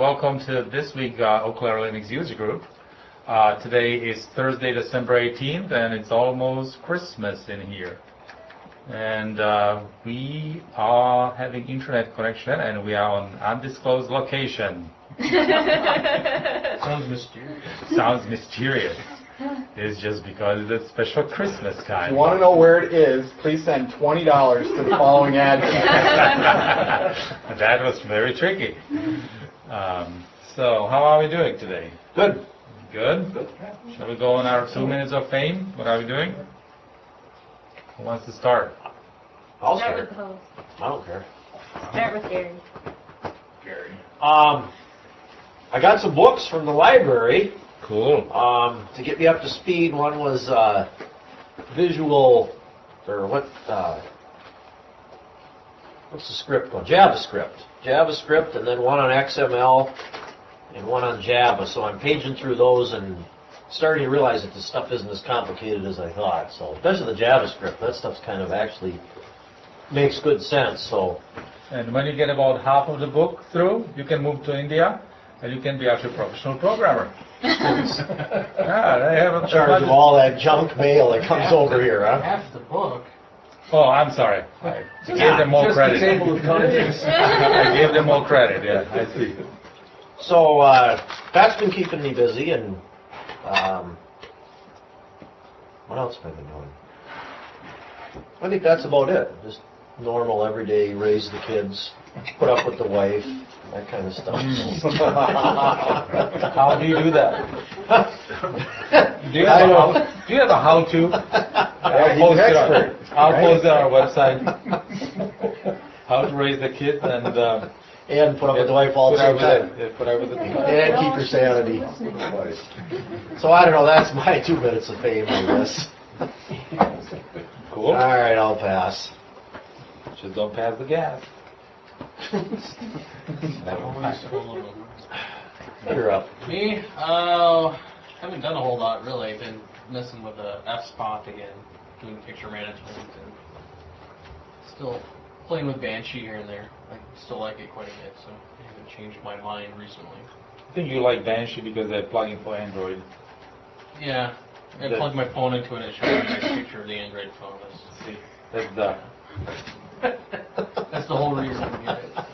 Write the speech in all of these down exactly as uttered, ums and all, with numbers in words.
welcome to this week uh, Eau Claire Linux User Group. Uh, today is Thursday, December eighteenth, and it's almost Christmas in here. And uh, we are having internet connection, and we are on undisclosed location. Sounds mysterious. Sounds mysterious. It's just because it's a special Christmas time. If you want to know where it is, please send twenty dollars to the following address. That was very tricky. Um, so, how are we doing today? Good. Good? Good. Shall we go on our two minutes of fame? What are we doing? Who wants to start? I'll Start start. with the host. I don't care. Start with Gary. Gary. Um, I got some books from the library Cool. um, to get me up to speed. One was uh, visual, or what? Uh, what's the script called? JavaScript. JavaScript, and then one on X M L and one on Java. So I'm paging through those and starting to realize that this stuff isn't as complicated as I thought. So especially the JavaScript, that stuff's kind of actually makes good sense. So. And when you get about half of the book through, you can move to India, and you can be actually a professional programmer. Yeah, they have a In charge of all that junk mail that comes over here, huh? Half the book. Oh, I'm sorry. I gave them more Just credit. the table of contents. I gave them more credit, yeah, I see. So uh, that's been keeping me busy, and um, what else have I been doing? I think that's about it. Just normal, everyday, raise the kids, put up with the wife, that kind of stuff. How do you do that? Do you I have, a, don't- how, do you have a how-to? Yeah, he's post an it on- expert, I'll right? post it on our website. How to raise the kids and um, And put up with the wife all put the up same with time. it. Yeah, put up with it. And keep your sanity. So I don't know, that's my two minutes of fame, I guess. Cool. All right, I'll pass. Just don't pass the gas. You're up. Me? Uh, haven't done a whole lot really. Been messing with the F-Spot again, doing picture management, and still playing with Banshee here and there. I still like it quite a bit, so I haven't changed my mind recently. I think you like Banshee because they're plugging for Android. Yeah, I The- plugged my phone into it and it showed me a nice picture of the Android phone. See, that's the. That's, that's the whole reason to get it. So.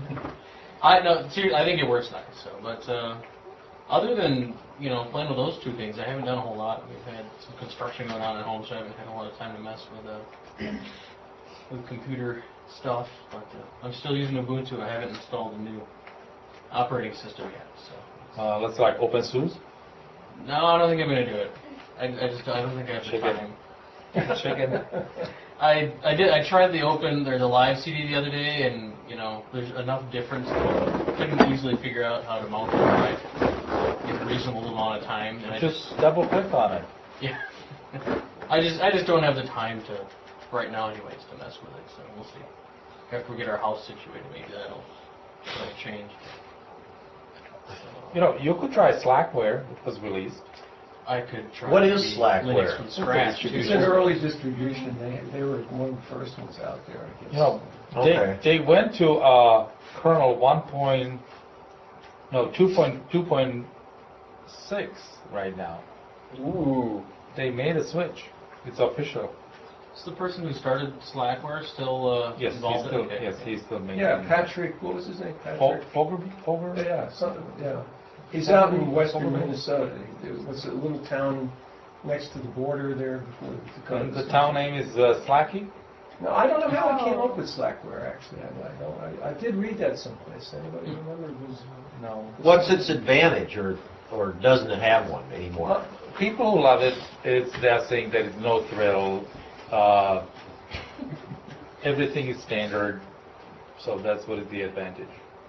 I no, seriously, I think it works nice. So, but uh, other than you know playing with those two things, I haven't done a whole lot. We've had some construction going on at home, so I haven't had a lot of time to mess with uh, with computer stuff. But uh, I'm still using Ubuntu. I haven't installed a new operating system yet. So Uh, let's like open source. no, I don't think I'm gonna do it. I, I just I don't think I have the Chicken. time. Chicken. I I did I tried the open or the live C D the other day, and you know there's enough difference. I couldn't easily figure out how to mount the drive in a reasonable amount of time. And I Just double click on it. yeah, I just I just don't have the time to right now, anyways, to mess with it. So we'll see. After we get our house situated, maybe that'll that'll change. You know, you could try Slackware. It was released. I could try. What is the Slackware? Linux from scratch. It's It's an early distribution. They they were one of the first ones out there, I guess. You know, Okay. they, they went to uh, kernel one point, no, two point two point six right now. Ooh. They made a switch. It's official. Is the person who started Slackware still uh, Yes, he's involved? still, Okay. yes, he's still making. Yeah, Patrick, what was his name? Fo- Patrick? Foger, Foger? Yeah, something, yeah. He's out in western Minnesota. It was a little town next to the border there before the And Dakotas. the town name is uh, Slacky? No, I don't know how I came up with Slackware, actually. I, I don't, I, I did read that someplace. Anybody remember? It was, No. What's its advantage, or or doesn't it have one anymore? Well, People who love it, it's, they're saying that it's no thrill. Uh, everything is standard, so that's what is the advantage.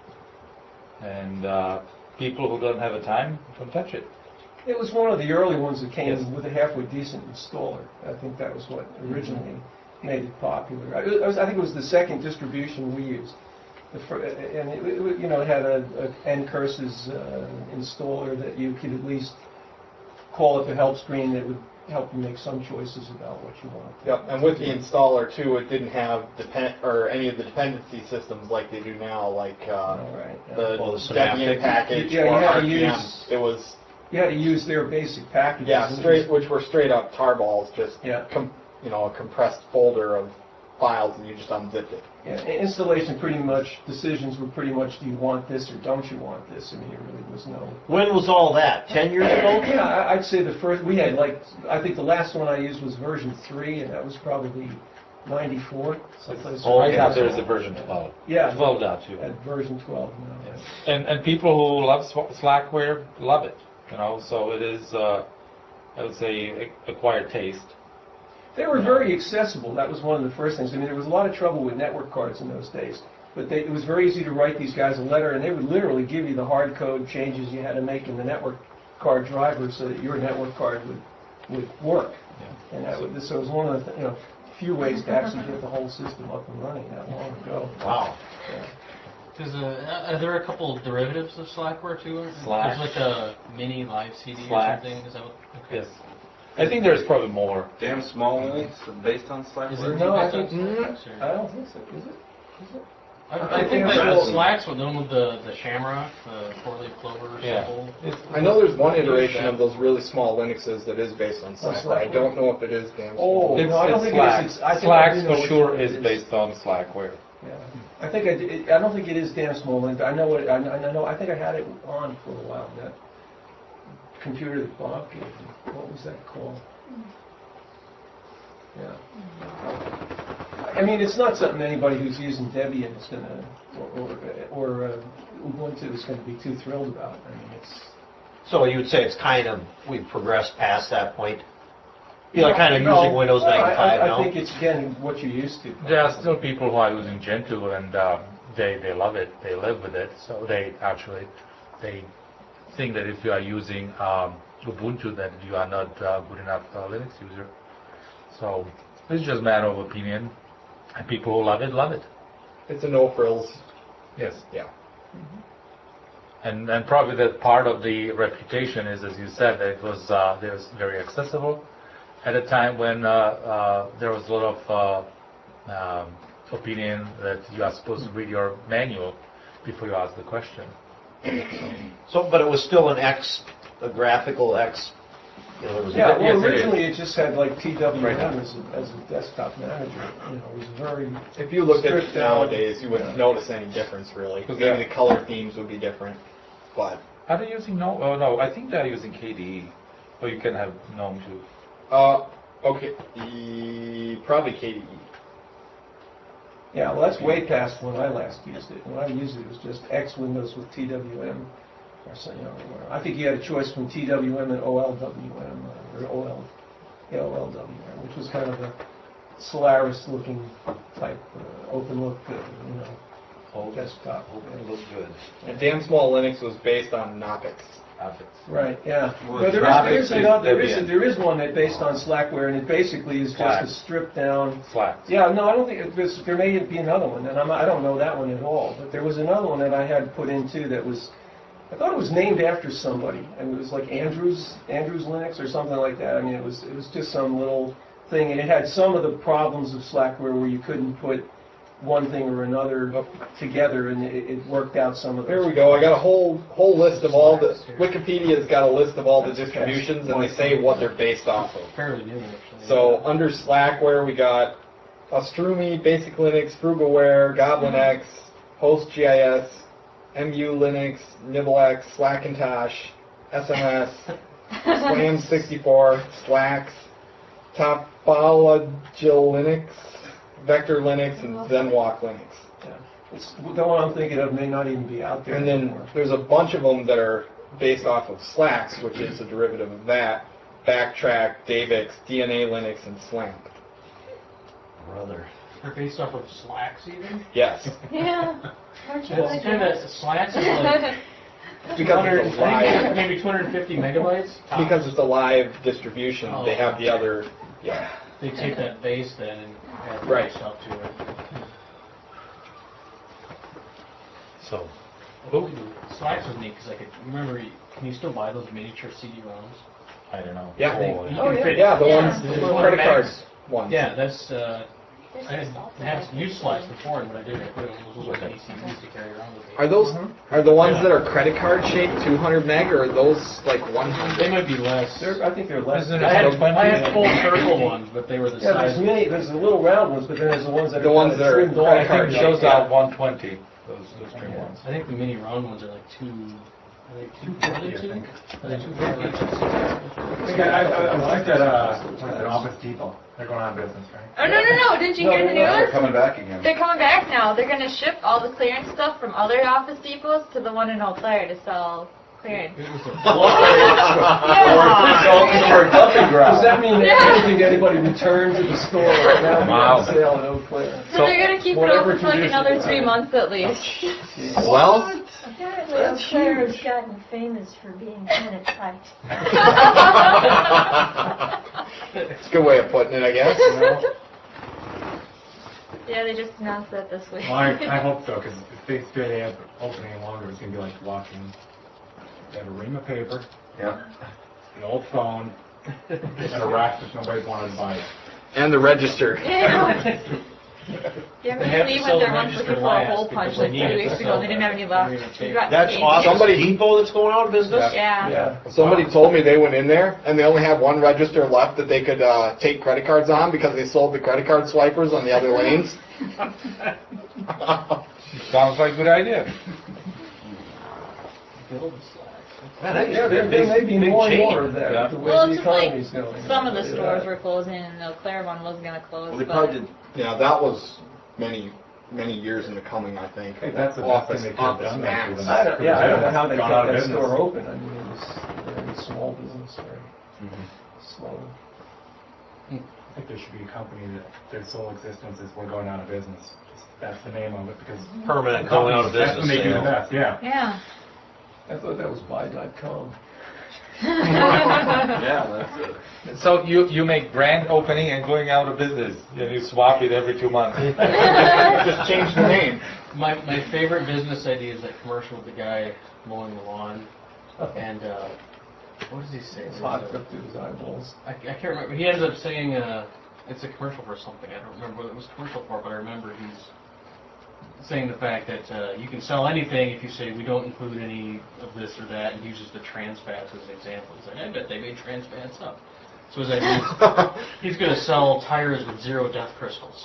And uh, people who don't have a time, don't touch it. It was one of the early ones that came Yes. with a halfway decent installer. I think that was what originally made it popular. I, it was, I think it was the second distribution we used. The fir- and it, it, you know, it had a, a N Curses uh, installer that you could at least call up the help screen that would help you make some choices about what you want. Yep, and with the installer too, it didn't have depend, or any of the dependency systems like they do now, like, uh, All right. yeah. the Well, the Debian Synaptic. package Yeah, you or had to R P M. use- It was, You had to use their basic packages. yeah, and it straight, was- which were straight up tarballs, just, Yeah. com, you know, a compressed folder of files and you just unzipped it. Yeah, i- installation pretty much, decisions were pretty much, do you want this or don't you want this? I mean, it really was no. When was all that? Ten years ago? Yeah, I- I'd say the first, we had like, I think the last one I used was version three, and that was probably ninety-four, someplace. Oh, around yeah, there. there's a version twelve. Yeah, twelve now too. at version twelve now. And and people who love Sw- Slackware love it, you know. So it is, uh, I would say, a- acquired taste. They were very accessible. That was one of the first things. I mean, there was a lot of trouble with network cards in those days. But they, it was very easy to write these guys a letter, and they would literally give you the hard code changes you had to make in the network card driver so that your network card would, would work. Yeah. And that would, so it was one of the, you know, few ways to actually get the whole system up and running that long ago. Wow. Yeah. There's a, are there a couple of derivatives of Slackware too? Slack. There's like a mini live C D Slack. or something. Is that what? Okay. Yes. I think there's probably more. Damn small Linux based on Is it Slackware. No, I based on think- Slacks, or- I don't think so. Is it? Is it? I, I I think think that that's- the Slacks were the one with the, the Shamrock, the four-leaf clover Yeah. symbol. I know there's one iteration of those really small Linuxes that is based on On Slackware. I Slackware? don't know if it is damn Oh, small. It's, no, I don't it's think it Slack. is. It's- I think I Slacks do know for which sure one it is is. based on Slackware. Yeah. I think I, did- I don't think it is damn small. And I know it. I know, I know. I think I had it on for a while. That computer that Bob gave me. What was that called? Yeah. I mean, it's not something anybody who's using Debian is going to, or, or, or uh, Ubuntu is going to be too thrilled about. I mean, it's. So you would say it's kind of, we've progressed past that point? You're like kind of No, using Windows no, I- ninety-five I, now? I think it's again what you're used to. There are still people who are using Gentoo and uh, they they love it. They live with it. So they actually they think that if you are using um, Ubuntu, that you are not uh, good enough uh, Linux user. So it's just a matter of opinion, and people who love it love it. It's a no frills. Yes. Yeah. And and probably that part of the reputation is, as you said, that it was uh, it was very accessible at a time when uh, uh, there was a lot of uh, um, opinion that you are supposed to read your manual before you ask the question. So, but it was still an X, a graphical X, you know, there was. Yeah, well, Yes, it is. originally it just had like T W Right M now. as, a, as a desktop manager. You know, it was very. If you looked at it stripped down. nowadays, you wouldn't notice any difference really. Because Maybe they're- the color themes would be different, but Are they using GNOME? Oh no, I think they're using K D E. Or you can have GNOME too. uh, okay, e, probably K D E. Yeah, well, that's way past when I last used it. When I used it, it was just X Windows with T W M. Or so, you know, or I think you had a choice from T W M and O L W M or O L, yeah, O L W M, which was kind of a Solaris-looking type, uh, open look, uh, you know, Oh, desktop. it looks good. And damn small Linux was based on Knoppix. Objects. Right, yeah. Well, Well, there is, there is, Dropbox another- there is is, Debian. there is one that based on Slackware, and it basically is just Slack. a stripped down. Slack. Yeah, no, I don't think, it- there's, there may be another one, and I'm, I don't know that one at all, but there was another one that I had put in too that was, I thought it was named after somebody, and it was like Andrews, Andrews Linux or something like that. I mean, it was, it was just some little thing, and it had some of the problems of Slackware where you couldn't put one thing or another together, and it, it worked out some of those. Here we go. I got a whole whole list of all the Wikipedia's got a list of all the distributions, and they say what they're based off of. Fairly new, actually. So under Slackware, we got Ostrumi, Basic Linux, Frugalware, GoblinX, HostGIS, M U Linux, NibbleX, Slackintosh, S M S, Slam sixty-four, Slacks, Topology Linux, Vector Linux, and ZenWalk Linux. Yeah. It's, the one I'm thinking of may not even be out there And then anymore. there's a bunch of them that are based off of Slacks, which is a derivative of that. Backtrack, Davix, D N A Linux, and Slam. Brother. They're based off of Slacks even? Yes. Yeah. Aren't you That's glad kind you- of, Slacks is like Because it's a live, maybe two hundred fifty megabytes? tops. because it's a live distribution, they have the other, yeah. They take that base then and add Right. stuff to it. So, Slacks was neat because I could remember. you- Can you still buy those miniature C D ROMs? I don't know. Yeah. hole. You Oh, can yeah. fit- Yeah, the Yeah. ones, the Little credit bags. cards ones. Yeah, that's, uh, There's I just all the had back used and slides forth. before, and when I did, I put them in those little A C Ds to carry around with me. Are those, Mhm. are the ones that are credit card shaped two hundred meg, or are those like one They hundred? might be less. They're, I think they're less. Isn't it I had, twenty? I had full circle ones, but they were the Yeah, there's size. many, there's the little round ones, but then there's the ones that are. The ones kinda that are trimmed off. credit I card think it shows shaped, yeah. out one twenty, those, those trim ones. I think the mini round ones are like two, are they two fifty, I forty-two? think. Are they two fifty? I think I, I, I like that, uh, what is it, Office Depot, they're going out of business, right? Oh, no, no, no, didn't you No, hear the they're not. They're news? coming back again. They're coming back now. They're gonna ship all the clearance stuff from other Office Depots to the one in Eau Claire to sell clearance. It was a Does that mean that Yeah. anything that anybody returns at the store right now Wow. will be on sale in Eau Claire? So they're gonna keep it whatever open for like condition another it's three in. months at least. Well, Apparently, Eau Claire has gotten famous for being kind of tight. it's a good way of putting it, I guess. Yeah, they just announced that this week. Well, I, I hope so, because if they stay up opening longer, it's gonna be like walking, you have a ream of paper, Yeah. an old phone, and a rack that nobody's wanted to buy. And the register. Yeah. Yeah, They have to we sell went the there once register looking for a last hole because punch they like need two it weeks to ago. sell They didn't have any that. left. They We got That's caged. Office Somebody- Depot that's going out of business? Yeah. Yeah. Somebody told me they went in there and they only had one register left that they could uh, take credit cards on because they sold the credit card swipers on the other lanes. Sounds like a good idea. Build slacks. Man, that used Yeah, to be a there, there may big, be big more and chain. more of that, Yeah. with the way Well, the it's just like economy's going. some of the Yeah. stores were closing and the Eau Claire one was gonna close. Well, they but probably did. Yeah, that was many, many years in the coming, I think. I think that's the best thing Office, they could have office done there for max. them. I don't, yeah, I don't know how they Gone kept out of that business. store open. I mean, it was a very small business, very slow. I think there should be a company that their sole existence is we're going out of business. Just- That's the name of it, because. Permanent going out of That's when business they do the sale. best, yeah. Yeah. I thought that was buy dot com. Yeah, that's it. So you, you make grand opening and going out of business, and you swap it every two months. Just change the name. My, my favorite business idea is that commercial with the guy mowing the lawn, and, uh, what does he say? It's There's hot a- up to his eyeballs. I, I can't remember. He ends up saying, uh, it's a commercial for something. I don't remember what it was a commercial for, but I remember he's saying the fact that uh, you can sell anything if you say we don't include any of this or that, and uses the trans fats as an example. He's like, I bet they made trans fats up. So his idea is he's going to sell tires with zero death crystals.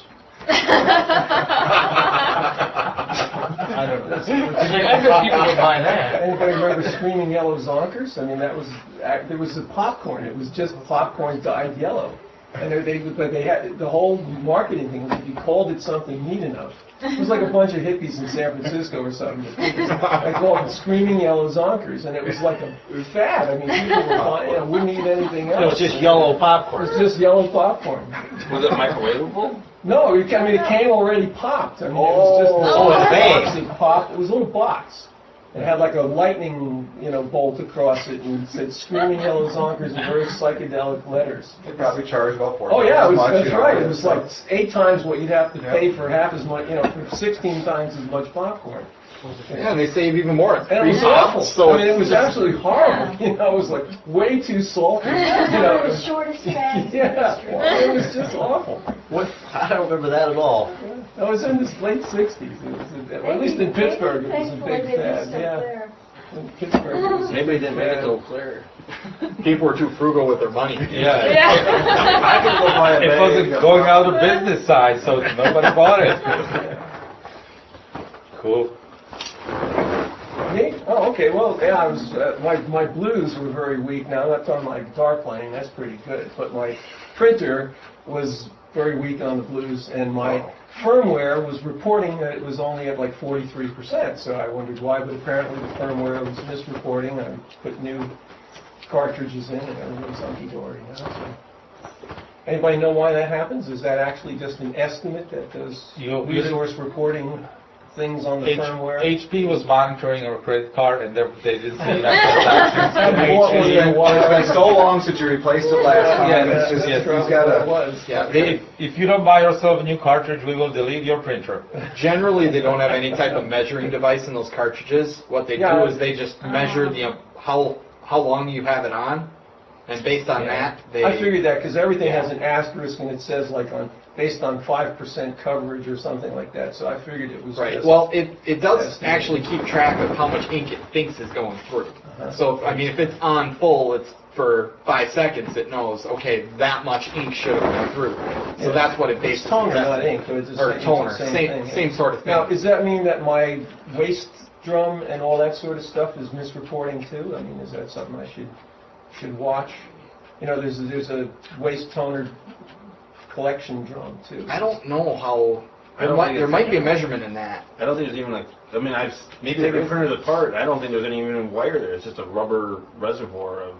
I don't know. He's like, I bet people would buy that. Anybody remember Screaming Yellow Zonkers? I mean, that was, ac- there was a popcorn, it was just popcorn dyed yellow. And they, they, but they had, the whole marketing thing was if you called it something neat enough. It was like a bunch of hippies in San Francisco or something. They called it Screaming Yellow Zonkers, and it was like a fad. I mean, people were buying, you know, wouldn't eat anything else. It was just yellow It popcorn. was just yellow popcorn. Was it microwavable? No, it, I mean, it came already popped. I mean, it was just this Oh, little it's box baked. of pop. It was a little box. It had like a lightning, you know, bolt across it, and it said "Screaming Yellow Zonkers" in very psychedelic letters. They probably charged about four. Oh yeah, it was, much, that's you know, right. It was so- like eight times what you'd have to Yeah. pay for half as much, you know, for sixteen times as much popcorn. Yeah, and they save even more. It's And it was three awful. pounds, so I mean, it it's was just- absolutely horrible. You know, it was like way too salty. You know, The shortest fat in yeah, history. it was just awful. What? I don't remember that at all. That was in the late sixties. It was, a- well, at least in Pittsburgh, it was a Thankfully, big they fad. missed up Yeah, there. in Pittsburgh, it was a Maybe they big didn't make it fad. to Eau Claire. People were too frugal with their money. Yeah. I can go buy a It bag wasn't of going out of popcorn. business side, so nobody bought it. Cool. Me? Oh, okay. Well, yeah, I was. Uh, my my blues were very weak. Now that's on my guitar playing. That's pretty good. But my printer was very weak on the blues, and my firmware was reporting that it was only at like forty-three percent. So I wondered why, but apparently the firmware was misreporting. I put new cartridges in, and everything's hunky-dory now. So. Anybody know why that happens? Is that actually just an estimate that those You- you- resource reporting things on the H- firmware? H P was monitoring our credit card, and they they didn't see enough transactions. And what was It's it? been, it's been so long since you replaced it last time. Yeah, it's that's just, yes, he's Probably got what it a. was. Yeah, they, If, if you don't buy yourself a new cartridge, we will delete your printer. generally, they don't have any type of measuring device in those cartridges. What they Yeah. do is they just measure the, um, how, how long you have it on, And based on that, they. I figured that, because everything Yeah. has an asterisk, and it says like on, based on five percent coverage or something like that, so I figured it was Right, just- well, it, it does Estimate. actually keep track of how much ink it thinks is going through. Uh-huh. So, if- I mean, if it's on full, it's for five seconds, it knows, okay, that much ink should have gone through. So Yeah. that's what it It's bases. toner, its not estimate. ink, but it's the Or same, toner, it's the same same, thing. yeah. same sort of thing. Now, does that mean that my waste drum and all that sort of stuff is misreporting too? I mean, is that something I should, should watch? You know, there's, a- there's a waste toner collection drum too. I don't know how, I there don't might, think there it's- might be a measurement in that. I don't think there's even like, I mean, I've Maybe taken there is. printers apart, I don't think there's any even wire there, it's just a rubber reservoir of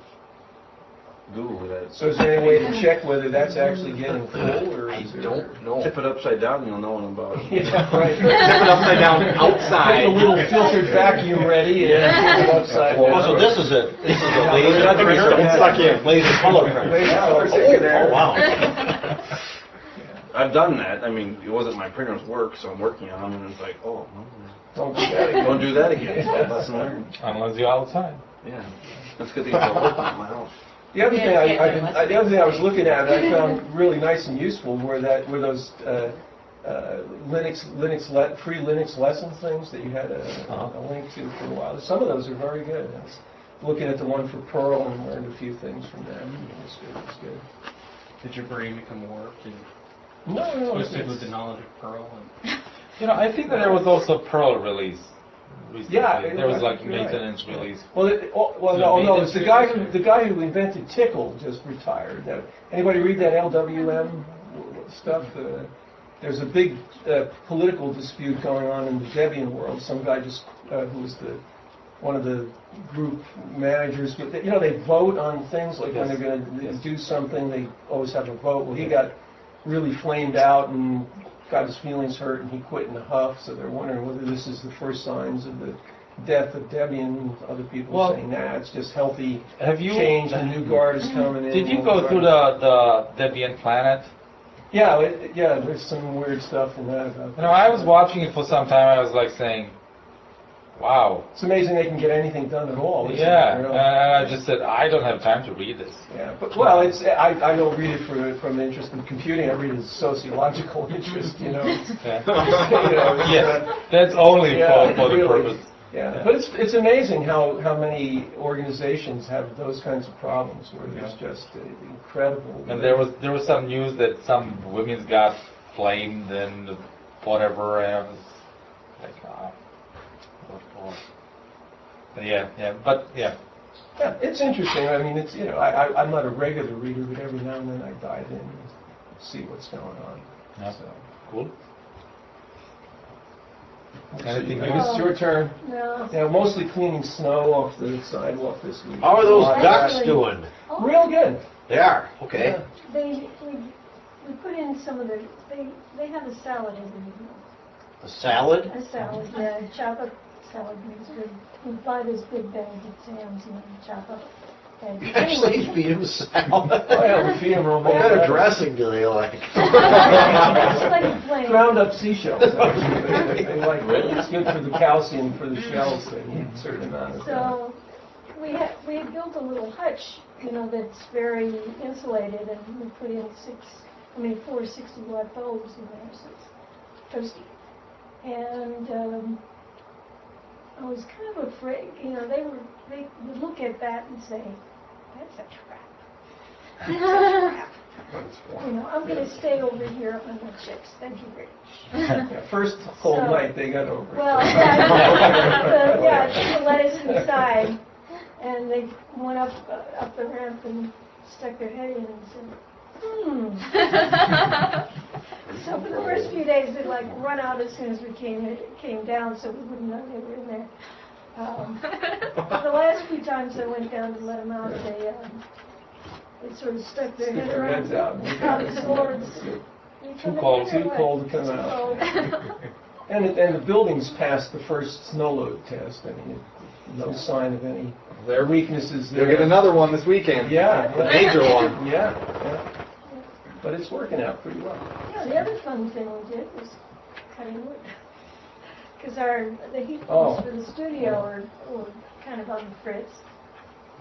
goo that. So is there any way to check whether that's actually getting full, or I is there? don't know. Tip it upside down, you'll know about it. Yeah, right. Tip it upside down Get outside. the little filtered vacuum ready and tip it upside down. Oh, so this is it, this is a Yeah, laser that's printer? Don't suck in. Laser color printer. Laser Yeah, color I was thinking printer. that. Oh, wow. I've done that, I mean, it wasn't my printer's work, so I'm working on them, and it's like, oh, well, Don't do that again. don't do that again, lesson learned. Unless you're outside. Yeah, that's good thing it's all working at my house. The other Yeah, thing I, yeah, I, yeah, did- let's- I- the other thing I was looking at, I found really nice and useful, were that, were those, uh, uh, Linux, Linux, le- free Linux lesson things that you had a, a link to for a while. Some of those are very good. I was looking at the one for Perl and learned a few things from that. It's good, it's good. Did your brain become warped and No, no, it's, twisted with it's, the knowledge of Perl? And You know, I think that there was also Perl release recently. Yeah, There was I like think you're right. maintenance release. well, it, oh, well, The no, no, maintenance it's the guy who, series. the guy who invented Tickle just retired. That, anybody read that L W M stuff? Uh, There's a big uh, political dispute going on in the Debian world. Some guy just, uh, who was the, one of the group managers, but they, you know, they vote on things, like when Yes. they're going to do something, they always have a vote. Well, he got really flamed out and got his feelings hurt, and he quit in a huff, so they're wondering whether this is the first signs of the death of Debian. Other people Well, saying, nah, it's just healthy Have you? change, the new guard is coming in. Did you go through the the Debian Planet? Yeah, it, yeah, there's some weird stuff in that about You know, I was watching it for some time. I was like saying, "Wow, It's amazing they can get anything done at all. isn't it, yeah." really? And I just said, "I don't have time to read this." Yeah, but, well, it's, I, I don't read it for, from interest in computing, I read it as sociological interest, you know. It's, Yeah. you know, it's, Yes, uh, that's only yeah, for, for the really. purpose. Yeah, but it's, it's amazing how, how many organizations have those kinds of problems where there's just uh, incredible. And there was there was some news that some women's got flamed and whatever. And I was like, ah, what for? Yeah, yeah, but yeah. Yeah, it's interesting, I mean, it's, you know, I, I, I'm not a regular reader, but every now and then I dive in and see what's going on. Yeah. So, Cool. we'll see. Anything I guess it's your turn. No. Yeah, mostly cleaning snow off the sidewalk this week. How are those Lot of ducks that. doing? Oh, Real good. They are, okay. Yeah. They, we, we put in some of the, they, they have a salad every evening. A salad? A salad, yeah, chop up salad makes good. We buy this big bag of Sam's and chop up. And Actually, anyway, feed them salad. Oh, yeah, we feed 'em real What good. kind of dressing do they like? it's like a plain. Ground up seashells, actually. They, they like it. It's good for the calcium for the shells. They need a certain amount of that. So, we had, we had built a little hutch, you know, that's very insulated, and we put in six, I mean, four sixty watt bulbs in there, so it's toasty. And, um, I was kind of afraid, you know, they were, they would look at that and say, that's a trap. That's a trap. You know, I'm gonna stay over here on the chicks, thank you very much. Yeah, first cold So- night, they got over it. Well, yeah, the- yeah, they let us inside, and they went up, uh, up the ramp and stuck their head in and said, hmm. So for the first few days, they'd like run out as soon as we came, came down, so we wouldn't know they were in there. Um, but the last few times I went down to let them out, they, um, they sort of stuck their Stick head their around heads out. out the boards. Too cold, too cold to come out. And, it, and the building's passed the first snow load test. I mean, it, no sign of any They're, weaknesses there. they'll get another one this weekend. Yeah, A yeah. major one. Yeah, yeah. But it's working out pretty well. Yeah, the other fun thing we did was cutting wood. Because our, the heat Oh. pumps for the studio are, were kind of on the fritz.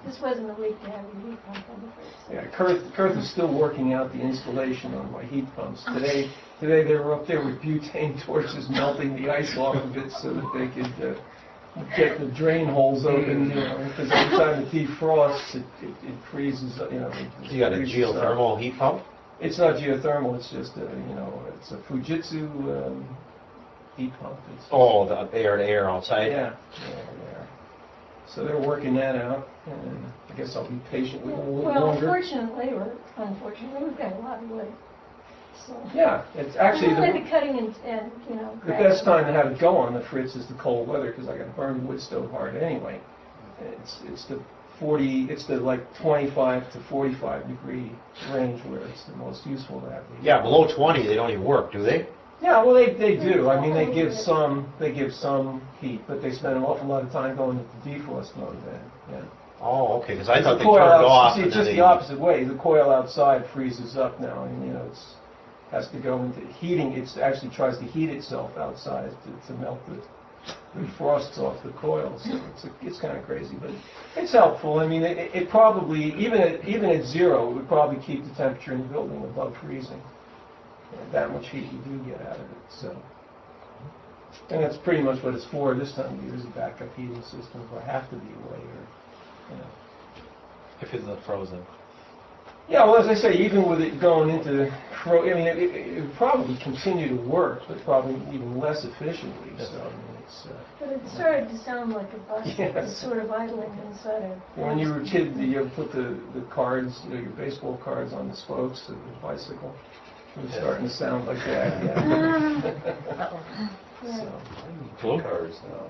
this wasn't a week to have a heat pump on the Fritz. Yeah, Kurth, Kurth is still working out the installation on my heat pumps. Today, today they were up there with butane torches melting the ice off of it so that they could uh, get the drain holes open, you know, because every time it defrosts, it, it, it freezes, you know. it You got a freezes up. geothermal heat pump? It's not geothermal, it's just a, you know, it's a Fujitsu um, heat pump. It's Oh, the air to air outside? Yeah, yeah, yeah. So they're working that out, and I guess I'll be patient with them a little Well, longer. fortunately, or unfortunately, we've got a lot of wood. So, Yeah, it's actually we'll let the the, cutting and, and, you know. the best time to have it go on the Fritz is the cold weather, because I got burned wood stove hard anyway. It's, it's the forty, it's the like twenty-five to forty-five degree range where it's the most useful to have. the- Yeah, below twenty, they don't even work, do they? Yeah, well, they, they do. I mean, they give some, they give some heat, but they spend an awful lot of time going into defrost mode then, yeah. Oh, okay, because I thought The they coil turned outs- off See, and it's then just they... the opposite way. The coil outside freezes up now, and, you know, it's, has to go into heating. It actually tries to heat itself outside to, to melt the, the frosts off the coil, so it's, a, it's kind of crazy, but it's helpful. I mean, it, it probably, even at, even at zero, it would probably keep the temperature in the building above freezing. And that much heat you do get out of it, so. And that's pretty much what it's for this time of year, is a backup heating system if I have to be away, or, you know. If it's not frozen. Yeah, well, as I say, even with it going into, fro- I mean, it, it, it would probably continue to work, but probably even less efficiently, so, I mean, it's, uh, But it started to sound like a bus that was Yes. sort of idling inside a. when you were a kid, you ever put the, the cards, you know, your baseball cards on the spokes of the bicycle? It was starting to sound like that, yeah. Yeah. So, Cool. cars, no,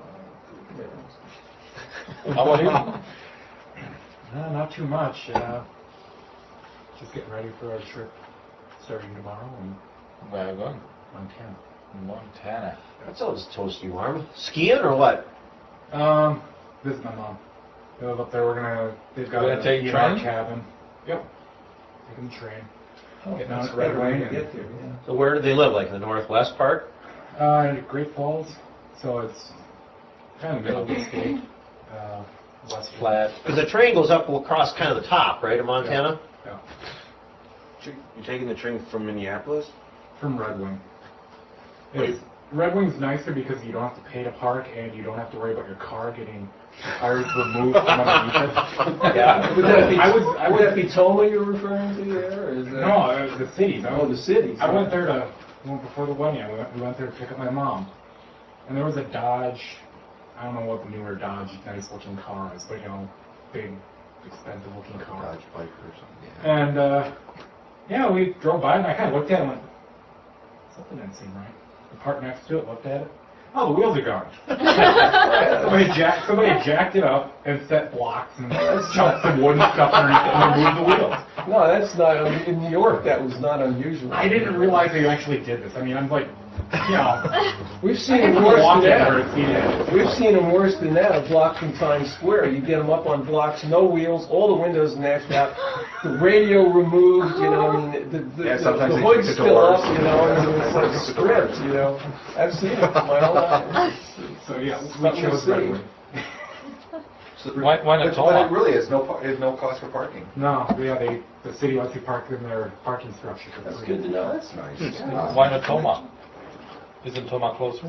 yeah. How about you? No, not too much. Uh, just getting ready for our trip starting tomorrow in Where are you going? Montana. Montana. That sounds toasty warm. Skiing or what? Um, visit my mom. They live up there. We're gonna. They've got We're gonna a take D N R train? cabin. Yep. Taking the train. Oh, Getting that's on a Red better way Wing to and- get there, yeah. So where do they live, like in the northwest part? Uh, Great Falls. So it's kind of the middle of the state. Uh, west Flat. Because the train goes up across kind of the top, right, of Montana? Yeah. You're taking the train from Minneapolis? From Red Wing. It's, Red Wing's nicer because you don't have to pay to park and you don't have to worry about your car getting tires removed from underneath it. Yeah. Would that be, I was- I would was- that be Toma you're referring to there, or is that? No, uh, the cities. I Oh, the was, cities. I went there to, well, before the wedding, I went, we went there to pick up my mom. And there was a Dodge, I don't know what the newer Dodge, nice looking car is, but you know, big, expensive looking car. Dodge Viper or something. And, uh, yeah, we drove by and I kind of looked at it and went, something didn't seem right. The part next to it, looked at it. Oh, the wheels are gone. somebody, jacked, somebody jacked it up and set blocks and chucked some wooden stuff underneath it and removed the wheels. No, that's not, in New York, that was not unusual. I didn't realize they actually did this. I mean, I'm like, you know, We've I seen can them worse than walk in where that. it's needed. We've seen them worse than that, a block from Times Square. You get them up on blocks, no wheels, all the windows mashed out, the radio removed, you know, I mean, the, the, Yeah, the, sometimes the they hood's take the still doors. up, you know, and it's like script, you know. I've seen it with my own eyes. So yeah, we Something to chose see. Redwood. Why, why not But Toma? it really is no, par- there's no cost for parking. No, yeah, they the city lets you park in their parking structure for That's free. good to know. That's nice. Why not Toma? Isn't Toma closer?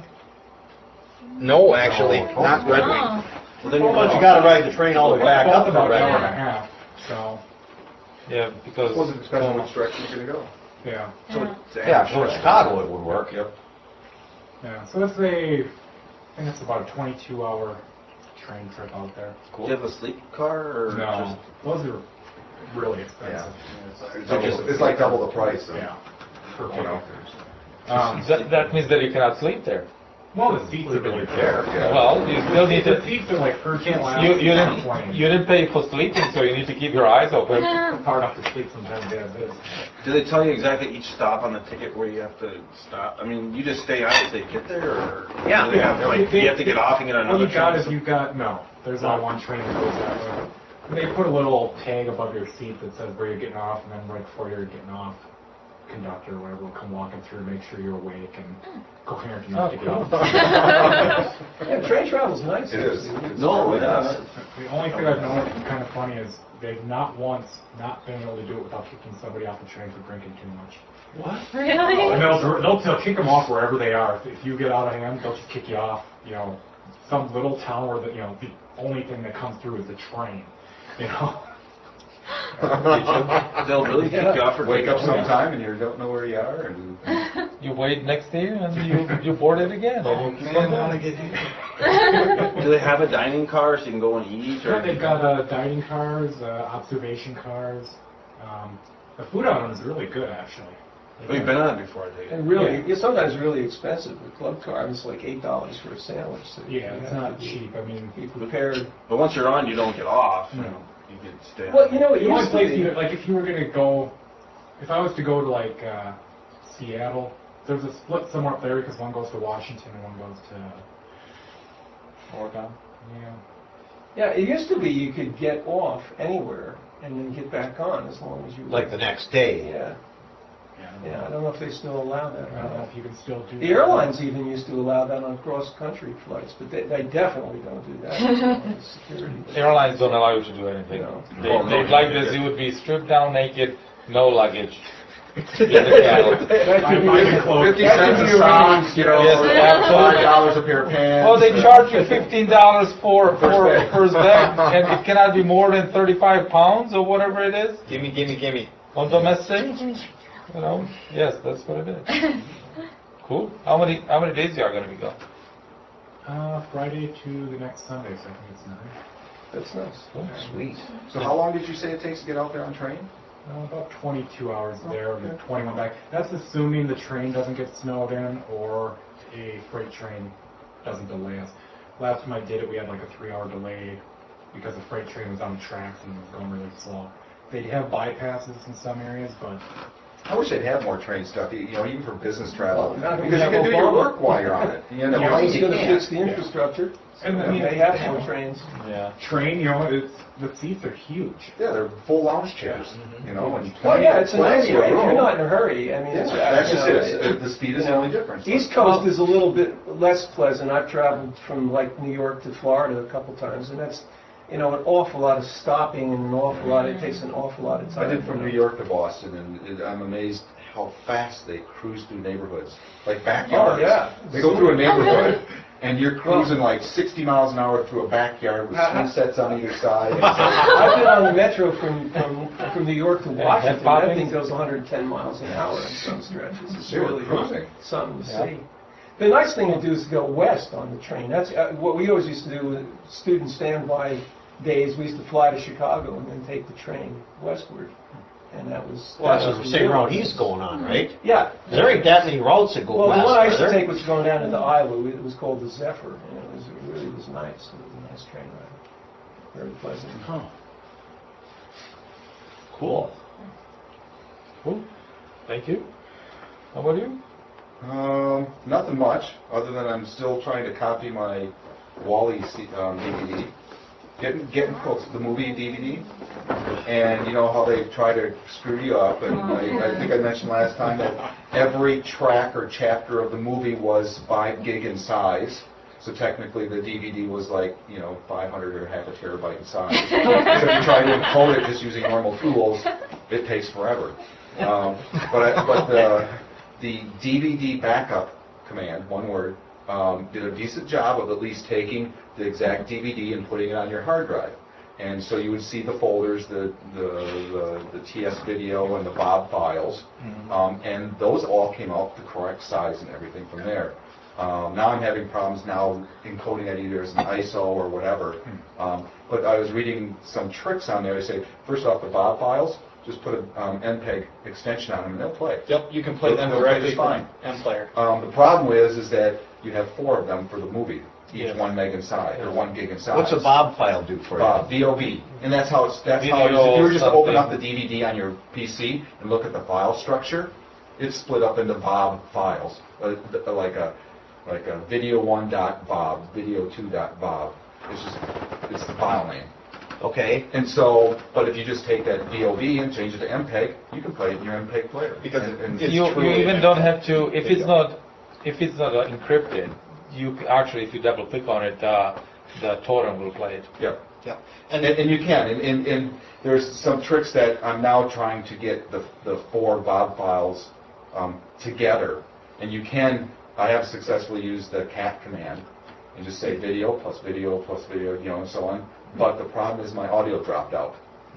No, actually, No, not Red Wing. Oh. Well, then But you gotta ride the train all the way back Both up to about an Red hour and Wing. a half. So Yeah, because Suppose it depends on Toma- which direction you're gonna go. yeah, So Yeah. it's Yeah, actually- for Chicago it would work. Yep. yeah. So it's a, I think it's about a twenty-two hour train trip out there. Do you have a sleep car or No, just? those are really Yeah. expensive. It's like, it's like double the price. so, Yeah. Per You know. Um, that, that means that you cannot sleep there. well, the seats are really There, yeah. Well, you still need The to. seats are like per can't last You, you on a didn't plane. you didn't pay for sleeping, so you need to keep your eyes open. It's hard enough to sleep sometimes. Yeah, it is. Do they tell you exactly each stop on the ticket where you have to stop? I mean, you just stay on until you get there, or Yeah. do they have, Yeah. like, you have to get off and get on All another you got train? is you got no. There's only one train that goes that way. And they put a little tag above your seat that says where you're getting off, and then right before you're getting off, conductor or whatever will come walking through, make sure you're awake and coherent enough to get Oh, off. Yeah, train travel's nice. It is. actually. It's No, really yeah. nice. The only thing I've noticed that's kind of funny is they've not once not been able to do it without kicking somebody off the train for drinking too much. What? And Really? they'll, they'll, they'll kick them off wherever they are. If, if you get out of hand, they'll just kick you off, you know, some little town where the, you know, the only thing that comes through is the train, you know? They'll really kick you off for Wake up taking- sometime and you don't know where you are, and You wait next to you and you, you board it again. Oh and you keep man, on I wanna going. get here. Do they have a dining car so you can go and eat? Yeah, Or they've got uh, dining cars, uh, observation cars. Um, the food on them is really good, actually. We've been on it before, I think. And really, Yeah. it's sometimes really expensive. The club car is like eight dollars for a sandwich. So you Yeah, it's have not to be- cheap. I mean, Be prepared. But once you're on, you don't get off. No. You can stay on. Well, you know, it the only used to place be. you, like if you were gonna go, if I was to go to like uh, Seattle, there's a split somewhere up there because one goes to Washington and one goes to Oregon. Yeah. Yeah, it used to be you could get off anywhere and then get back on as long as you. Like the next day. Yeah, Yeah. yeah. I don't know if they still allow that. I or don't know not. if you can still do The that. airlines even used to allow that on cross-country flights, but they, they definitely don't do that. on security. Airlines don't allow you to do anything. No. They, Oh, no, they'd you like can this, get- you would be stripped down naked, no luggage. In the cabin. That My- could be- my that clothes. fifty could cents be a sock, you know, Yes, absolutely. five dollars a pair of pants. Well, they uh, charge you fifteen dollars for, for First bag. first bag, and it cannot be more than thirty-five pounds or whatever it is. Gimme, gimme, gimme. On domestic, you know, yes, that's what it is. Cool. How many, how many days are you gonna be gone? Uh, Friday to the next Sunday, so I think it's nine. That's nice. Cool. Sweet. So how long did you say it takes to get out there on train? Uh, about twenty-two hours there, Okay. and twenty-one back. That's assuming the train doesn't get snowed in or a freight train doesn't delay us. Last time I did it, we had like a three-hour delay because the freight train was on the tracks and was going really slow. They have bypasses in some areas, but I wish they'd have more train stuff, you know, even for business travel. Well, not if we Because you have can do your Obama. work while you're on it. You know, Yeah, why He's you going to can't. fix the infrastructure. And I And mean, they have more trains. Yeah. train, you know, it's the seats are huge. Yeah, they're full lounge chairs, you know, and Well, plenty, yeah, it's a nice plenty of way. If room. you're not in a hurry, I mean, Yeah, it's, that's you just know, it. The- The speed is you the know, only difference. East Coast is a little bit less pleasant. I've traveled from like New York to Florida a couple times, and that's, you know, an awful lot of stopping and an awful lot, it takes an awful lot of time. I did from New York to Boston, and it- I'm amazed how fast they cruise through neighborhoods, like backyards. Oh, yeah. They go through a neighborhood, and you're cruising like sixty miles an hour through a backyard with Uh, swing sets on either side. I've been on the metro from, from, from New York to Yeah, Washington. head That popping. thing goes one hundred ten miles an hour in some stretches. It's They were really cruising. something to Yeah. see. The nice thing to do is to go west on the train. That's uh, what we always used to do with student standby days. We used to fly to Chicago and then take the train westward. And that was. Well, that's that what the was same really route nice. he's going on, right? Yeah. There ain't that many routes that go Well, west, the one I are used to there? take was going down into Iowa. It was called the Zephyr, and it was it really was nice. It was a nice train ride. Very pleasant. Huh. Cool. Cool. Thank you. How about you? Um, nothing much, other than I'm still trying to copy my Wall-E C- um, D V D. Getting, getting close to the movie D V D. And you know how they try to screw you up, and I, I think I mentioned last time that every track or chapter of the movie was five gig in size. So technically the D V D was like, you know, five hundred or half a terabyte in size. So if you try to encode it just using normal tools, it takes forever. Um, but I, but the, the D V D backup command, one word, um, did a decent job of at least taking the exact D V D and putting it on your hard drive. And so you would see the folders, the the, the, the T S video and the Bob files, um, and those all came out the correct size and everything from there. Um, now I'm having problems now encoding that either as an I S O or whatever. Um, but I was reading some tricks on there. They say, first off, the Bob files, just put an um, M P E G extension on them and they'll play. Yep, you can play They'll- them they'll play directly just fine. from M-Player. Um, the problem is, is that you have four of them for the movie, each Yes. one meg in size, or one gig in size. What's a Bob file do for Bob, you? V O B. And that's how it's, that's how it is. Video If you were just to open up the something. D V D on your P C and look at the file structure, it's split up into Bob files, uh, th- like a, like a video one dot Bob, video two dot Bob. It's just, it's the file name. Okay. And so, but if you just take that V O V and change it to M P E G, you can play it in your M P E G player. Because And- and- it's You, you truly even an don't M have to, if it's video. not, if it's not uh, encrypted, you c- actually, if you double click on it, uh, the torrent will play it. Yeah. Yeah. And, and you can, and, and, and there's some tricks that I'm now trying to get the, the four B O B files um, together. And you can, I have successfully used the cat command and just say video plus video plus video, you know, and so on. But the problem is my audio dropped out.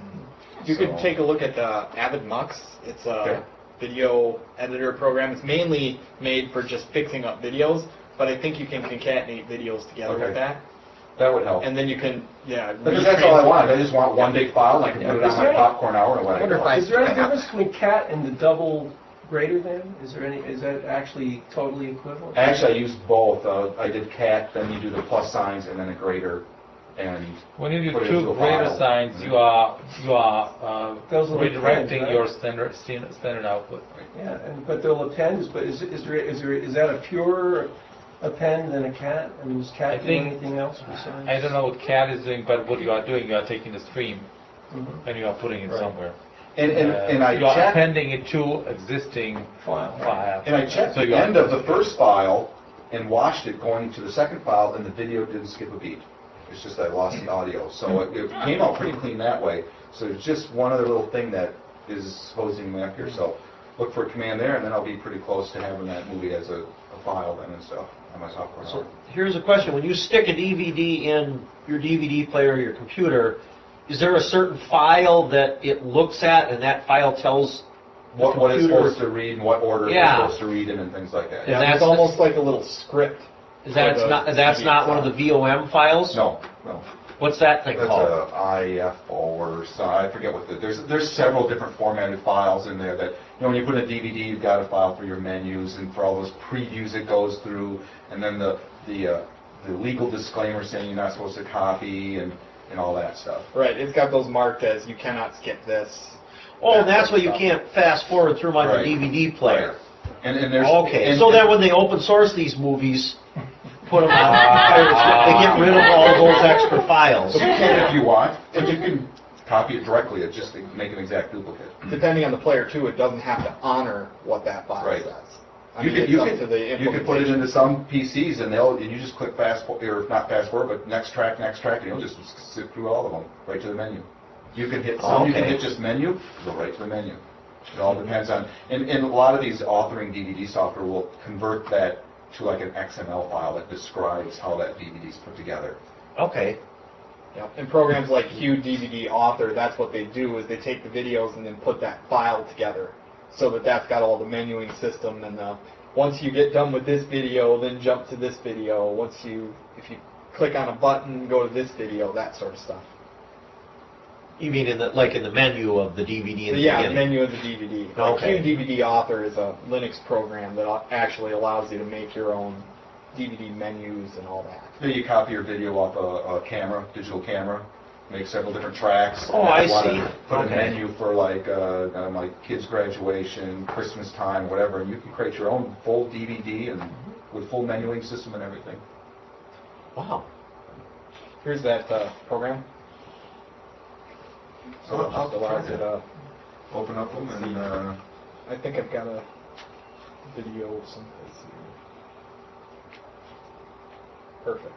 You could So- take a look at uh, Avid Mux. It's a Okay. video editor program. It's mainly made for just fixing up videos, but I think you can concatenate videos together Okay. with that. That would help. And then you can, yeah. Because that's all I retrans- want. I just want one big file and I can put it on my popcorn hour and let it Wonder if go. I- Is there any difference between cat and the double greater than? Is there any, is that actually totally equivalent? Actually, I used both. Uh, I did cat, then you do the plus signs, and then a greater, and When you do put it two into a greater file. signs, you are, you are uh, Those little redirecting pins, right? your standard, stan- standard output. Yeah, and, but they'll append, but is, is there, is there, is that a pure append than a cat? I mean, does I cat do think- anything else besides? I don't know what CAD is doing, but what you are doing, you are taking the stream Mhm. and you are putting it Right. somewhere. and and, Uh, and I You are checked, appending it to existing File. file. and I checked So the you are- end of the first file and watched it going to the second file, and the video didn't skip a beat. It's just I lost the audio, so it, it came out pretty clean that way. So it's just one other little thing that is hosing me up here. So look for a command there, and then I'll be pretty close to having that movie as a, a file then and stuff on my software. So here's a question. When you stick a D V D in your D V D player or your computer, is there a certain file that it looks at and that file tells the what, what it's computer- supposed to read and what order Yeah. it's supposed to read in and things like that. And Yeah, that's it's almost like a little script. Is that for the not, that's D V D not one of the itself. V O M files? No, no. What's that thing That's called? a I F O or so, I forget what the, there's, there's several different formatted files in there that, you know, when you put a D V D, you've got a file for your menus and for all those previews it goes through, and then the, the, uh, the legal disclaimer saying you're not supposed to copy and, and all that stuff. Right, it's got those marked as you cannot skip this. Oh, that that's sort why of you stuff. can't fast forward through my Right. D V D player. And, and there's. Okay, and- so then when they open source these movies, put them on pirates, they get rid of all those extra files. So you can if you want, and you can copy it directly, it just to make an exact duplicate. Depending on the player too, it doesn't have to honor what that file Right. says. I You mean, can, it's you up can, to the you can put it implementation. into some P Cs and they'll, and you just click fast, for- or not fast forward, but next track, next track, and you'll just zip through all of them, right to the menu. You can hit, some you can Okay. hit just menu, go right to the menu. It all depends on, and, and a lot of these authoring D V D software will convert that to like an X M L file that describes how that D V D is put together. Okay. Yep. And programs like Q D V D Author, that's what they do, is they take the videos and then put that file together so that that's got all the menuing system and the, once you get done with this video, then jump to this video. Once you, if you click on a button, go to this video, that sort of stuff. You mean in the, like in the menu of the D V D in the Yeah, the beginning? menu of the D V D. Like Okay. Q D V D Author is a Linux program that al- actually allows you to make your own D V D menus and all that. Then you copy your video off a, a camera, digital camera, make several different tracks. Oh, and I you wanna see. Put a Okay. menu for like, uh, um, like kids' graduation, Christmas time, whatever, and you can create your own full D V D and with full menuing system and everything. Wow. Here's that uh, program. So It I'll just allows try you to to, open up them and, uh, I think I've got a video someplace here. Perfect.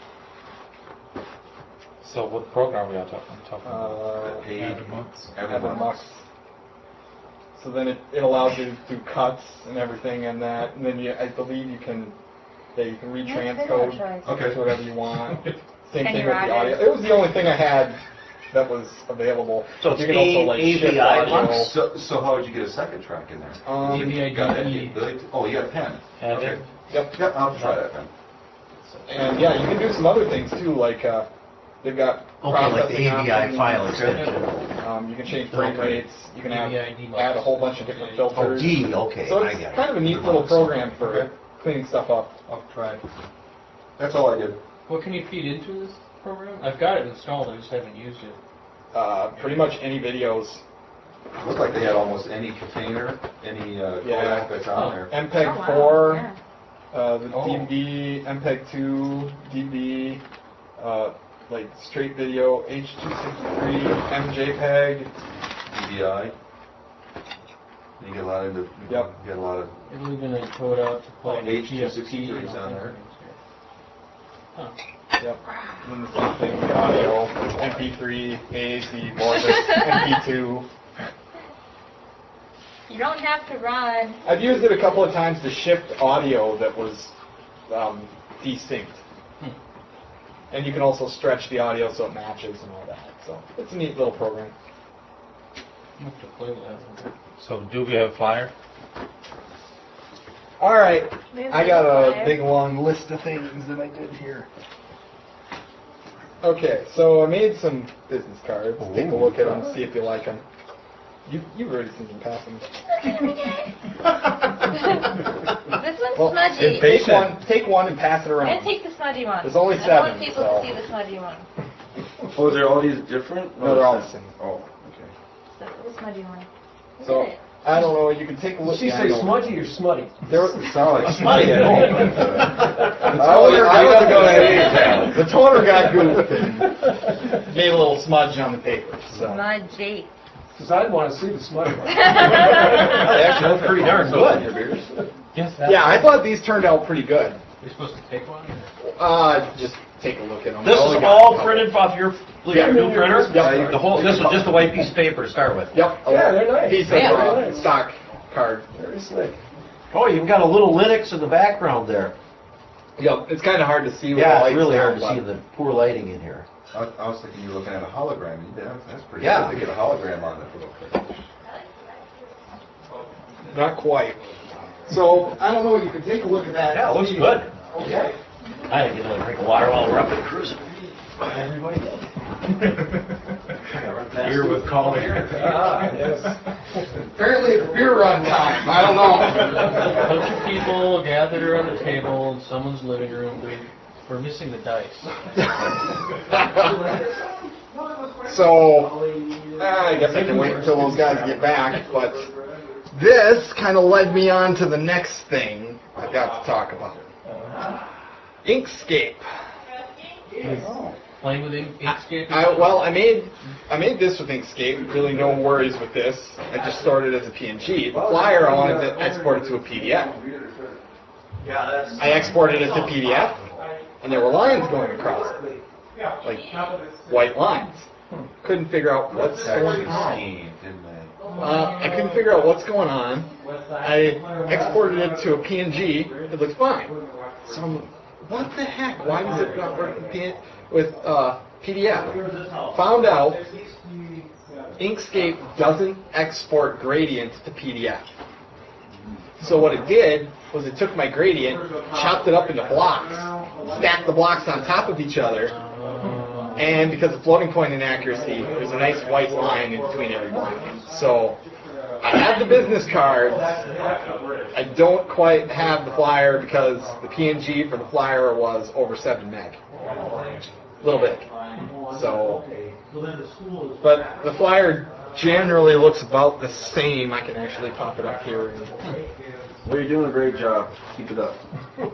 So what program we are talking, talking about? Uh, paid Avid Mux. every Avid month. Mux. So then it, it allows you to do cuts and everything and that, and then you, I believe you can, yeah, you can Nice retranscode video choice. Okay. to whatever you want. Same Kenny thing with the Rogers. audio. It was the only thing I had that was available. So it's you can also A- like A V I shift audio. Mux? So, so how would you get a second track in there? Um, You got that capability to- Oh, you got a pen? Have Okay. it? Yep. Yep, I'll try that then. And yeah, you can do some other things too, like uh, they've got Okay, like the processing A V I options. file extension. Um, you can change frame Okay. rates. You can have, A V I D add a whole bunch of different Oh, Oh, filters. D, okay, So I it's get kind it. of a neat little program for cleaning stuff up. I'll try. That's all I did. What can you feed into this program? I've got it installed, I just haven't used it. Uh, pretty much any videos. It looked like they had almost any container, any uh, Yeah. codec that's on there. M P E G Oh, wow, four, yeah. uh, the Oh. D V D, M P E G two, D V D, uh, like straight video, H two sixty-three, M J P E G. D V I. You get a lot of, you Yep. get a lot of It'll even encode out to play H P two S P sixty-three is on there. Huh. Yep. And then the same thing with the audio, M P three, A A C, Vorbis, M P two. You don't have to run. I've used it a couple of times to shift audio that was um, desync. Hmm. And you can also stretch the audio so it matches and all that. So it's a neat little program. I'm gonna have to play with that one. So do we have a flyer? All right, There's I the got a flyer. big long list of things that I did here. Okay, so I made some business cards. Take a look at them, see if you like them. You, you've already seen them passing. This one's Well, smudgy. take one, take one and pass it I'm around. gonna take the smudgy one. There's only I don't want seven, people so- to see the smudgy one. Oh, are all these different? No, they're all the same. Oh, okay. So, the smudgy one. Look So, at it. I don't know, you can take a look. Did she yeah, I say know. smudgy or smutty? There was, Sound like Smutty. at home. I was, I was going The toner got goofed and made a little smudge on the paper. So. Smudgy. Because I'd want to see the smutty one. Actually, that's pretty darn good. Yes. Yeah, I thought these turned out pretty good. You're supposed to take one? or- Uh, just take a look at them. This I is only got a all couple. printed off your, Yeah. your new printer? Yep. The whole, this is just a white piece of paper to start with? Yep. Yeah, they're nice. Piece of Man, uh, they're nice. stock card. Very slick. Oh, you've got a little Linux in the background there. Yep, it's kind of hard to see with the Yeah, lights it's really now, hard to but- see in the poor lighting in here. I, I was thinking you were looking at a hologram. Yeah, that's pretty Yeah. good to get a hologram on it for little kids. Not quite. So, I don't know, you can take a look at that. Yeah, it looks See- good. Okay. I had to get another drink of water while we're up and cruising. Everybody Beer with calling. Ah, yes. Apparently it's beer run time. I don't know. A bunch of people gathered around the table in someone's living room. We're missing the dice. So, uh, I guess I can wait until those guys get back, but this kind of led me on to the next thing I've got to talk about. Inkscape. Playing with Ink- Inkscape? I, well, I made I made this with Inkscape. Really, no worries with this. I just stored it as a P N G. The flyer, I wanted to export it to a P D F. I exported it to P D F, and there were lines going across it, like white lines. Couldn't figure out what's going on. Scheme, didn't they? Uh, I couldn't figure out what's going on. I exported it to a P N G. It looks fine. So I'm, what the heck? Why does it not work with, P- with uh, P D F? Found out Inkscape doesn't export gradients to P D F. So what it did was it took my gradient, chopped it up into blocks, stacked the blocks on top of each other, and because of floating point inaccuracy, there's a nice white line in between every block. So I have the business cards. I don't quite have the flyer because the P N G for the flyer was over seven meg. A little bit. So, but the flyer generally looks about the same. I can actually pop it up here. Well, you're doing a great job. Keep it up.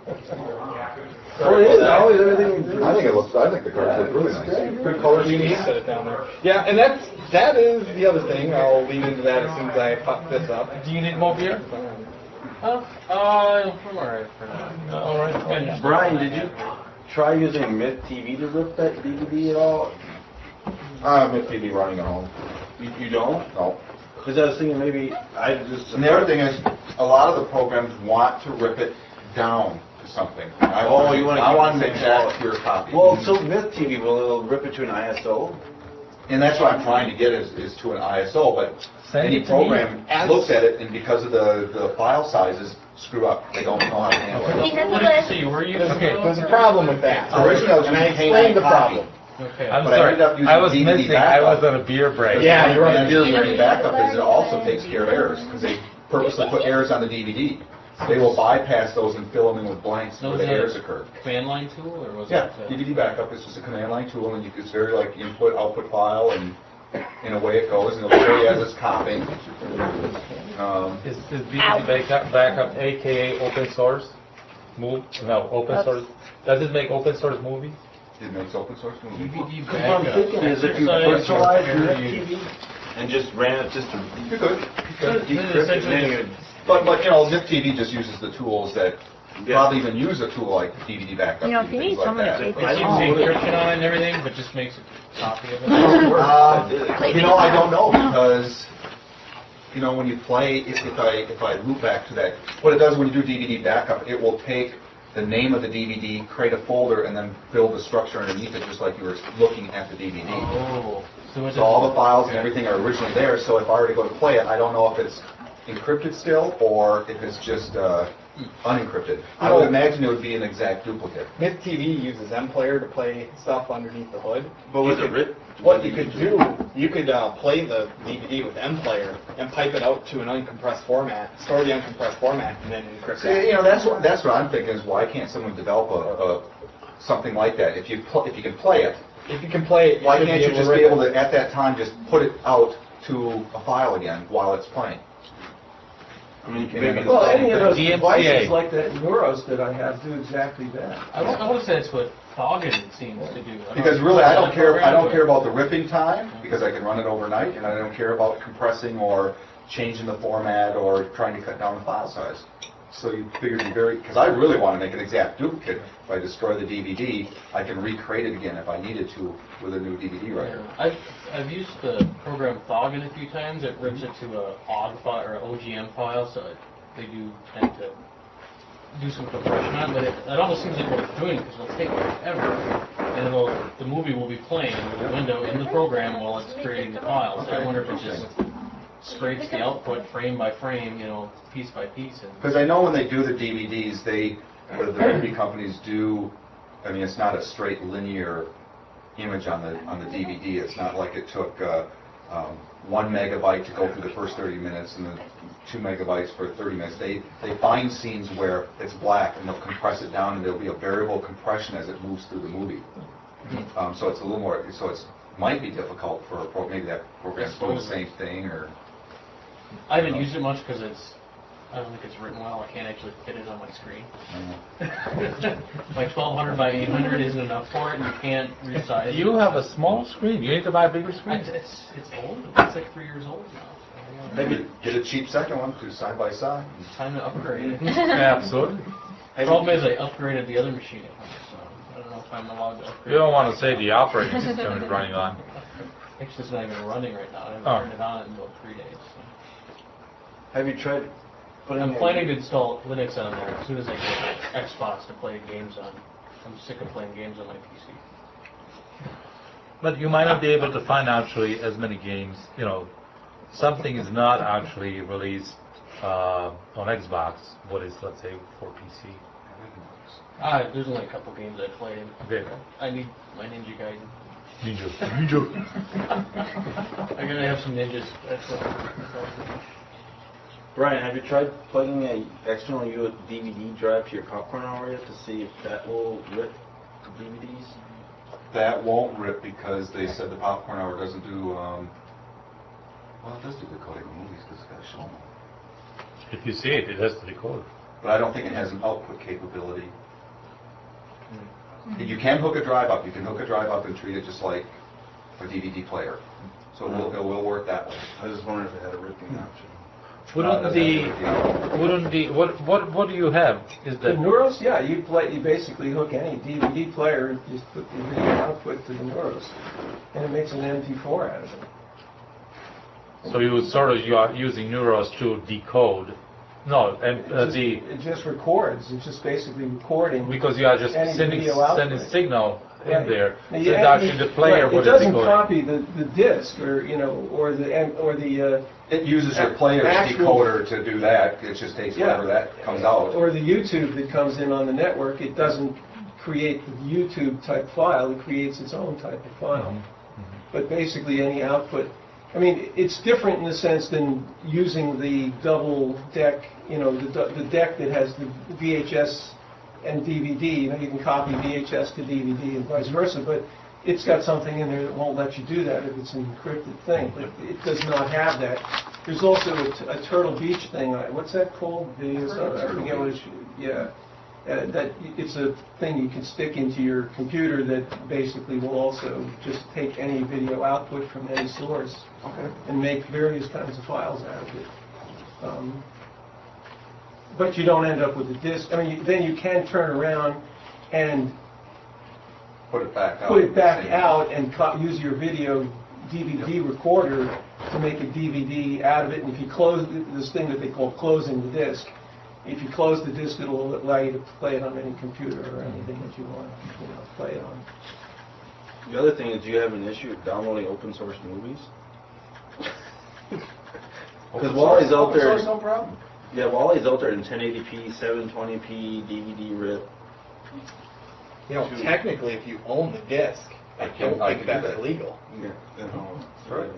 Oh, it is. Oh, everything. I think it looks. I think the cards look really nice. Good color scheme. Set it down there. Yeah, and that's that is the other thing. I'll lead into that as soon as I pop this up. Do you need more beer? Huh? Uh, I'm alright for now. All right. And Brian, did you try using Myth T V to rip that D V D at all? I'm at T V running at home. You, you don't? No. Because I was thinking maybe I just. And the other thing is, a lot of the programs want to rip it down to something. I Oh, you wanna I keep want the an same exact quality. pure copy. Well, so Myth T V will it'll rip it to an I S O. And that's what I'm trying to get is, is to an I S O, but Send any it to me. program As- looks at it, and because of the, the file sizes, screw up. They don't know how to handle He it. has a what did you list. say you were using? There's, though? there's a problem with that. Originally, I was and I using explained the K nine copy. problem. Okay. I'm But I sorry. ended up using I was D V D missing. I backup. was on a beer break. Yeah, you're on And a beer the break. backup is it also takes care of errors, because they purposely put errors on the D V D. They will bypass those and fill them in with blanks So where was the that errors occur. a command line tool, or was Yeah, it? uh, D V D backup is just a command line tool, and you, it's very like input, output file, and in a way it goes, and it'll show you as it's copying. Um, Is, is D V D backup, backup A K A open source? Move? No, open Oops. source. Does it make open source movies? It makes open source movie. D V D What I'm backup. thinking is if you Exercise virtualize or your area T V and just ran it just to You could. Then- then decrypt it, essentially then just- you But, but, you know, N I P T V just uses the tools that, Yeah. probably even use a tool like D V D backup You know, and if you things need like someone to that. take It this keeps Oh, the what is- encryption on and everything, but just makes a copy of it. Uh, you know, I don't know, because, you know, when you play, if, if I, if I loop back to that, what it does when you do D V D backup, it will take the name of the D V D, create a folder, and then build the structure underneath it, just like you were looking at the D V D. Oh, so it So all the doesn't- files and okay. everything are originally there, so if I were to go to play it, I don't know if it's encrypted still, or if it's just uh, unencrypted. I would imagine it would be an exact duplicate. N I P T V uses M-Player to play stuff underneath the hood. But You was it could- writ- What you could do, you could uh, play the D V D with M-Player and pipe it out to an uncompressed format, store the uncompressed format, and then encrypt See, you that. know, that's what, that's what I'm thinking, is why can't someone develop a, a, something like that? If you, pl- if you can play it, If you can play it, you why should can't be you able just to be rip able it. to, at that time, just put it out to a file again while it's playing? I mean, Okay, maybe then- Well, any of those D M C A. devices like that Neuros that I have do exactly that. I want, I want to say that's what Foggin seems to do. I don't Because know. really, I don't care, I don't Program, care about the ripping time, because I can run it overnight, and I don't care about compressing or changing the format or trying to cut down the file size. So you figure it'd be very, because I really want to make an exact duplicate. If I destroy the D V D, I can recreate it again if I needed to with a new D V D Yeah. writer. I've, I've used the program Foggin a few times. It rips it to a O G file or O G M file, so it, they do tend to do some compression on it. But it, it almost seems like what it's doing, because it'll take forever, and it'll the movie will be playing in the window in the program while it's creating the file. So I wonder if it just scrapes the output frame by frame, you know, piece by piece. And Because I know when they do the D V Ds, they, or the movie companies do, I mean, it's not a straight linear image on the, on the D V D. It's not like it took uh, um, one megabyte to go through the first thirty minutes and then two megabytes for thirty minutes. They, they find scenes where it's black and they'll compress it down, and there'll be a variable compression as it moves through the movie. Um, So it's a little more, so it's, might be difficult for, a pro- maybe that program's doing the same thing, or... I haven't used it much because it's I don't think it's written well. I can't actually fit it on my screen. My twelve hundred by eight hundred isn't enough for it, and you can't resize it. You have a small screen. You need to buy a bigger I- screen. It's, it's old. It's like three years old now. So, yeah. Maybe get a cheap second one, do side by side. It's time to upgrade it. Absolutely. The problem is I upgraded the other machine at home, so I don't know if I'm allowed to upgrade. You don't want to say the operating system is running on. Actually, it's not even running right now. I haven't Oh. turned it on in about three days. So. Have you tried putting I'm a- planning to install Linux on there as soon as I get Xbox to play games on. I'm sick of playing games on my P C. But you might not be able to find actually as many games, you know, something is not actually released uh, on Xbox, what is, let's say, for P C. Ah, there's only a couple games I played. Okay. I need my Ninja Gaiden. Ninja. Ninja. I gotta have some ninjas. That's what. Brian, have you tried plugging a external U S D V D drive to your popcorn hour yet to see if that will rip the D V Ds? That won't rip because they said the Popcorn Hour doesn't do, um, well, it does do decoding of movies because it's got a show them. If you see it, it has to decode. But I don't think it has an output capability. You can hook a drive up, you can hook a drive up and treat it just like a D V D player. So it will, it will work that way. I was just wondering if it had a ripping option. Wouldn't Uh, the, that's- wouldn't the, what, what, what do you have? Is The that, Neuros, yeah, you play, you basically hook any D V D player, and just put the video output to the Neuros, and it makes an M P four out of it. so you sort of, you are using Neuros to decode, no, and It uh, just- the, It just records, it's just basically recording. because you are just any sending, video sending output. signal in Right. there. Now, So you it's actually- actually the player right, would It doesn't decode. copy the, the disc, or, you know, or the, and- or the, uh, It uses your player's Actual- decoder to do that, it just takes Yeah. whatever that comes out. or the YouTube that comes in on the network, it doesn't create the YouTube type file, it creates its own type of file. But basically, any output, I mean, it's different in the sense than using the double deck, you know, the, du- the deck that has the V H S and D V D, you know, you can copy V H S to D V D and vice versa, but it's got something in there that won't let you do that if it's an encrypted thing, but it does not have that. There's also a, t- a Turtle Beach thing, I- what's that called? The, I forget what it's, yeah. uh, that it's a thing you can stick into your computer that basically will also just take any video output from any source Okay. and make various kinds of files out of it. Um, but you don't end up with a disk. I mean, you, then you can turn around and Put it back out. put it back Same. out and co- use your video D V D recorder to make a D V D out of it. And if you close this thing that they call closing the disk, if you close the disk, it'll allow you to play it on any computer or anything that you want, you know, play it on. The other thing is, do you have an issue with downloading open source movies? Because Wally's out Open there. source, no problem. Yeah, Wally's out there in ten eighty p, seven twenty p, D V D rip. You know, technically, if you own the disc, I I can- don't I think can do that's that. illegal. Yeah, you know. Right.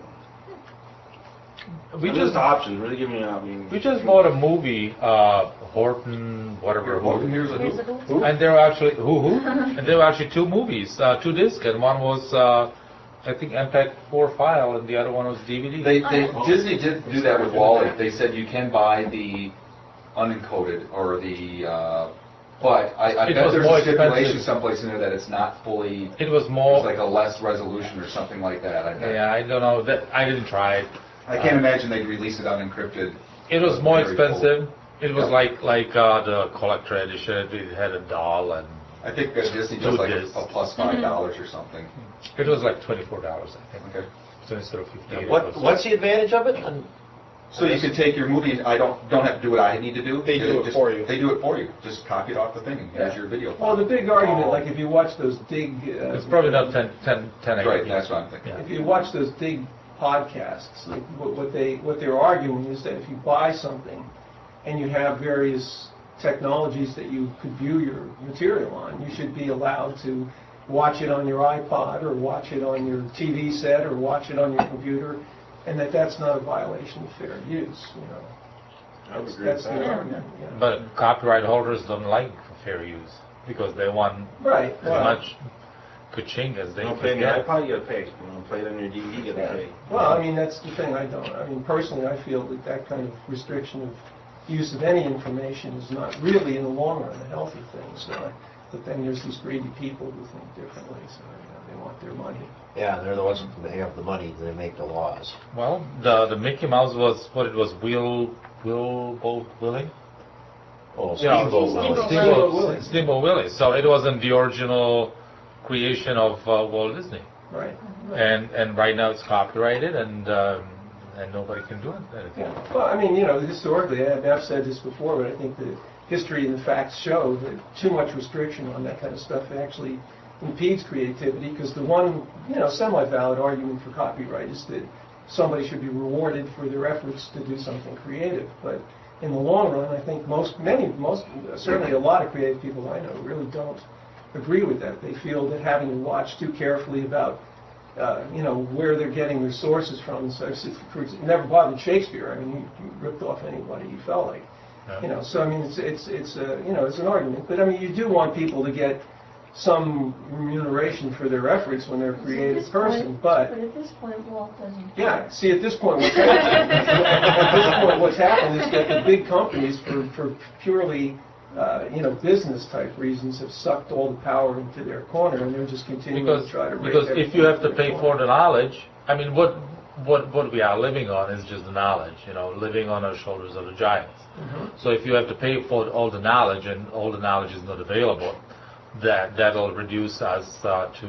We We just just options, really giving you options. we just bought a movie, uh, Horton, whatever. Horton, movie. here's a Here's a who. who. And there were actually who who, and there were actually two movies, uh, two discs, and one was uh, I think M P E G four file, and the other one was D V D. They, they, Disney did do that with Wally. They said you can buy the unencoded or the, uh, but I, I It bet was there's more a stipulation expensive. someplace in there that it's not fully, It was it's more. like a less resolution or something like that. I bet. Yeah, I don't know. That I didn't try it. I can't Uh, imagine they'd release it unencrypted. It was more Very full. expensive. It was Yeah. like like uh, the collector edition. It had a doll, and I think that Disney Two does like a discs. a plus five dollars or something. it was like twenty-four dollars, I think. Okay. So instead of fifty. Yeah, What, what's the advantage of it? And- So you can take your movie, I don't, don't have to do what I need to do. They do it just- for you. They do it for you. Just copy it off the thing and here's your video file. Well, the big argument, like if you watch those dig... Uh, It's probably not ten, ten, ten eighty. Right, that's what I'm thinking. Yeah. If you watch those dig podcasts, like what, what they what they're arguing is that if you buy something and you have various technologies that you could view your material on, you should be allowed to watch it on your iPod or watch it on your T V set or watch it on your computer, and that that's not a violation of fair use. You know, I would that's, agree that's with the that. argument. Yeah. But copyright holders don't like fair use because they want Right. as Well, much kuching as You they don't play can on your get. iPod, you gotta pay. You don't play it on your D V D, you gotta Yeah. pay. Well, I mean, that's the thing, I don't, I mean, personally, I feel that that kind of restriction of use of any information is not really, in the long run, a healthy thing, so, but then there's these greedy people who think differently, so, you know, they want their money. Yeah, they're the ones that have the money, they make the laws. Well, the the Mickey Mouse was what it was, Will Will Boat Willie. Oh, Yeah, Steamboat Steamboat Willie. Steamboat Willie. Willie. Steamboat Willie. So it wasn't the original creation of uh, Walt Disney, Right. and and right now it's copyrighted, and um, and nobody can do it. anything. Yeah, well, I mean, you know, historically, I've, I've said this before, but I think the history and the facts show that too much restriction on that kind of stuff actually impedes creativity, because the one, you know, semi-valid argument for copyright is that somebody should be rewarded for their efforts to do something creative. But in the long run, I think most, many, most, certainly a lot of creative people I know really don't agree with that. They feel that having to watch too carefully about Uh, you know, where they're getting their sources from. So it's, it's, it never bothered Shakespeare. I mean, he, he ripped off anybody he felt like. You know, so I mean, it's it's it's a you know, it's an argument. But I mean, you do want people to get some remuneration for their efforts when they're a At creative this point- person. But But at this point, Walt doesn't. yeah, see, at this point, what's happened, at this point, what's happened is that the big companies, for for purely uh, you know, business type reasons, have sucked all the power into their corner, and they're just continuing Because to try to raise because if you have to everything pay to for their the knowledge, I mean, what what what we are living on is just the knowledge, you know, living on our shoulders of the giants. Mhm. So if you have to pay for all the knowledge and all the knowledge is not available, that that'll reduce us uh, to,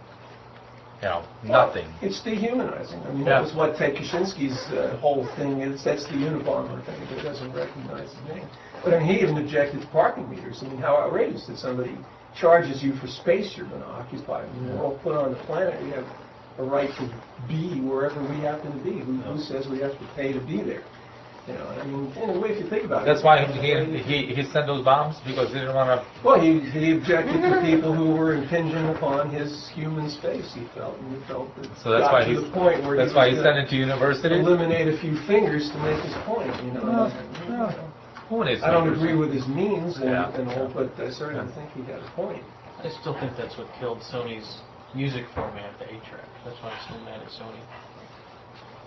you know, nothing. It's dehumanizing. I mean, Yeah. that was what Ted Kaczynski's uh, whole thing is. That's the Unabomber thing that doesn't recognize his name. But I mean, he even objected to parking meters. I mean, how outrageous that somebody charges you for space you're going to occupy. I mean, we're all put on the planet. We have a right to be wherever we happen to be. Who, who says we have to pay to be there? You know, I mean, in a way, if you think about it. That's why he he he sent those bombs, because he didn't want to. Well, he, he objected to people who were impinging upon his human space, he felt, and he felt that So that's got why to he's the point where that's he why was he gonna sent it to universities. eliminate a few fingers to make his point, you know. Well, You know, Who needs I don't fingers? agree with his means and, Yeah. and all, but I certainly think he got a point. I still think that's what killed Sony's music format, the eight track. That's why I'm still mad at Sony.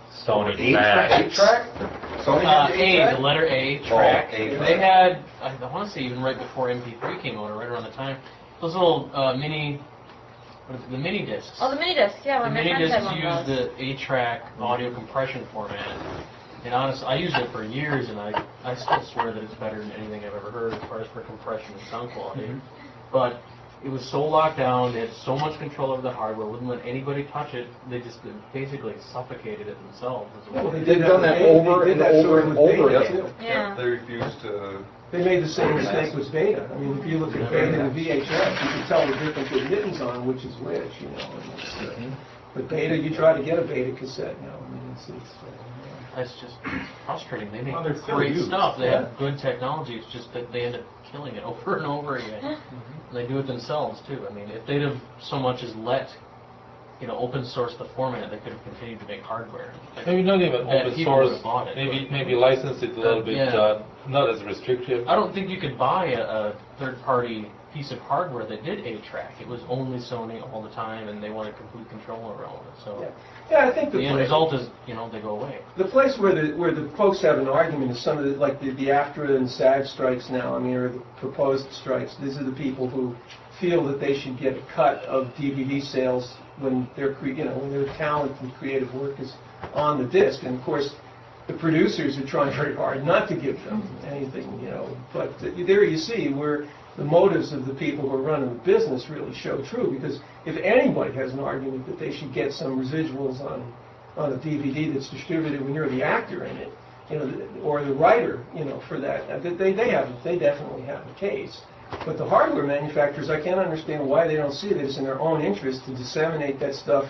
Sony Eight track. Eight track? Sony Uh, had the A, eight track? the letter A, track. Oh, A They track. had, I want to say even right before M P three came out, or right around the time, those little uh, mini, what is it, the mini discs. Oh, the mini disc, yeah, The one of my mini friends had discs one use of those. the eight-track audio compression format. And honestly, I used it for years, and I, I still swear that it's better than anything I've ever heard as far as for compression and sound quality. Mm-hmm. But it was so locked down, they had so much control over the hardware, wouldn't let anybody touch it, they just basically suffocated it themselves as well. Well, they They've did done with that Beta. over They and did that over sort of and with over Beta, again. too. Yeah. They refused to. They made the same mistake with Beta. I mean, if you look at Beta and V H S, you can tell the difference with mittens on which is which, you know. And it's, uh, but Beta, you try to get a Beta cassette now. I mean, it's, it's uh, That's just it's frustrating. They make Well, they're still great used. stuff. They Yeah. have good technology. It's just that they end up killing it over and over again. And they do it themselves too. I mean, if they'd have so much as let, you know, open source the format, they could have continued to make hardware. Maybe not even Bad open people would source, have bought it, maybe, but- maybe license it a little bit, Yeah. uh, not as restrictive. I don't think you could buy a, a third-party piece of hardware that did eight track. It was only Sony all the time, and they wanted complete control over all of it. So yeah. Yeah, I think the the end place, result is, you know, they go away. the place where the where the folks have an argument is some of the like the, the AFTRA and SAG strikes now. I mean, or the proposed strikes. These are the people who feel that they should get a cut of D V D sales when their cre- you know when their talent and creative work is on the disc. And of course, the producers are trying very hard not to give them anything, you know. But uh, there you see where the motives of the people who are running the business really show true. Because if anybody has an argument that they should get some residuals on on a D V D that's distributed when you're the actor in it, you know, or the writer, you know, for that, uh, they they have they definitely have the case. But the hardware manufacturers, I can't understand why they don't see that it's in their own interest to disseminate that stuff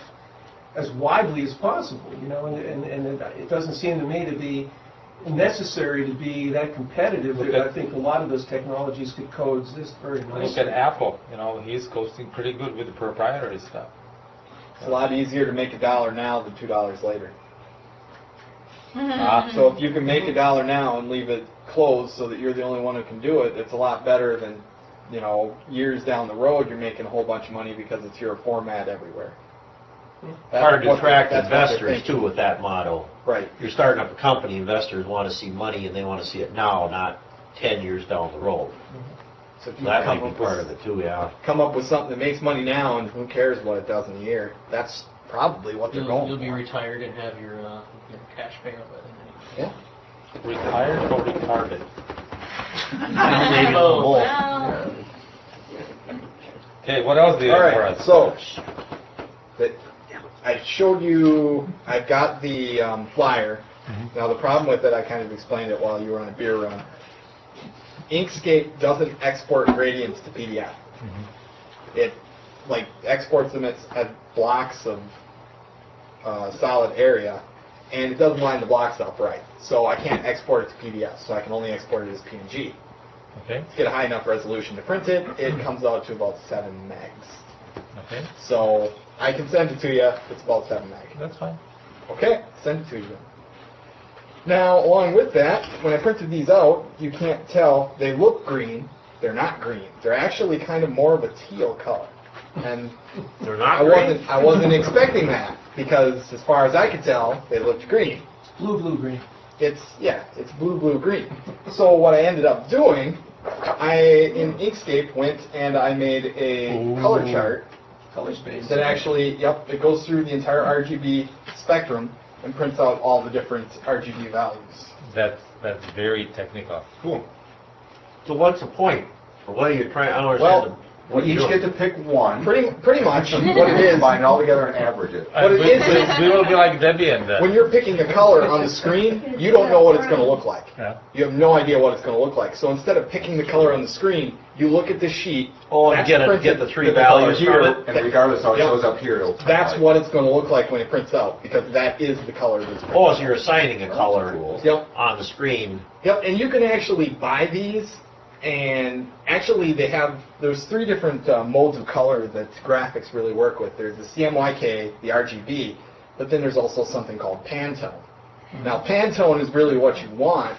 as widely as possible, you know, and, and, and it, it doesn't seem to me to be necessary to be that competitive. Look I at- think a lot of those technologies could coexist very Look nicely. at Apple, you know, he's coasting pretty good with the proprietary stuff. It's a lot easier to make a dollar now than two dollars later. Ah. So if you can make a dollar now and leave it closed so that you're the only one who can do it, it's a lot better than, you know, years down the road you're making a whole bunch of money because it's your format everywhere. That's Hard to what- attract that's what they're investors thinking. too with that motto. Right. You're starting up a company, investors want to see money and they want to see it now, not ten years down the road. So if So you that come might be up part with, of it too, yeah. come up with something that makes money now and who cares what it does in a year, that's probably what they're You'll, going you'll be for. retired and have your, uh, your cash payout by then. Yeah. Retired or retarded? Maybe Oh. both. Well, Okay, what else do you All have for right, us? so the, I showed you, I've got the um, flyer. Now the problem with it, I kind of explained it while you were on a beer run. Inkscape doesn't export gradients to P D F. It like exports them as, as blocks of uh, solid area, and it doesn't line the blocks up right. So I can't export it to P D F. So I can only export it as P N G. Okay, To get a high enough resolution to print it, it comes out to about seven megs. okay, So I can send it to you. It's about seven meg. that's fine. Okay, send it to you. Now, along with that, when I printed these out, you can't tell. They look green. They're not green. They're actually kind of more of a teal color. And They're I not wasn't I wasn't expecting that because, as far as I could tell, they looked green. Blue, blue, green. It's yeah, it's blue, blue, green. So what I ended up doing, I in Inkscape went and I made a color chart Color space. that actually, yep, it goes through the entire R G B spectrum and prints out all the different R G B values. That's, that's very technical. Cool. So what's the point? Or what are you trying, I don't Well, understand. the- We what you're each get doing. to pick one. Pretty pretty much what it is, Combine it all together and average it. What it we, is is- we, we will be like Debbie and that. when you're picking a color on the screen, you don't know what it's going to look like. Yeah. You have no idea what it's going to look like. So instead of picking the color on the screen, you look at the sheet. Oh, and that's get it- printed, get the three get color values here, from it? And regardless how it Yep. shows up here, it'll. That's what it's going to look like when it prints out, because that is the color that's printed. Oh, so you're assigning a color Yep. on the screen. Yep, and you can actually buy these, and actually they have, there's three different uh, modes of color that graphics really work with. There's the C M Y K, the R G B, but then there's also something called Pantone. Now Pantone is really what you want,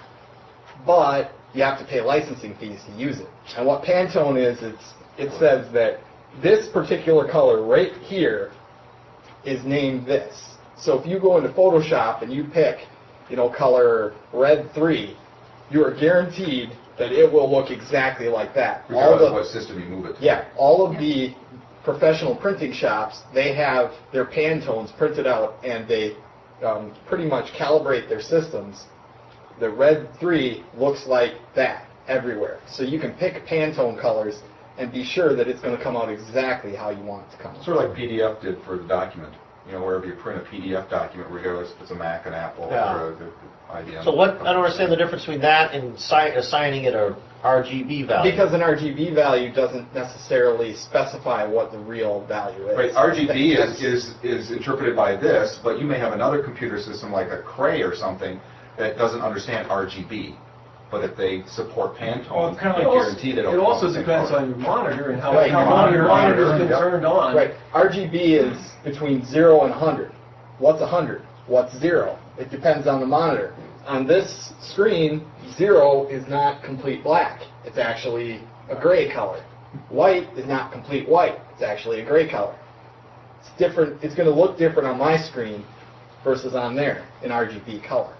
but you have to pay licensing fees to use it. And what Pantone is, it's, it says that this particular color right here is named this. So if you go into Photoshop and you pick, you know, color red three, you are guaranteed that it will look exactly like that. All Regardless the, of what system you move it to. yeah, all of the professional printing shops, they have their Pantones printed out, and they um, pretty much calibrate their systems. The red three looks like that everywhere. So you can pick Pantone colors and be sure that it's going to come out exactly how you want it to come out. Sort of like P D F did for the document. You know, wherever you print a P D F document, regardless if it's a Mac, an Apple, Yeah. or a, I B M. So what, I don't understand the difference between that and assi- assigning it a R G B value. Because an R G B value doesn't necessarily specify what the real value is. Right, R G B That's- is, is, is interpreted by this, but you may have another computer system like a Cray or something that doesn't understand R G B. But if they support Pantone, Well, it's kinda I like guarantee that It it'll also come out the same depends color. on your monitor and how, Right, how your long your monitor, monitor's been yep. turned on. Right. R G B is between zero and one hundred. What's one hundred? What's zero? It depends on the monitor. On this screen, zero is not complete black. It's actually a gray color. White is not complete white. It's actually a gray color. It's different. It's going to look different on my screen versus on there in R G B color.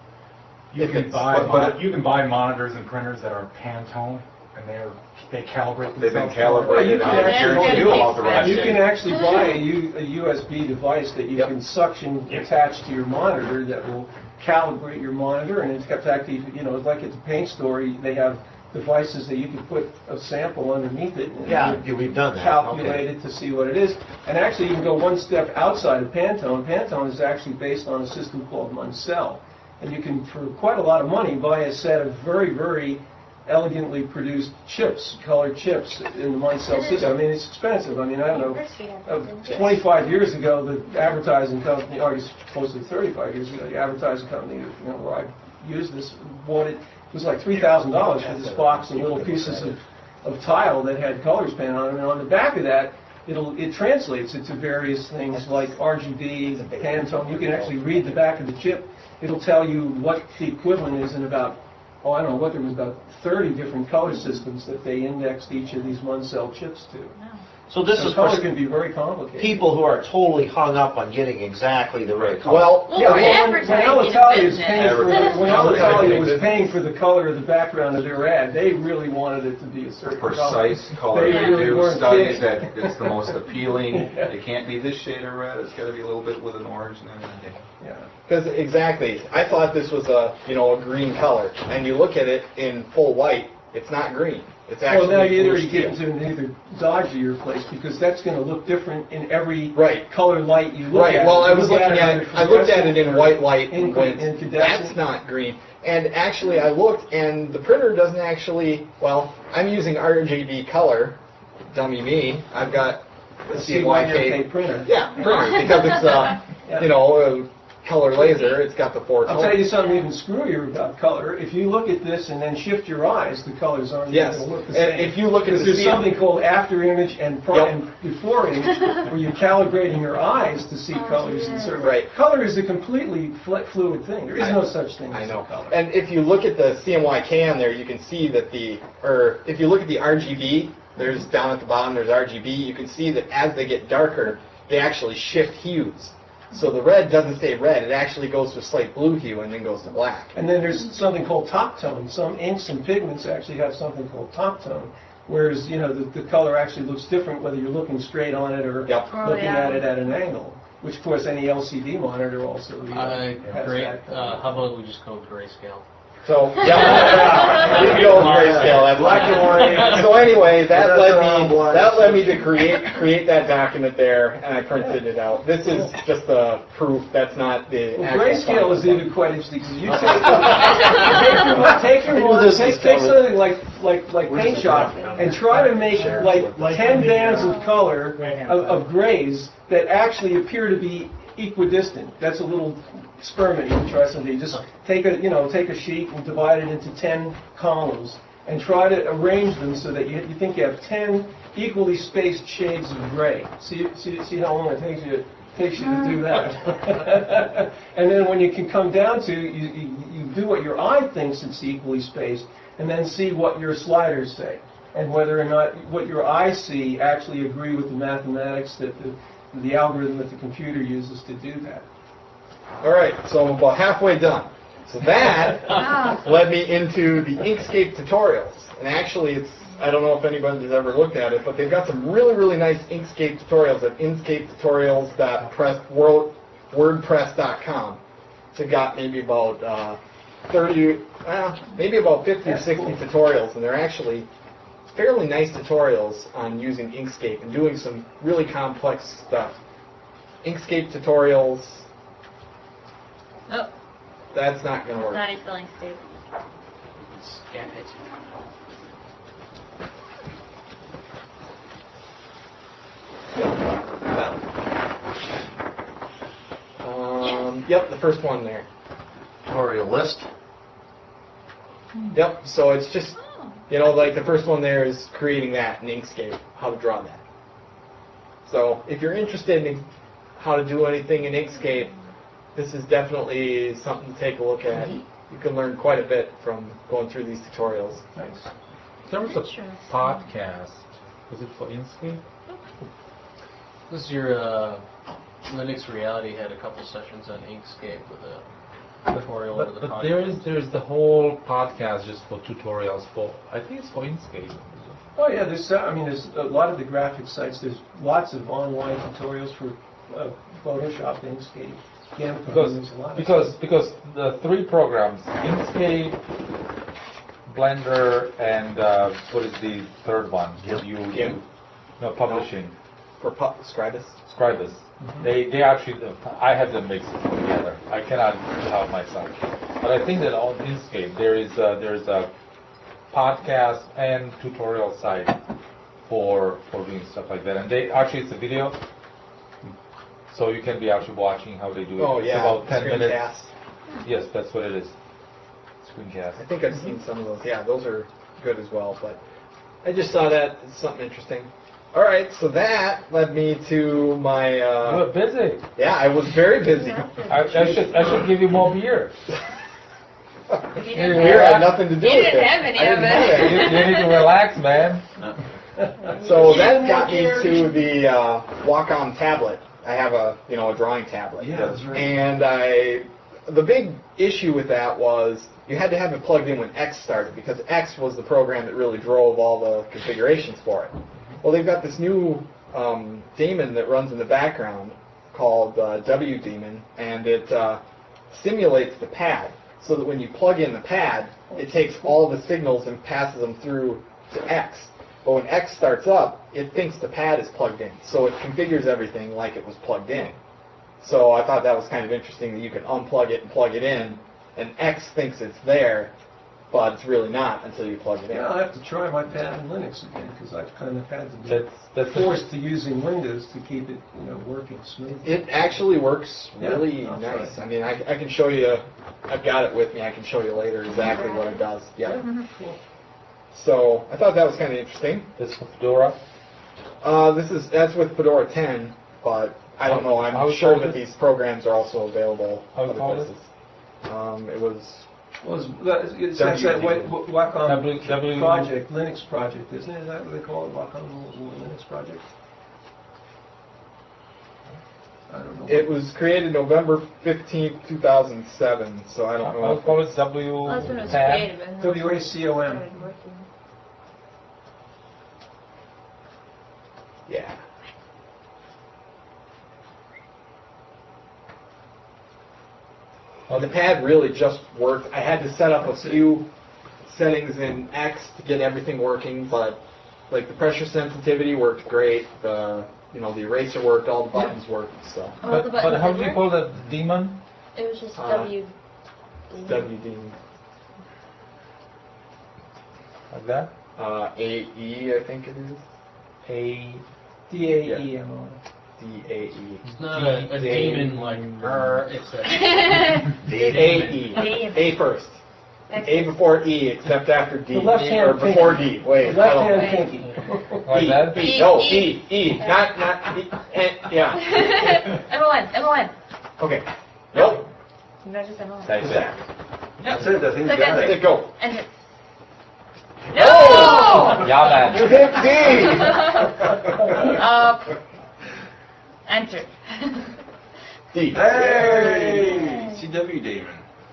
You If can it's- buy, but- mon- but- you can buy monitors and printers that are Pantone, and they're, they calibrate They've been themselves. calibrated, You I can actually- guarantee you about the right You shape. can actually buy a, U, a U S B device that you Yep. can suction attach to your monitor that will calibrate your monitor, and it's got actually, you know, it's like at the paint store, they have devices that you can put a sample underneath it. And Yeah, it- yeah, we've done that. Calculate Okay. it to see what it is. And actually, you can go one step outside of Pantone. Pantone is actually based on a system called Munsell. And you can, for quite a lot of money, buy a set of very, very elegantly produced chips, colored chips in the Munsell system. I mean, it's expensive. I mean, I don't know. Uh, twenty-five years ago, the advertising company, or it's close to thirty-five years ago, the advertising company, you know, where I used this, bought it, it was like three thousand dollars for this box of little pieces of, of tile that had colors painted on them. And on the back of that, it'll, it translates it to various things like R G B, Pantone. You can actually read the back of the chip. It'll tell you what the equivalent is in about, oh, I don't know, what there was about thirty different color systems that they indexed each of these Munsell chips to. So this So is color for can be very complicated. people who are totally hung up on getting exactly the right color. Well, Well, yeah, we're well, When advertising Alitalia a is paying for, business. when Advertising Alitalia a was business. paying for the color of the background of their ad, they really wanted it to be a certain color. Precise color. They They really do weren't studies kidding. that it's the most appealing. It can't be this shade of red. It's got to be a little bit with an orange and everything. Yeah. because exactly, I thought this was a, you know, a green color, and you look at it in full white, it's not green. It's Well, actually now you either blue you get steel. into either Dodge or your place, because that's gonna look different in every Right. color light you look at. Right, well, I You was look looking at either it, I looked at it in fluorescent white light in- and went, incandescent. that's not green. And actually, I looked, and the printer doesn't actually, well, I'm using R G B color, dummy me, I've got the or C Y K C Y K. printer. Yeah, printer, because it's, uh, Yeah. you know, a color laser, it's got the four I'll tell you tones. something even screwier about color. If you look at this and then shift your eyes, the colors aren't even Yes, gonna look the and same. if you look at Because the there's C- something called after image and pro- Yep. and before image, where you're calibrating your eyes to see Oh, colors in yeah. certain. Right. Color is a completely fl- fluid thing. There is I- no such thing I as know. a color. And if you look at the C M Y K on there, you can see that the, or if you look at the R G B, there's down at the bottom, there's R G B, you can see that as they get darker, they actually shift hues. So the red doesn't stay red, it actually goes to a slight blue hue and then goes to black. And then there's something called top tone. Some inks and pigments actually have something called top tone, whereas, you know, the, the color actually looks different whether you're looking straight on it or Yep. Oh, looking yeah. at it at an angle, which of course any L C D monitor also uh, Uh, has great, that. uh, how about we just go grayscale? So, yeah, you can go with grayscale, that's Black and white. So anyway, that That's led around me, black. that led me to create, create that document there, and I printed it out. This is just a proof, that's not the Well, actual grayscale final is stuff. even quite interesting, because you take, take your, take your, knew this take, was take coming. something like, like, like paint shop, and try to make like ten bands of color of, of grays that actually appear to be equidistant. That's a little experiment you can try someday. Just take a, you know, take a sheet and divide it into ten columns, and try to arrange them so that you, you think you have ten equally spaced shades of gray. See, see, see how long it takes you, takes you to do that. And then when you can come down to, you, you, you do what your eye thinks it's equally spaced, and then see what your sliders say, and whether or not what your eyes see actually agree with the mathematics that the, the algorithm that the computer uses to do that. All right, so I'm about halfway done. So that Ah. led me into the Inkscape tutorials. And actually, it's, I don't know if anybody's ever looked at it, but they've got some really, really nice Inkscape tutorials at inkscape tutorials dot wordpress dot com. They've got maybe about uh, thirty, well, maybe about fifty or sixty tutorials, and they're actually fairly nice tutorials on using Inkscape and doing some really complex stuff. Inkscape tutorials, Oh, that's not going to work. not a filling state. Scan it. Um, yep, the first one there. Tutorial list. Yep, so it's just, Oh. you know, like the first one there is creating that in Inkscape, how to draw that. So if you're interested in how to do anything in Inkscape, this is definitely something to take a look at. You can learn quite a bit from going through these tutorials. Nice. In terms of Interesting. podcast, is it for Inkscape? This is your uh, Linux Reality had a couple sessions on Inkscape with a tutorial over the But, but podcast. there is there's the whole podcast just for tutorials for, I think it's for Inkscape. Oh yeah, there's, uh, I mean, there's a lot of the graphic sites, there's lots of online tutorials for uh, Photoshop, Inkscape, GIMP, I mean, Because there's a lot of because stuff. because the three programs, Inkscape, Blender, and uh, what is the third one? GIMP. You, GIMP. you no publishing. For pu- Scribus. Scribus. They they actually I have them mixed together. I cannot help myself. But I think that on Inkscape there is a, there is a podcast and tutorial site for for doing stuff like that. And they actually it's a video, so you can be actually watching how they do it. Oh It's yeah, about ten minutes. screencast. Yes, that's what it is. Screencast. I think I've seen some of those. Yeah, those are good as well. But I just saw that as something interesting. All right, so that led me to my. You Uh, were busy. yeah, I was very busy. I, I should I should give you more beer. You Beer didn't had have, nothing to do you with didn't it. have any I didn't of have it. You, any. you need to relax, man. So that got me to the uh, Wacom tablet. I have a you know a drawing tablet. Yeah, that's right. And I, the big issue with that was you had to have it plugged in when X started because X was the program that really drove all the configurations for it. Well, they've got this new um, daemon that runs in the background called uh, W daemon, and it uh, simulates the pad so that when you plug in the pad, it takes all the signals and passes them through to X. But when X starts up, it thinks the pad is plugged in, so it configures everything like it was plugged in. So I thought that was kind of interesting that you can unplug it and plug it in, and X thinks it's there, but it's really not until you plug it in. Yeah, I'll have to try my pad in Linux again, because I've kind of had to be That's that's forced to using Windows to keep it, you know, working smoothly. It actually works Yeah, really I'll try nice. it. I mean, I, I can show you, I've got it with me, I can show you later exactly what it does. Yeah. Cool. So I thought that was kind of interesting. that's for Fedora. Uh, this is, that's with Fedora ten, but I don't know, How I'm is sure it? that these programs are also available How is other it? places. Um, it was, Well, it's, that- it's, it's that Wa- Wa- Wacom W- W- project, Linux project, isn't it? Is that what they call it, Wacom Linux project? I don't know. it was created November fifteenth, two thousand seven, so I don't know. I'll if call it's- it W. Well, that's when it was tab. created, but W A C O M. started working. Yeah. And the pad really just worked. I had to set up a few settings in X to get everything working, but like the pressure sensitivity worked great. The you know the eraser worked. All the buttons worked. So Oh, But, the but buttons how did do you work? call that demon? It was just Uh, W. W D Like that? uh, A E I think it is. A. D A E M O. D A E. It's not a, a demon like her. It's a A E. A first. A before E, except after D. The left hand or before pinky. D. Wait. The left I don't hand know. pinky. Like E, that? E, no, E, E, E, not, not, E, eh, yeah. M one, M one. Okay. Nope. No, just M one. Like Just that. that. That's it, I think you Second. got Let it. it go. Enter. Oh! Yeah, You man. hit D! Up. Enter. D. Hey! C W Damon.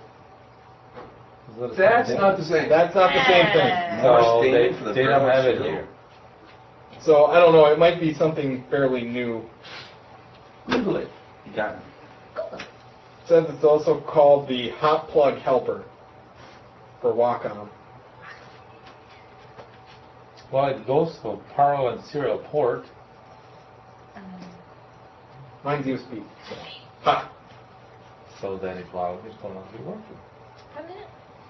That's not the same. That's not the same thing. So More they, statement for the they don't Browns have it still. here. So I don't know. It might be something fairly new. Google it. You got it. It says it's also called the hot plug helper for Wacom. Well, it goes to parallel and serial port. Mine's U S B. So. Ha! So then it will it's gonna be working. A minute.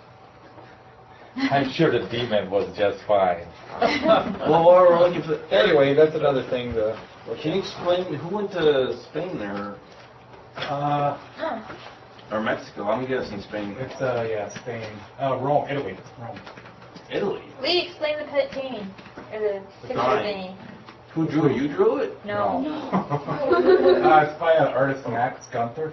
I'm sure the D-Man was just fine. Well, while we're looking for... Anyway, that's another thing to look Can you at. explain, who went to Spain there? Uh, Or Mexico? I'm guessing Spain. it's, uh, yeah, Spain. Uh, Rome, Italy, Rome. Italy. Lee, explain the pit painting. Or the picture drawing. thingy. Who drew it? You drew it? No. uh, it's by an artist, Max Gunther.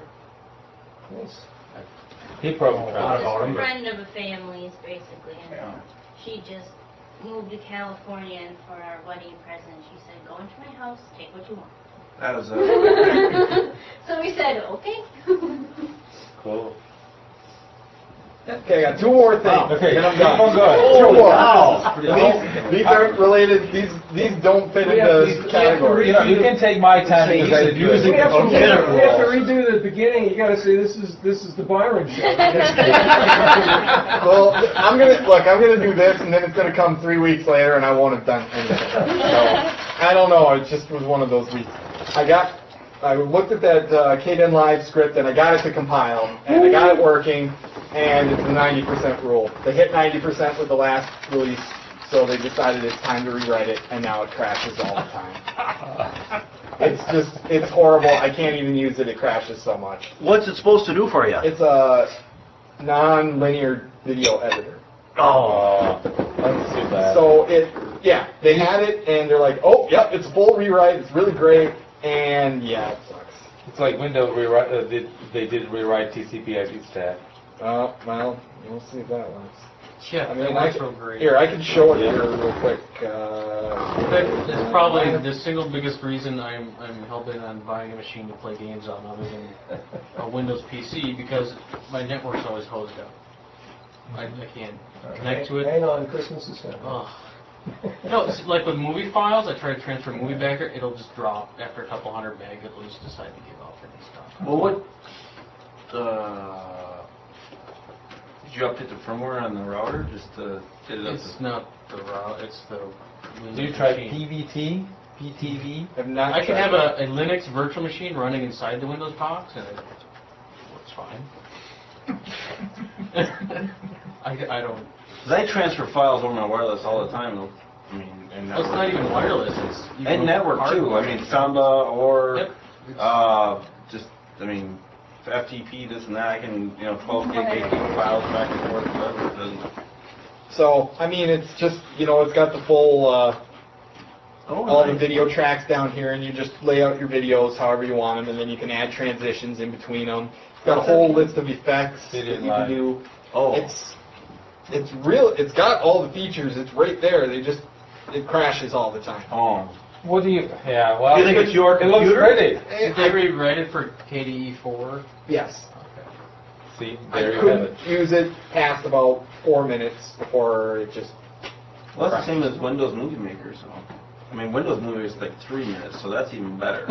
He probably Oh, tried. wow. She's a friend of a family's, basically. And Yeah. she just moved to California, and for our wedding present, she said, go into my house, take what you want. That was uh So we said, okay. Cool. Okay, I got two more things. Okay, then I'm keep done. on going. Two more. wow. These, these aren't related. These these don't fit We have into to- this we have to category. You know, you can take my time Say because he's I didn't do it. abusing We have to, we Okay. have to- we have to redo the beginning, you gotta say, this is, this is the Byron show. Well, I'm gonna look. I'm gonna do this, and then it's gonna come three weeks later, and I won't have done anything. So I don't know. It just was one of those weeks. I got. I looked at that uh, K D E N Live script, and I got it to compile, and I got it working, and it's a ninety percent rule. They hit ninety percent with the last release, so they decided it's time to rewrite it, and now it crashes all the time. It's just, it's horrible. I can't even use it. It crashes so much. What's it supposed to do for you? It's a non-linear video editor. Oh, that's too bad. So it, yeah, they had it, and they're like, oh, yep, it's a full rewrite. It's really great, and yeah, it sucks. It's like Windows rewrite. Uh, did they did rewrite T C P I P stack? Oh, well, we'll see if that works. Yeah, I that mean, I works can, real great. here, I can show it here real quick. Uh, That is probably the single biggest reason I'm I'm hell bent on buying a machine to play games on, other than a Windows P C, because my network's always hosed up. I, I can't connect to it. Hang on, Christmas is coming. Ugh. No, it's like with movie files, I try to transfer movie backer, it'll just drop after a couple hundred meg. It'll just decide to give up and stuff. Well, what? Uh, did you update the firmware on the router just to get it up? It's to... not the route, it's the Windows Do you try machine. P V T? P T V? I've not I can tried have it. a, a Linux virtual machine running inside the Windows box, and it works fine. I, I don't. Cause I transfer files over my wireless all the time. though. I mean, and Well, it's not even wireless. It's you and go network too. hardware. I mean, Samba or Yep. It's- uh, just I mean, F T P, this and that. I can you know twelve gig, eight gig files back and forth. Whatever. It doesn't. So, I mean, it's just, you know, it's got the full, uh, Oh, all the nice. video tracks down here, and you just lay out your videos however you want them, and then you can add transitions in between them. It's got a whole list of effects that you can do. Oh. It's, it's real, it's got all the features, it's right there, they just, it crashes all the time. Oh. What do you? Yeah. Well, You think it's your It looks computer? pretty. Did they rewrite it for K D E four? Yes. See, I there you have couldn't it. use it past about four minutes before it just, Well, that's the same as Windows Movie Maker. So. I mean, Windows Movie Maker is like three minutes, so that's even better.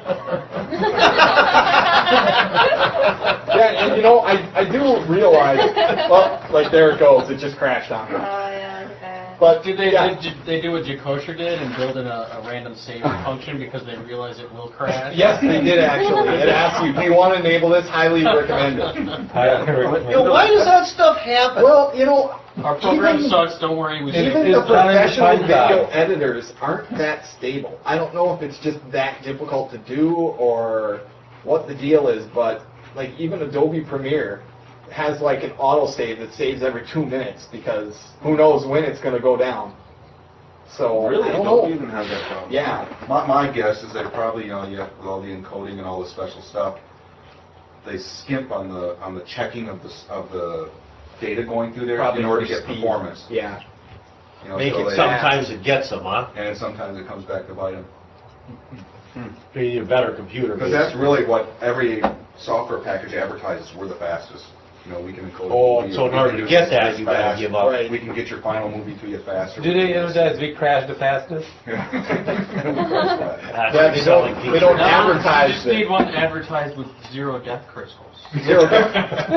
yeah, and you know, I, I do realize, well, like there it goes, it just crashed on Oh, me. yeah, okay. But Did they yeah. did they do what Jacosha did and build in a, a random save function because they realize it will crash? Yes, they did actually. It asks you, do you want to enable this? Highly recommended. I recommend You know, why does that stuff happen? Well, you know, Our program even, sucks. Don't worry. We even It's the professional time to find video out. editors aren't that stable. I don't know if it's just that difficult to do or what the deal is, but like even Adobe Premiere has like an autosave that saves every two minutes because who knows when it's going to go down. So Really? I don't Adobe know. even has that problem. Yeah. My, my guess is they probably, you know, yeah, with all the encoding and all the special stuff, they skimp on the on the checking of the s- of the data going through there Probably in order to for get speed. performance. Yeah. You know, Make so it, they- sometimes it gets them, huh? and sometimes it comes back to bite them. You need a better computer. Because that's really what every software package advertises, we're the fastest. You know, we can encode. Oh, a movie, so in we order can to do get this that, you gotta fast. give up. Right. We can get your final movie to you faster. Do they advertise we crash the fastest? Yeah. That's Yeah, they selling don't, feature. they don't No, advertise You just it. need one advertised with zero death crystals. Zero death.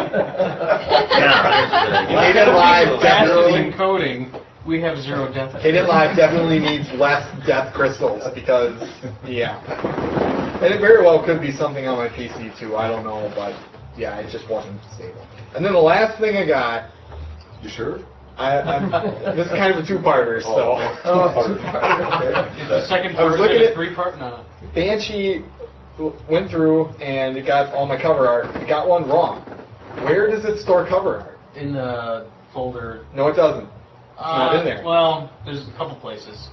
Yeah, Hayden Live Fastest definitely, encoding, we have zero death crystals. Hayden Live definitely needs less death crystals because, yeah. And it very well could be something on my P C too, I don't know, but yeah, it just wasn't stable. And then the last thing I got, You sure? I, I'm, this is kind of a two-parter, so. Is the second I was part looking in a at- three-part? No. Banshee w- went through and it got all my cover art. It got one wrong. Where does it store cover art? In the folder. No, it doesn't. It's not Uh, in there. Well, there's a couple places.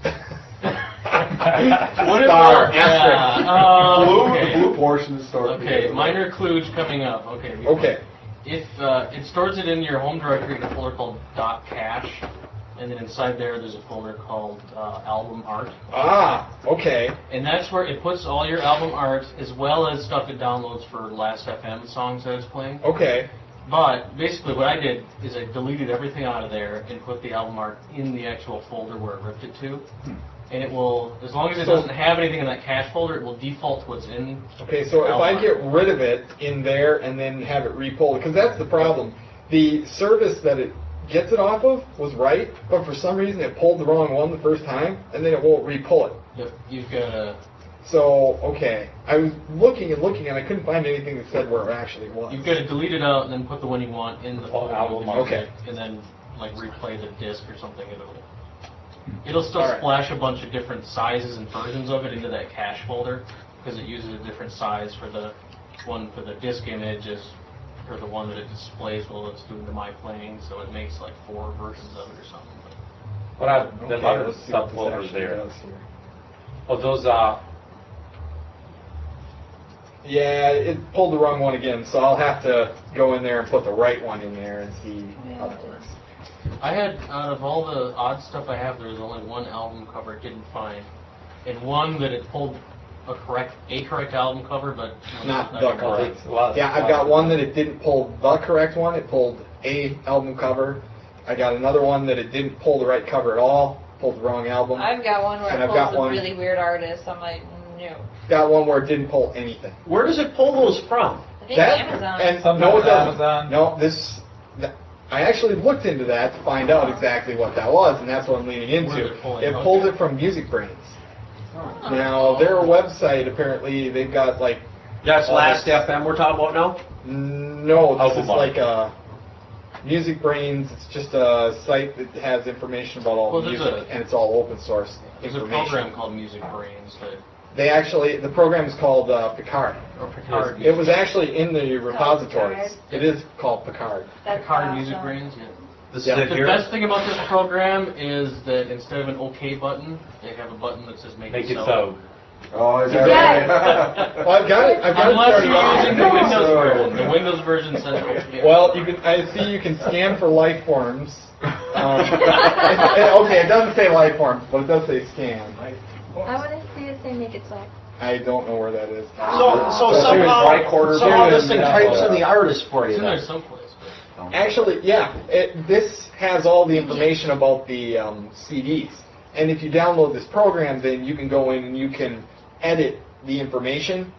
Star, it was- asterisk. yeah, uh, Blue, okay. the blue portion is stored. Okay, minor kludge coming up. Okay. we- Okay. If uh, it stores it in your home directory in a folder called .cache, and then inside there there's a folder called uh, album art, Ah, okay. and that's where it puts all your album art as well as stuff it downloads for Last F M songs that it's playing. Okay. But basically what I did is I deleted everything out of there and put the album art in the actual folder where it ripped it to. And it will, as long as it So- doesn't have anything in that cache folder, it will default to what's in. Okay, so if I Album get art. rid of it in there and then have it repulled, because that's the problem. The service that it gets it off of was right, but for some reason it pulled the wrong one the first time, and then it won't repull it. Yep, you've got to So, okay. I was looking and looking and I couldn't find anything that said where it actually was. you've got to delete it out and then put the one you want in the folder. album with art. the Okay. music, And then like replay the disc or something. It'll it'll still All right. splash a bunch of different sizes and versions of it into that cache folder because it uses a different size for the one for the disc image is for the one that it displays while it's doing the my playing. So it makes like four versions of it or something. What are the Okay, other let's see what this subfolders actually there? does here. Oh, those are. Yeah, it pulled the wrong one again, so I'll have to go in there and put the right one in there and see how that works. I had, out of all the odd stuff I have, there's only one album cover it didn't find. And one that it pulled a correct, a correct album cover, but... Not I the don't know. correct. A lot of- Yeah, I've got one that it didn't pull the correct one, it pulled a album cover. I got another one that it didn't pull the right cover at all, pulled the wrong album. I've got one where And it I've got pulls a one- really weird artist. I'm like, no. Got one where it didn't pull anything. Where does it pull those from? I think That, Amazon. and Sometimes no, it doesn't. Amazon. No, this, th- I actually looked into that to find out exactly what that was, and that's what I'm leaning Where into. they're pulling, It okay. pulled it from Music Brains. Oh. Now, their website, apparently, they've got like, That's Oh, Last that's- F M we're talking about now? no, this Album is art. like a, Music Brains, it's just a site that has information about all Well, the there's music, a- and it's all open source There's a information. program called Music Brains that... They actually, the program is called uh, Picard. Or Picard. It was actually in the repositories. Picard. It is called Picard. That's Picard awesome. Music Brains, yeah. This Yeah. is it The here? best thing about this program is that instead of an OK button, they have a button that says make, Make it it so. so. Oh, is that Yes. right? Well, I've got it. I've got it Unless started you're off. using the Windows So- version. The Windows version says OK. Well, you can. I see you can scan for life forms. Um, it- it- okay, it doesn't say life forms, but it does say scan. I want to see it say make it so. I don't know where that is. So, so So somehow, tricorder somehow button this thing and types stuff. in the artist for It's you in there then. someplace. But Actually, yeah, it, this has all the information about the um, C Ds. And if you download this program, then you can go in and you can edit the information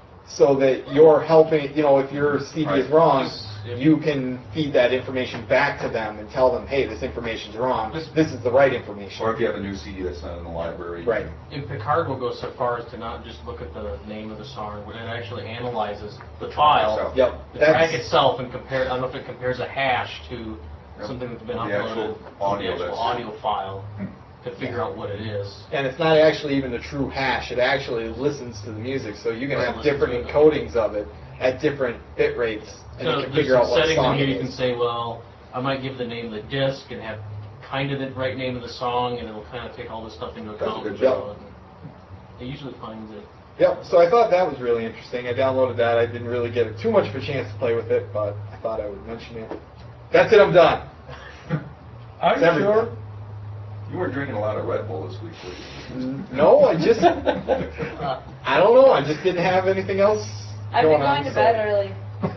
so that you're helping, you know, if your C D is Right. wrong, If- you can feed that information back to them and tell them, hey, this information's wrong. This- This is the right Or information. if you have a new C D that's not in the library. Right. And Picard will go so far as to not just look at the name of the song, but it actually analyzes the file, Yep. the track That's, itself, and compare. I don't know if it compares a hash to Yep. something that's been The uploaded, actual to audio the actual that's- audio file, to figure out what it is. and it's not actually even a true hash. It actually listens to the music. So you can Right, have listen different to it. encodings of it at different bit rates, and So you can there's figure some out what settings in song here it you can is. say, well, I might give the name of the disc and have kind of the right name of the song, and it'll kind of take all this stuff into That's a account. good and job. show it. It usually finds it. Yep, so I thought that was really interesting. I downloaded that. I didn't really get too much of a chance to play with it, but I thought I would mention it. That's it, I'm done. Are It's you everything. sure? You weren't drinking a lot of Red Bull this week, were you? No, I just, I don't know, I just didn't have anything else I've been going going on. to so- bed early.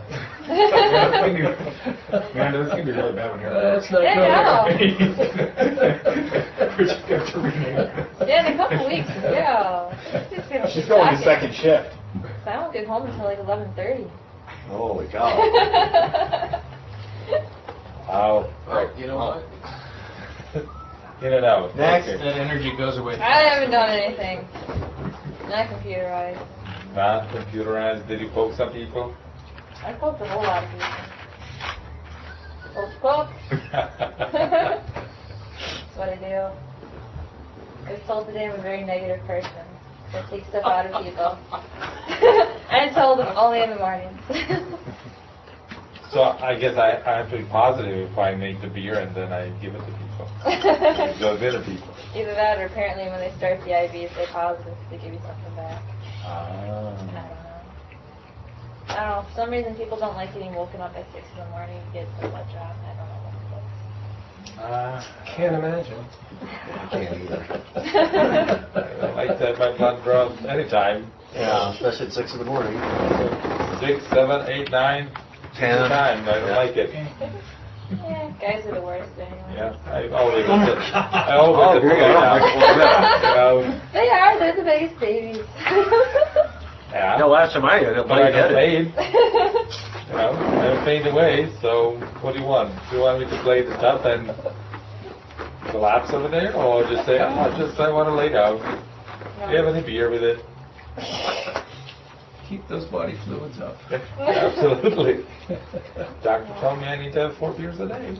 Man, this is gonna be really bad when you're. That's not Yeah, We're just gonna have to rename it. Yeah, in a couple weeks, yeah. It's gonna be She's going to shocking. second shift. So I won't get home until like eleven thirty. Holy cow. Wow. Well, you know what? In and out. Next. Okay. That energy goes away. I haven't done anything. Not computerized. Not computerized. Did you poke some people? I poked a whole lot of people. Poke, poke. That's what I do. I was told today I'm a very negative person. I take stuff out of people. I told them only in the mornings. So I guess I, I have to be positive if I make the beer and then I give it to people. It goes in to people. Either that or apparently when they start the I Vs, they're positive, they give you something back. I Ah. don't know. I don't know. For some reason, people don't like getting woken up at six in the morning to get a blood drawn. I don't know what it is. Ah. Can't imagine. I can't either. I like to have my blood drawn anytime. Yeah, especially at six in the morning. Six, seven, eight, nine, Ten. time. I don't like it. Yeah, guys are the worst anyway. Yeah, I always. I always. Oh, agree. I don't like it one bit. You know, They are. They're the biggest babies. yeah. The last time I did it, But I I don't did it. fade. You know, I don't fade away. So what do you want? Do you want me to play the top and collapse over there, or just say, oh, just I want to lay down? Do you have any beer with it? Keep those body fluids up. Absolutely. Doctor told me I need to have four beers a day.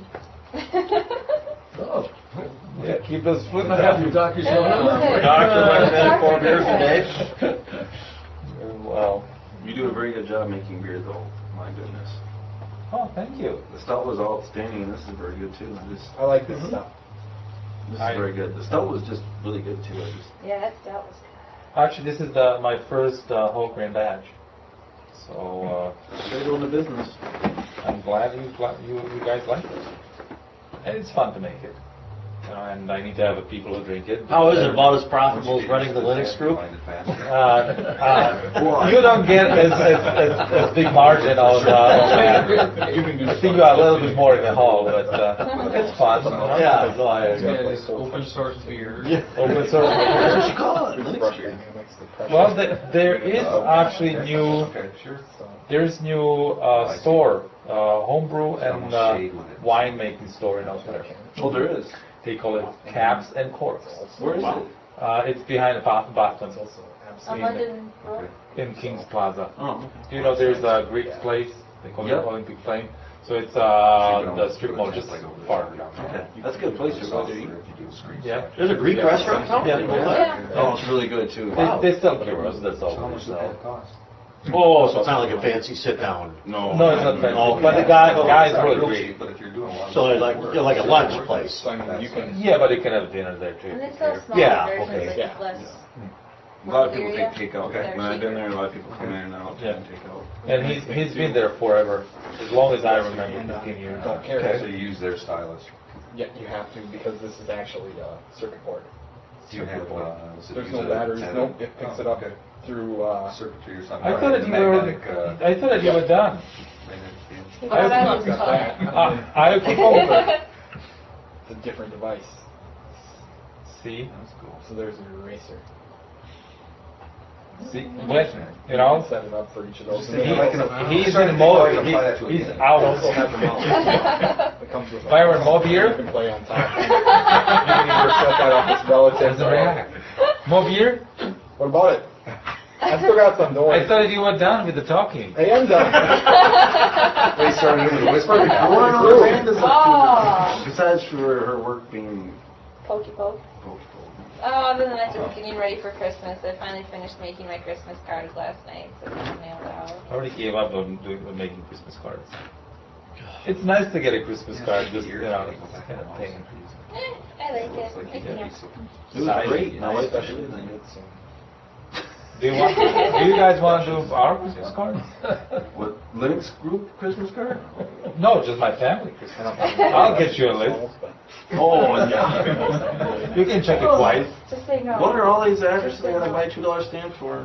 Oh. Yeah, keep those fluids I have your up. doctor's phone number. Doctor recommended four beers a day. Well, You do a very good job making beer, though. My goodness. oh, thank you. The stout was outstanding, and this is very good too. I just, I like this stuff. this is I- very good. The stout was just really good too. I just, Yeah, that stout was Actually, this is the, my first uh, whole grain batch. So uh, gotta go into business. I'm glad you, gla- you you guys like it. And it's fun to make it. You know, and I need to have the people who drink it. How is it about as profitable as running the Linux group? Uh, uh, you don't get as, as, as, as big margin on, uh, on that. You can do I think you are a little bit more in the hall, but uh, it's fun. You know? Yeah, no, I Yeah, this open source beer. Yeah. Open source. That's what you call it, Linux Brush beer. dynamics, the pressure. Well, the, there is actually new. Okay, sure. There's new uh, store, uh, homebrew and uh, winemaking store in Australia. Oh, there is. They call it Caps and Corks. Where is it? Uh, it's behind the Bo- Boston, on in, London Road. in Kings Plaza. Oh, Do you know there's a Greek place? They call Yep. it Olympic Flame. So it's uh, the strip mall just far down. okay. That's a good place to go to eat. Yeah. There's a Greek Yeah. restaurant in town? Yeah. I didn't know that. Yeah. Oh, it's really good too. They, they sell gyros, that's all. they sell. Oh, so it's not like a fancy sit-down. No. No, it's not fancy. Okay. But the guy, the guy is It's really real great. cheap, but if you're doing a lot of So like, work- you're like a lunch place. So, I mean, you can, Yeah, but you can have dinner there too. And if they you sell care. small Yeah, versions, okay. like Yeah. less. A lot of people area. take takeout. Okay. When I've been there, a lot of people come in and out Yeah. and take out. And he's, he's been there forever, as long as I remember, fifteen years. don't care. So you use their stylus. Yeah, you have to because this is actually a circuit board. Do you have, uh, does it There's use no a- batteries, have nope, a- it picks oh, it up okay. through, uh, Circuitry or something. I thought that The you were, magnetic, uh, I thought that you were done. magnetic- He I bought out was his got car. that. Uh, I keep over. It's a different device. See, That's cool. So there's an eraser. see, when, you know, Set it up for each of those. Just And think then like it in also- a- he's I'm trying to in think how I mode, can apply that to a he- he's game. It out. also has a mouse. It comes with a If I were mouse. more beer? You can play on top. You can either set that up as relative. Doesn't react. More beer? What about it? I still got some, don't worry. I thought you were done with the talking. I am done. They started with a whisper. I want to know what Brandon does Oh. besides for her work being. Pokey poke. Oh, other than that, just getting ready for Christmas. I finally finished making my Christmas cards last night, so it's mailed out. I already gave up on doing, on making Christmas cards. It's nice to get a Christmas card, just, you know, it's kind of pain. Eh, I like it. It's nice. It was Nice. great. My wife Especially actually. when it's, um, Do you want, do you guys want to do our Christmas cards? What? Linux group Christmas card? No, just my family. I'll get you a list. Oh, yeah. You can check it twice. Just say no. What are all these addresses I gotta buy a two dollar stamp for?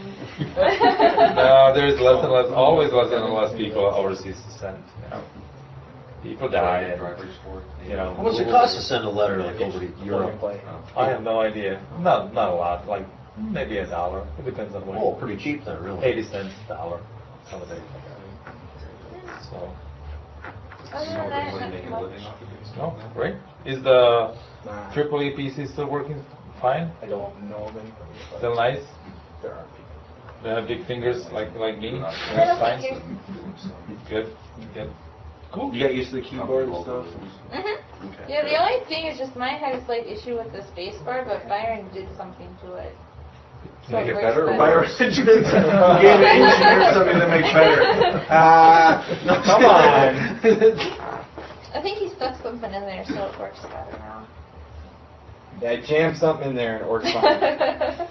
No, there's less and less, always less and less people overseas to send. You know. People die, and you know. How much it cost to send a letter like over to Europe? I have no idea. Not not a lot. Like maybe a dollar. It depends on what. Oh, pretty cheap then, really. Eighty cents a dollar. Some of days. So. Other than that, not much. No, great. Is the triple E P C still working fine? I don't know of anybody. but Still nice? There are people. They have big fingers like like me? Little That's fine. fingers. Good, good. Cool. You got used to the keyboard and stuff? Mm-hmm. Okay. Yeah, the only thing is just mine had a slight issue with the space bar, but Byron did something to it. So Make it works better or Byron gave an engineer something to make better. Ah, come on. I think he stuck something in there, so it works better now. Yeah, jam something in there and it works fine.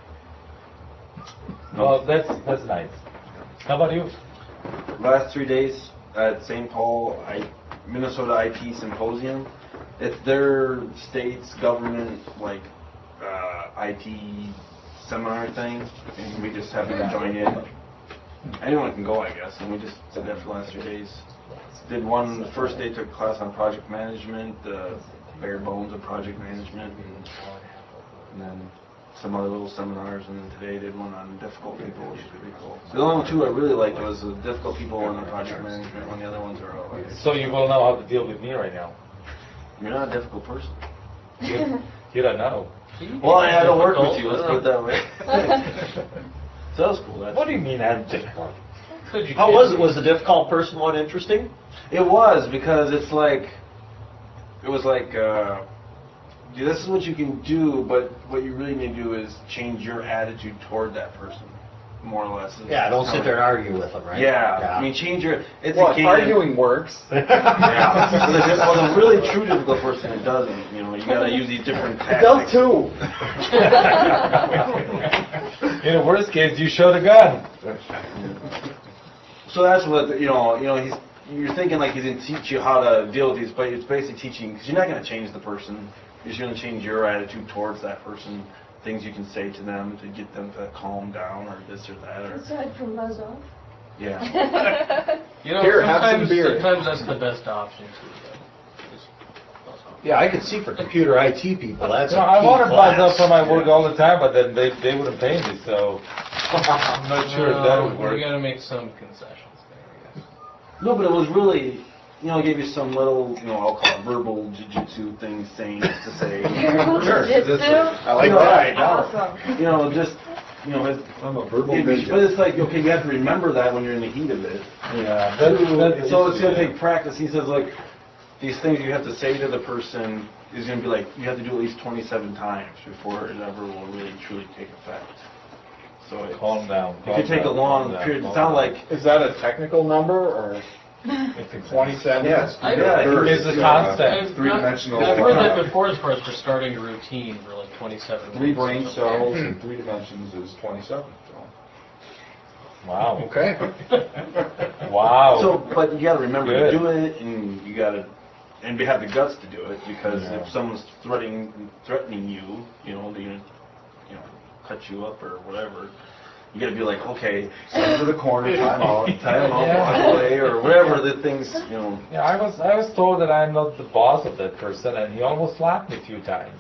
Well, that's that's nice. How about you? Last three days at Saint Paul I, Minnesota I T Symposium. It's their state's government like uh, I T seminar thing, and we just happened to join in. Anyone can go, I guess, and we just did that for the last three days. Did one, the first day took a class on project management, the bare bones of project management, and, and then some other little seminars, and then today did one on difficult people, which is pretty cool. The only two I really liked was the difficult people and the project management, and the other ones are all right. So you will know how to deal with me right now. You're not a difficult person. You, you don't know. Well, I had to work with you, let's put it that way. So that was cool. That's What do you mean I'm difficult? How was it? Was the difficult person one interesting? It was, because it's like, it was like, uh, this is what you can do, but what you really need to do is change your attitude toward that person, more or less. Yeah, don't sit there and argue with them, right? Yeah, I mean, change your, it's Well, a game. arguing works. Yeah. For the, for the really true difficult person, it doesn't, you know, you gotta use these different It does tactics. too. In the worst case, you show the gun. So that's what, you know, you know, he's, you're thinking like he's gonna teach you how to deal with these, but it's basically teaching, because you're not gonna change the person, you're just gonna change your attitude towards that person, things you can say to them to get them to calm down, or this or that, or, Aside from buzz off. yeah. You know, Here, have some sometimes, beer. sometimes that's the best option too. though. Just buzz off. Yeah, I could see for computer I T people, that's You know, a I key want to buzz class. up for my work all the time, but then they, they wouldn't pay me, so I'm not sure if that would Well, work. You gotta make some concessions there, I guess. No, but it was really, you know, I gave you some little, you know, I'll call it verbal jujitsu things, saying to say. Sure, this- Jujitsu? I like You know, that. Awesome. You know, just, you know, it's, I'm a verbal It'd be- ninja. but it's like, okay, you have to remember that when you're in the heat of it. Yeah, that, that, So it's gonna take practice. He says, like, these things you have to say to the person is gonna be like, you have to do at least twenty-seven times before it ever will really truly take effect. So it, Calm down. it could take a long period. It sounds like, Is that a technical number or twenty-seven? Yes. I- yeah, Third It's a is, uh, constant. Three-dimensional. I've heard that before as far as for starting a routine for like twenty-seven Three weeks or brain something. cells in three dimensions is twenty-seven. So. Wow. Okay. Wow. so, but you gotta remember Good. to do it, and you gotta, and have the guts to do it, because Yeah. if someone's threatening, threatening you, you know, they're gonna, you know, cut you up or whatever. You gotta be like, okay, send to the corner, time out, time out, Yeah. walk away, or whatever the things, you know. Yeah, I was I was told that I'm not the boss of that person, and he almost slapped me a few times.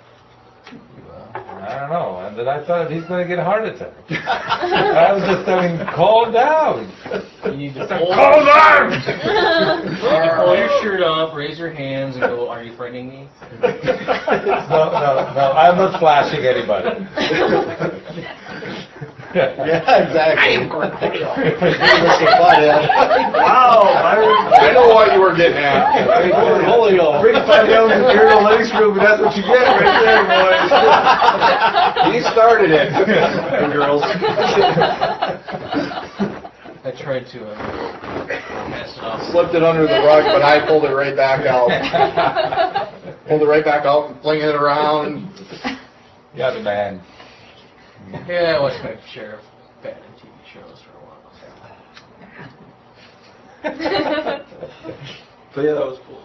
I don't know, and then I thought he's going to get a heart attack. I was just telling him, calm down. You need to Calm pull, down! you need to pull your shirt up, raise your hands, and go, are you threatening me? No, no, no, I'm not flashing anybody. Yeah, exactly. Wow, I know what you were getting at. Holy, bring five young Imperial Linux group, and that's what you get right there, boys. He started it. And girls. I tried to uh, pass it off. Slipped it under the rug, but I pulled it right back out. Pulled it right back out and flinging it around. Yeah, the man. Yeah, what's my sheriff? bad in T V shows for a while. So yeah, that was cool.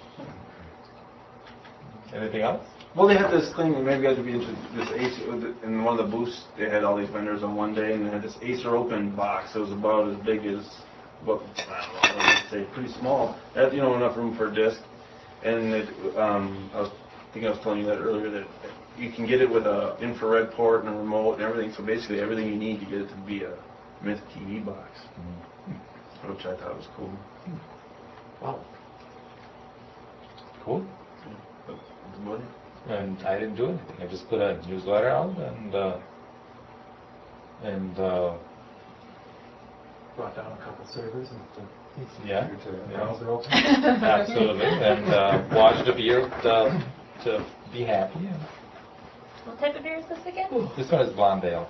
Anything else? Well, they had this thing, maybe you guys would be interested, this Acer, in one of the booths, they had all these vendors on one day, and they had this Acer Open box. It was about as big as, what, I don't know, what would say, pretty small. It had, you know, enough room for a disc. And it, um, I was, I think I was telling you that earlier, that you can get it with a infrared port and a remote and everything. So basically everything you need to get it to be a Myth T V box, mm-hmm. which I thought was cool. Wow. Cool. But, but, And I didn't do anything. I just put a newsletter out and uh, and uh, Brought down a couple servers and to yeah, the yeah, browser open. absolutely, and uh, watched the beer uh, to be happy. And What type of beer is this again? this one is Blonde Ale.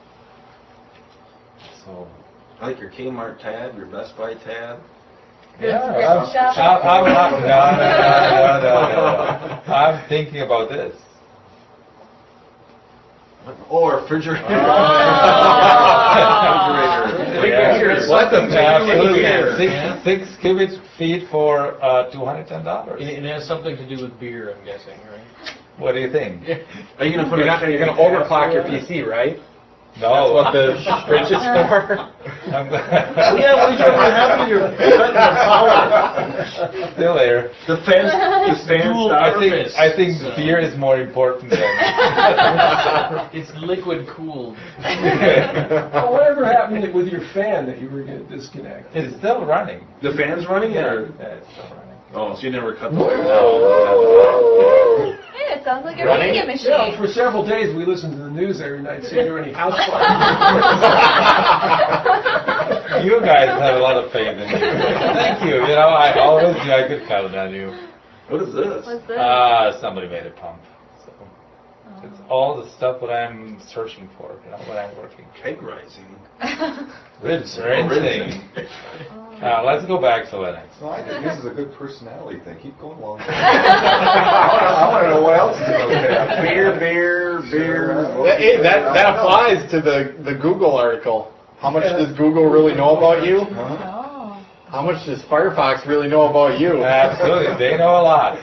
So I like your Kmart tab, your Best Buy tab. yeah, Gift I'm, shop. I'm, I'm, I'm, no, no, no, no, no, no. I'm thinking about this. Or refrigerator. Oh. Refrigerator. What the Absolutely. Six, six cubic feet for uh, two hundred ten dollars. And it has something to do with beer, I'm guessing, right? What do you think? Are you gonna put You're a not, you're gonna overclock your P C, right? No. That's what the fridge is for? I'm Oh yeah, what did you what happened to your cutting the power? Still there. The fan, the fan Dual I stopped. think purpose, I think so. beer is more important than. It's liquid cooled. Well, whatever happened with your fan that you were going to disconnect? It's still running. The fan's running, Yeah, or? it's still running. Oh, so you never cut the wire? No. Yeah, it sounds like a Running? radio machine. Yeah, for several days we listened to the news every night, see if there were any house fires. You guys have a lot of faith in me. Thank you. You know, I always knew I could count on you. What is this? What's this? Ah, somebody made a pump. So Oh. it's all the stuff that I'm searching for. You know, when I'm working. Keg rising. Rinsing. Rinsing. Uh, let's go back to Linux. No, I think this is a good personality thing. Keep going along. I want to know what else is in those tabs. Beer, beer, beer. That, it- that, that applies to the, the Google article. How much does Google really know about you? Oh. How much does Firefox really know about you? Absolutely, they know a lot.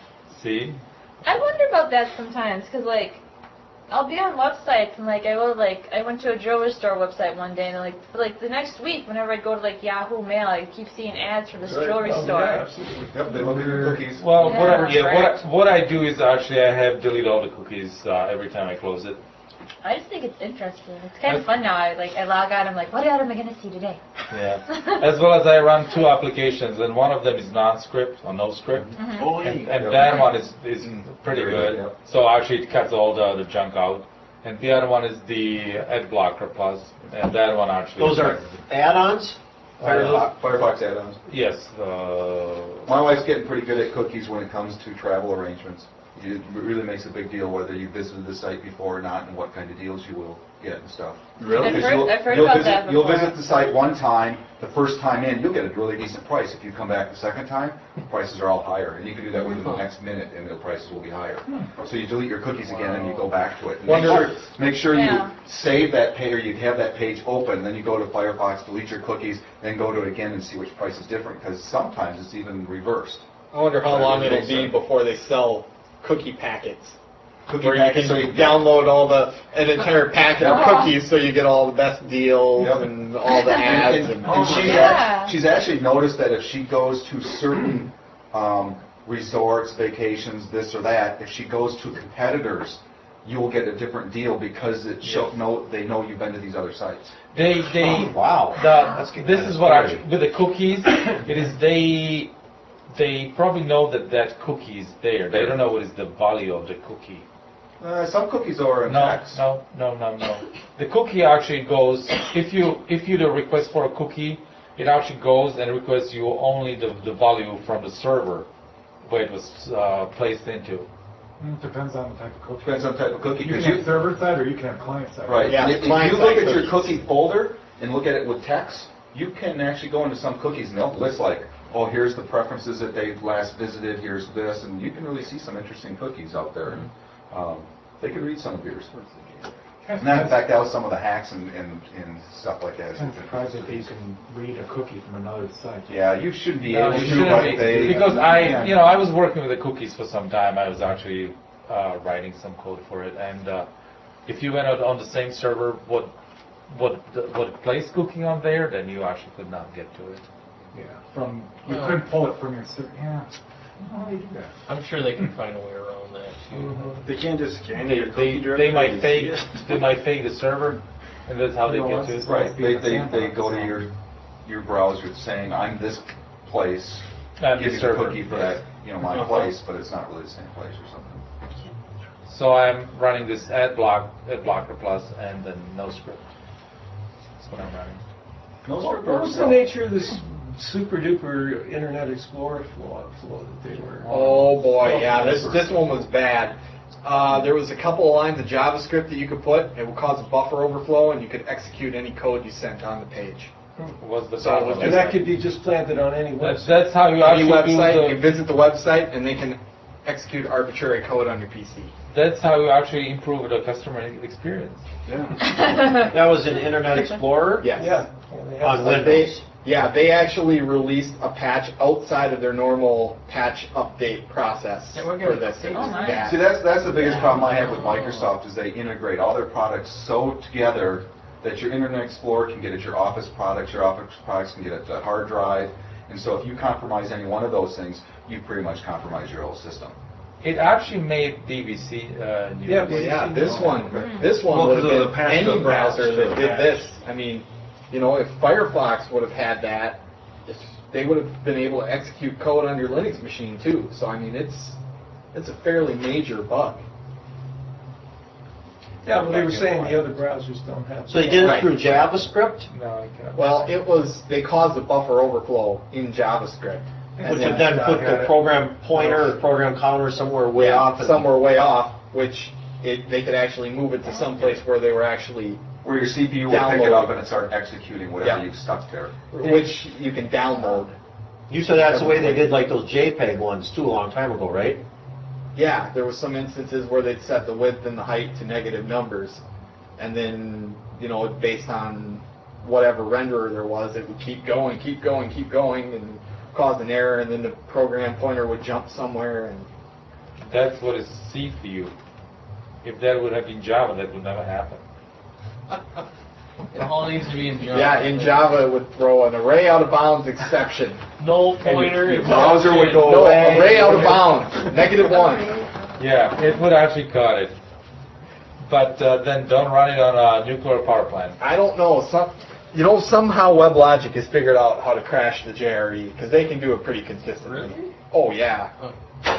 See? I wonder about that sometimes, because, like, I'll be on websites, and, like, I will, like, I went to a jewelry store website one day, and, like, for, like, the next week, whenever I go to, like, Yahoo Mail, I keep seeing ads for this jewelry Oh, store. yeah, absolutely. Yep, they look at your cookies. Well, Yeah. what, I, yeah, what, I, what I do is actually I have deleted all the cookies uh, every time I close it. I just think it's interesting. It's kind of fun now. I, like, I log out, I'm like, what ad am I going to see today? Yeah. As well as I run two applications, and one of them is non-script or no script, Mhm. Oh, and, yeah. and that one is, is pretty Very good. good, yep. So actually it cuts all the, the junk out. And the other one is the Ad Blocker Plus, and that one actually. Those are add-ons? Firefox, Firefox add-ons. Yes. Uh, My wife's getting pretty good at cookies when it comes to travel arrangements. It really makes a big deal whether you visited the site before or not and what kind of deals you will get and stuff. Really? I've Because heard- you'll- I've heard you'll about visit- that You'll before. visit the site one time, the first time in, you'll get a really decent price. If you come back the second time, prices are all higher. And you can do that within the next minute and the prices will be higher. So you delete your cookies again and you go back to it. Make Wonder- sure, make sure you Yeah. save that page, or you have that page open, then you go to Firefox, delete your cookies, then go to it again and see which price is different, because sometimes it's even reversed. I wonder how That long would it'll make be sense. before they sell cookie packets. Cookie Where you packets, can so you- download all the, an entire packet of cookies so you get all the best deals Yep. and all the ads. And, And, and she's, Yeah. act- she's actually noticed that if she goes to certain um, resorts, vacations, this or that, if she goes to competitors, you will get a different deal because it show, know, they know you've been to these other sites. they they Wow. the, this is what actually with the cookies. It is they they probably know that that cookie is there. They don't know what is the value of the cookie. Uh, some cookies are in No, text. no, no, no, no. The cookie actually goes, if you if you do a request for a cookie, it actually goes and requests you only the, the value from the server where it was uh, placed into. Mm, Depends on the type of cookie. Depends on the type of cookie. You can 'cause have server side or you can have client side. Right. Yeah, And if, if client you look side at your cookies. cookie folder and look at it with text, you can actually go into some cookies and they'll list like, oh, here's the preferences that they last visited, here's this, and you can really see some interesting cookies out there. And, um, they can read some of yours. And that, in fact, that was some of the hacks and, and, and stuff like that. I'm surprised that you can read a cookie from another site. Yeah, you should be No, able you to, shouldn't but be, they. because I, Yeah. you know, I was working with the cookies for some time. I was actually uh, writing some code for it, and uh, if you went out on the same server, what what what place cookie on there, then you actually could not get to it. Yeah, from, you Well- couldn't pull it from your, ser- yeah. I don't know how they do that. I'm sure they can find a way around that too. They can't just scan They your they, cookie they directory might and fake see it. they might fake the server, and that's how they You know, get once to it's it. Right, they, they, they go to your, your browser saying, I'm this place, And give the you the server, cookie for yes. that, you know, my Uh-huh. place, but it's not really the same place or something. So I'm running this ad block, ad blocker plus, and then no script. That's what I'm running. What what was the nature of this super duper Internet Explorer flow, flow that they were? Oh boy, yeah, this this one was bad. Uh, there was a couple of lines of JavaScript that you could put. It would cause a buffer overflow, and you could execute any code you sent on the page. Was the So it was problem? And that could be just planted on any That's, website. that's how you Any actually do website, you the, visit the website, and they can execute arbitrary code on your P C. that's how you actually improve the customer experience. Yeah. That was in Internet Explorer? Yes. Yeah. Yeah, they have On to- Like they, Windows. yeah, they actually released a patch outside of their normal patch update process Yeah, we're for gonna this. update It was Oh, nice. bad. See, that's, that's the biggest problem I have with Microsoft, is they integrate all their products so together that your Internet Explorer can get at your Office products, your Office products can get at the hard drive, and so if you compromise any one of those things, you pretty much compromise your whole system. It actually made D V C uh, new. Yeah, Well, yeah, this one, this one Well, would have 'cause of the been patch, any the browser patch, that the did patch. this. I mean, you know, if Firefox would have had that, they would have been able to execute code on your Linux machine too. So I mean, it's it's a fairly major bug. Yeah, but they were saying the other browsers don't have. So they did it Right. through JavaScript? No, I can't. Well, it was they caused a buffer overflow in JavaScript. And Which would then put the program pointer or program counter somewhere way yeah, off. and- somewhere way off, which it, they could actually move it to some place where they were actually, Where your C P U will pick it Download. up and it start executing whatever Yeah. you've stuck there. which you can download. You said that's the way they did like those JPEG ones too, a long time ago, right? Yeah, there was some instances where they'd set the width and the height to negative numbers, and then, you know, based on whatever renderer there was, it would keep going, keep going, keep going, and cause an error, and then the program pointer would jump somewhere, and That's what is C for you. If that would have been Java, that would never happen. It all needs to be in Java. yeah, in Java it would throw an array out of bounds exception. Null pointer. Your browser would go no, away. array out of bounds, negative one. Yeah, it would actually cut it. But uh, then don't run it on a nuclear power plant. I don't know, some, you know, somehow WebLogic has figured out how to crash the J R E, because they can do it pretty consistently. Really? Oh, yeah. Oh.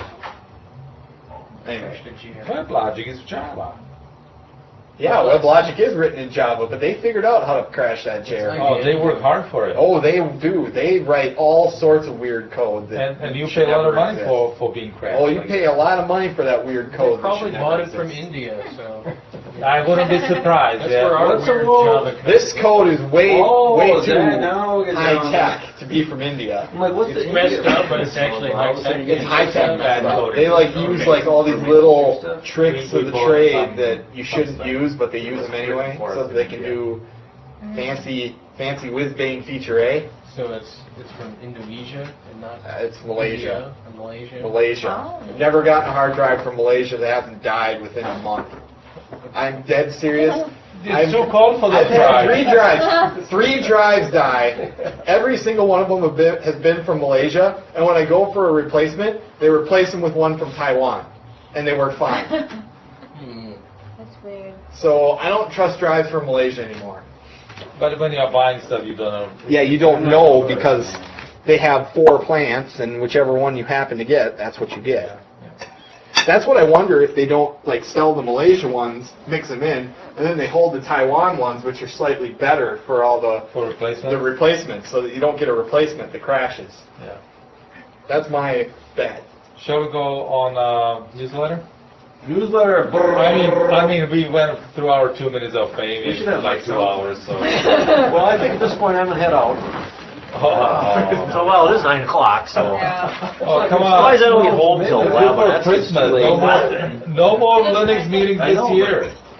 Anyway. WebLogic is Java. Yeah, WebLogic is written in Java, but they figured out how to crash that J R E. Oh, they work hard for it. Oh, they do. They write all sorts of weird code. That And, and you should pay a lot of never money exist. for, for being crashed. Oh, you like pay a lot of money for that weird They code. that probably should bought never it from exist. India, so. that. I wouldn't be surprised. That's yeah. where our What's a weird little- Java comes This from. code is way, Oh, way that- too now it's high down. tech to be from India. I'm like, what's It's the messed India? up, but it's actually high tech. It's high tech bad Bad code. They like use like all these little tricks We- of we the bought trade some- that you some shouldn't stuff. use, but they use them anyway, For so us that in they can India. do fancy, fancy whiz bang feature A. So it's, it's from Indonesia and not. Uh, it's Malaysia. India and Malaysia. Malaysia. Oh. Never gotten a hard drive from Malaysia that hasn't died within a month. I'm dead serious. It's I've- too cold for I've that had drive. three drives. Three drives die. Every single one of them have been, has been from Malaysia. And when I go for a replacement, they replace them with one from Taiwan, and they work fine. Hmm. That's weird. So I don't trust drives from Malaysia anymore. But when you're buying stuff, you don't know. Yeah, you don't know because they have four plants, and whichever one you happen to get, that's what you get. That's what I wonder if they don't like sell the Malaysia ones, mix them in, and then they hold the Taiwan ones, which are slightly better for all the For replacement? the replacements, so that you don't get a replacement that crashes. Yeah. That's my bet. Shall we go on uh, newsletter? Newsletter. I mean, I mean, we went through our two minutes of fame We in should have, like like, two some- hours, so. Well, I think at this point I'm gonna head out. Oh, So, well, it is nine o'clock, so. Yeah. oh come Otherwise I on. don't get home till eleven. Before That's Christmas, too late. no more, no more Linux meetings I know, this year.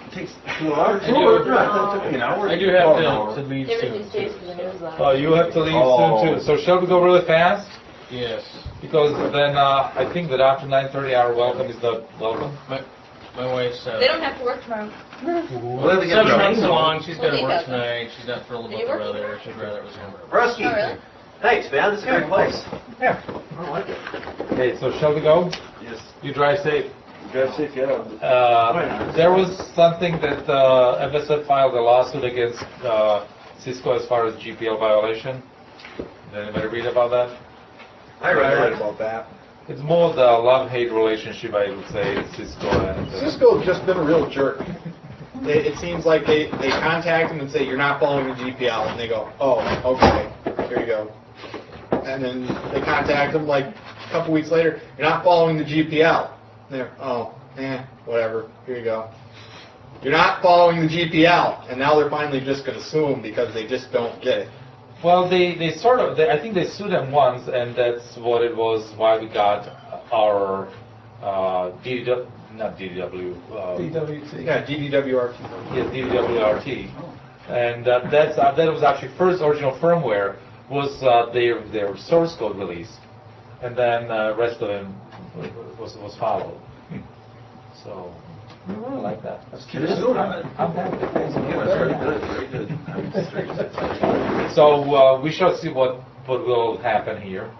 takes two hours. I do- Two hours? I thought it took me an hour. I do have Oh, to, no. to leave Everything soon. stays too, for the so- newsletter. Oh, you have to leave Oh. soon too. So shall we go really fast? Yes. Because then uh, I think that after nine thirty our welcome is not welcome. My, my wife's uh, They don't have to work tomorrow. Well, they get seven to- months along. She's got Well, to they work got them. tonight. She's not thrilled Do about you the work weather. tomorrow? She'd rather it was home. Rusky. Oh, really? Thanks, man. This is a great place. Yeah. I like it. Okay, so shall we go? Yes. You drive safe. Drive safe, yeah. Uh, there was something that uh, F S F filed a lawsuit against uh, Cisco as far as G P L violation. Did anybody read about that? I I read read it. about that. It's more the love-hate relationship, I would say, Cisco and... Uh, Cisco's just been a real jerk. It, it seems like they, they contact them and say, you're not following the G P L, and they go, oh, okay, here you go. And then they contact them like a couple weeks later, you're not following the G P L. And they're, oh, eh, whatever, here you go. You're not following the G P L, and now they're finally just going to sue them because they just don't get it. Well, they, they sort of, they, I think they sued them once, and that's what it was, why we got our uh, D D W, not D D W, uh, D W T. Yeah, D D W R T. yeah, D D W R T. And uh, that's, uh, that was actually first original firmware, was uh, their, their source code release, and then uh, rest of them was, was followed. So, we really like that. That's It is good. I'm I'm happy. Yeah, very good, very good. I'm straight. So uh, we shall see what what will happen here.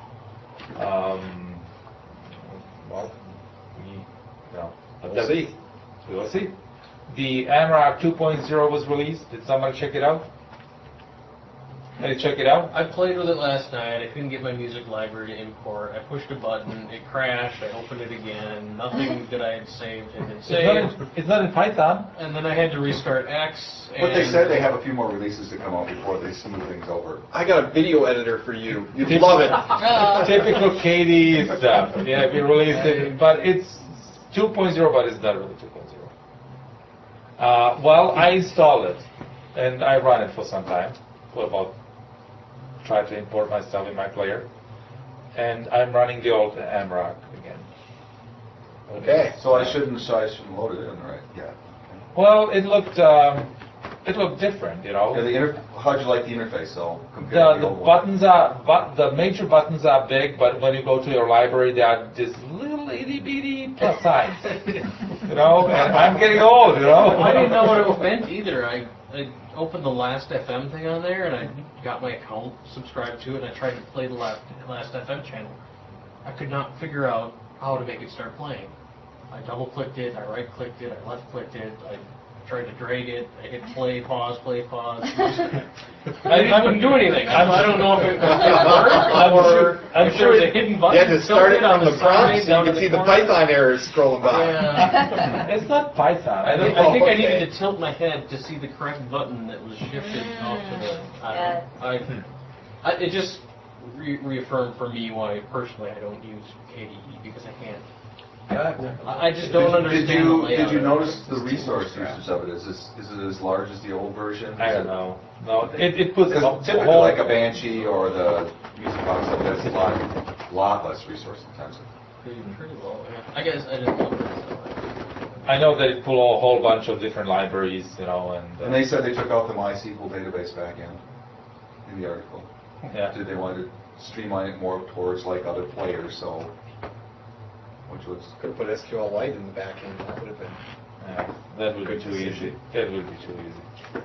Um, well, we, you know, but We'll that- see. We will see. The AMROC two point oh was released. Did somebody check it out? Did you check it out? I played with it last night. I couldn't get my music library to import. I pushed a button. It crashed. I opened it again. Nothing that I had saved had been It's not, saved. in, it's not in Python. And then I had to restart X. But they and- said they have a few more releases to come out before they smooth things over. I got a video editor for you. You'd Tip- love it. Oh. Typical K D stuff. Yeah, we released it, but it's two point oh, but it's not really two point oh. Uh, well, I installed it, and I run it for some time, for about, try to import my stuff in my player, and I'm running the old AMROC again. Okay. So I shouldn't, so I shouldn't load it in, right? Yeah. Well, it looked, um, it looked different, you know. Yeah, the inter, how'd you like the interface, though, compared The, to the the old one? buttons are, but the major buttons are big, but when you go to your library, they are just little itty bitty plus signs. You know, and I'm getting old, you know. I didn't know what it meant either. I, I opened the Last F M thing on there, and I got my account subscribed to it, and I tried to play the Last, Last F M channel. I could not figure out how to make it start playing. I double-clicked it, I right-clicked it, I left-clicked it, I tried to drag it, I hit play, pause, play, pause. I just wouldn't do anything. I, I don't know if it I'm worked, sure- or I'm if sure there was it- a hidden You button. had to start it tilted from on the prompt side, so down you to could see the corner. Python errors scrolling by. Yeah. It's not Python. I I think, don't I, think I okay. needed to tilt my head to see the correct button that was shifted off to the. I don't know. I, I, it just re- reaffirmed for me why personally I don't use K D E because I can't. I, I just don't Did- understand Did the you, layout did you of it. notice the resource usage of it? Is this, is it as large as the old version? I don't know. No, it, it puts a Because typically whole- like a Banshee or the Music Box, like that's a lot, lot less resource intensive. Pretty, pretty low. Yeah. I guess I didn't know that. I know that it pull a whole bunch of different libraries, you know, and. uh, And they said they took out the MySQL database backend in the article. Yeah. Did they want to streamline it more towards like other players, so, which was, Could have put S Q L Lite in the back end. That would have been. Yeah, that would be Good too decision. easy. That would be too easy.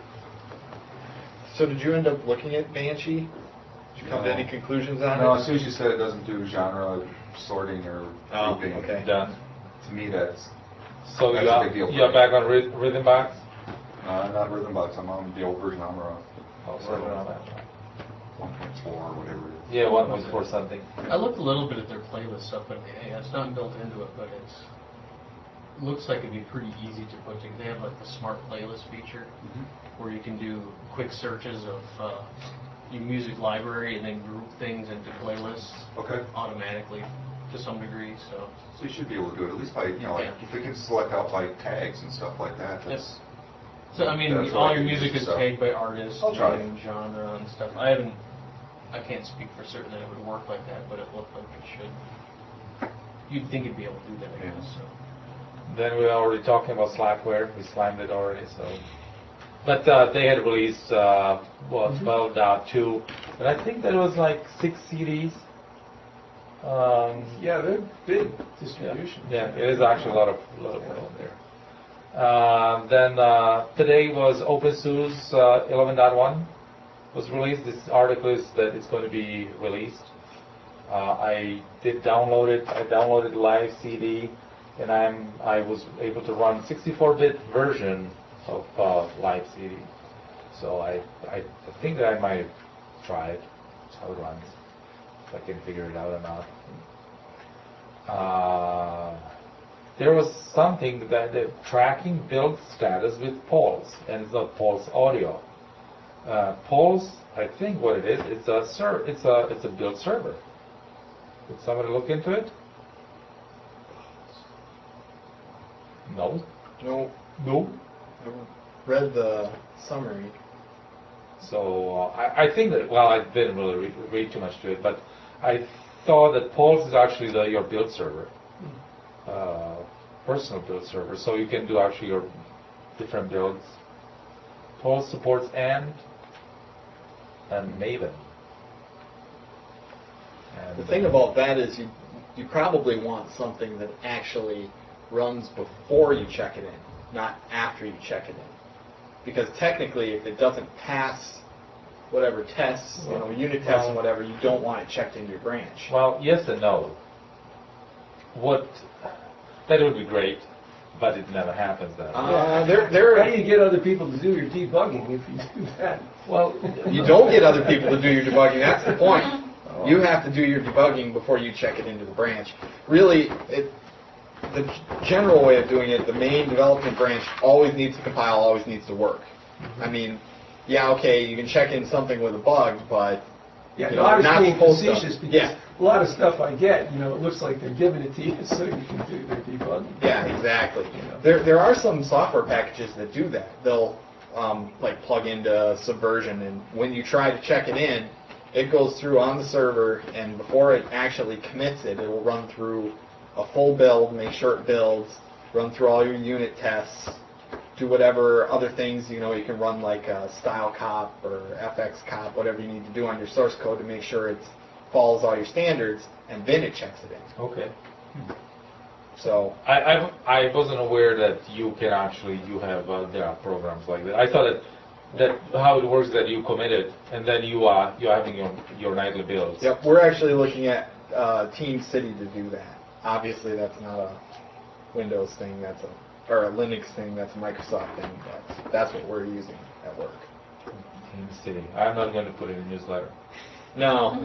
So did you end up looking at Banshee? Did you come to No. any conclusions on no, it? as soon as you said it doesn't do genre sorting or Oh, grouping, okay. Done. to me that's, So That's you a are, big deal for you're me. back on Rhyth- Rhythm Box? uh, not Rhythmbox, I'm on the old version I'm on, Oh, So- sorry about that. one point four or whatever it is. Yeah, one was for something. I looked a little bit at their playlist stuff, but yeah, it's not built into it, but it's looks like it'd be pretty easy to put together. They have like the smart playlist feature where you can do quick searches of uh, your music library and then group things into playlists Okay. automatically to some degree. So So you should be able to do it, at least by, you know, like, Yeah. if we can select out by tags and stuff like that, that's, So I mean, That's what all I your can music use, is so. tagged by artist I'll try. and genre and stuff. I haven't, I can't speak for certain that it would work like that, but it looked like it should. You'd think it'd be able to do that, I Yeah. guess. So. then we were already talking about Slackware. We slammed it already, so. But uh, they had released, uh, well, twelve point two, and I think that was like six C Ds. Um, Yeah, they're big distribution. yeah, it is actually a lot of, a lot of work there. Uh, then uh, today was OpenSUSE uh, eleven point one was released. This article is that it's going to be released. Uh, I did download it. I downloaded the live C D, and I'm I was able to run sixty-four bit version of uh, live C D. So I I think that I might try it, how it runs, if I can figure it out or not. Uh, there was something that the tracking build status with Pulse, and it's not Pulse audio. Uh, Pulse, I think what it is, it's a ser it's a it's a build server. Did somebody look into it? No. No, No. I read the summary. So uh, I, I think that, well, I didn't really read, read too much to it, but I thought that Pulse is actually the, your build server, uh, personal build server, so you can do actually your different builds. Pulse supports and and Maven. And, The thing about that is you you probably want something that actually runs before you check it in, not after you check it in. Because technically, if it doesn't pass whatever tests, you know, unit tests and whatever, you don't want it checked into your branch. Well, yes and no. What that would be great, but it never happens that way. Uh, there, there. How do you get other people to do your debugging if you do that? Well, You don't get other people to do your debugging. That's the point. You have to do your debugging before you check it into the branch. Really, it, the general way of doing it, the main development branch always needs to compile, always needs to work. I mean, yeah, okay, you can check in something with a bug, but Yeah, you no, know, I was not being supposed to. facetious because Yeah. a lot of stuff I get, you know, it looks like they're giving it to you so you can do their debugging. Yeah, exactly. You know. There, there are some software packages that do that. They'll um, like plug into Subversion, and when you try to check it in, it goes through on the server, and before it actually commits it, it will run through a full build, make sure it builds, run through all your unit tests, do whatever other things, you know, you can run like uh, style cop or F X cop, whatever you need to do on your source code to make sure it follows all your standards, and then it checks it in. okay. So, I, I, I wasn't aware that you can actually, you have, uh, there are programs like that. I thought that, that how it works that you commit it, and then you are, you're having your, your nightly builds. yep, we're actually looking at uh, Team City to do that. Obviously, that's not a Windows thing, that's a, or a Linux thing, that's a Microsoft thing, but that's what we're using at work. Team City. I'm not going to put it in the newsletter. No.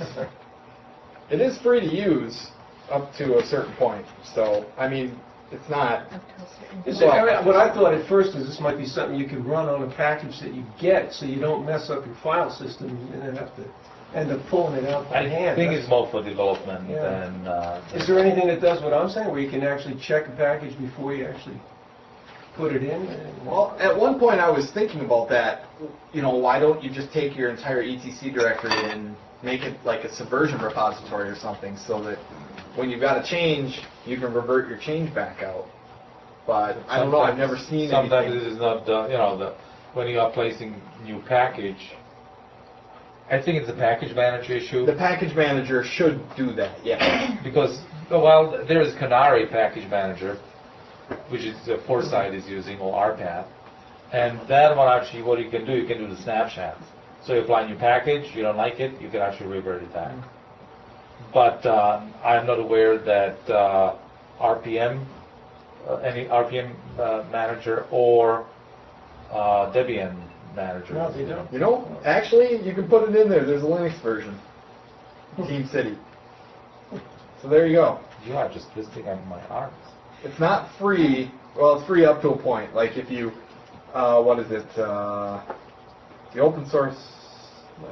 It is free to use up to a certain point, so, I mean, it's not, Is it- I mean, what I thought at first is this might be something you could run on a package that you get, so you don't mess up your file system and then have to end up pulling it out by I hand. think That's- it's more for development Yeah. than, uh, Is there anything that does what I'm saying, where you can actually check a package before you actually put it in? And- well, at one point I was thinking about that, you know, why don't you just take your entire E T C directory and make it like a Subversion repository or something, so that when you've got a change, you can revert your change back out. But I don't know, I've never seen sometimes anything. it is not, uh, you know, the, when you are placing new package, I think it's a package manager issue. The package manager should do that, yes. Because, well, there is Canary package manager, which is uh, Foresight is using, or R PAth, and that one actually, what you can do, you can do the snapshots. So you apply a new package, you don't like it, you can actually revert it back. But uh, I'm not aware that uh, R P M, uh, any R P M uh, manager or uh, Debian manager. No, they don't. You know, actually, you can put it in there, there's a Linux version, Team City. So there you go. You are just twisting on my arms. It's not free, well, it's free up to a point, like if you, uh, what is it, uh, the open source, uh,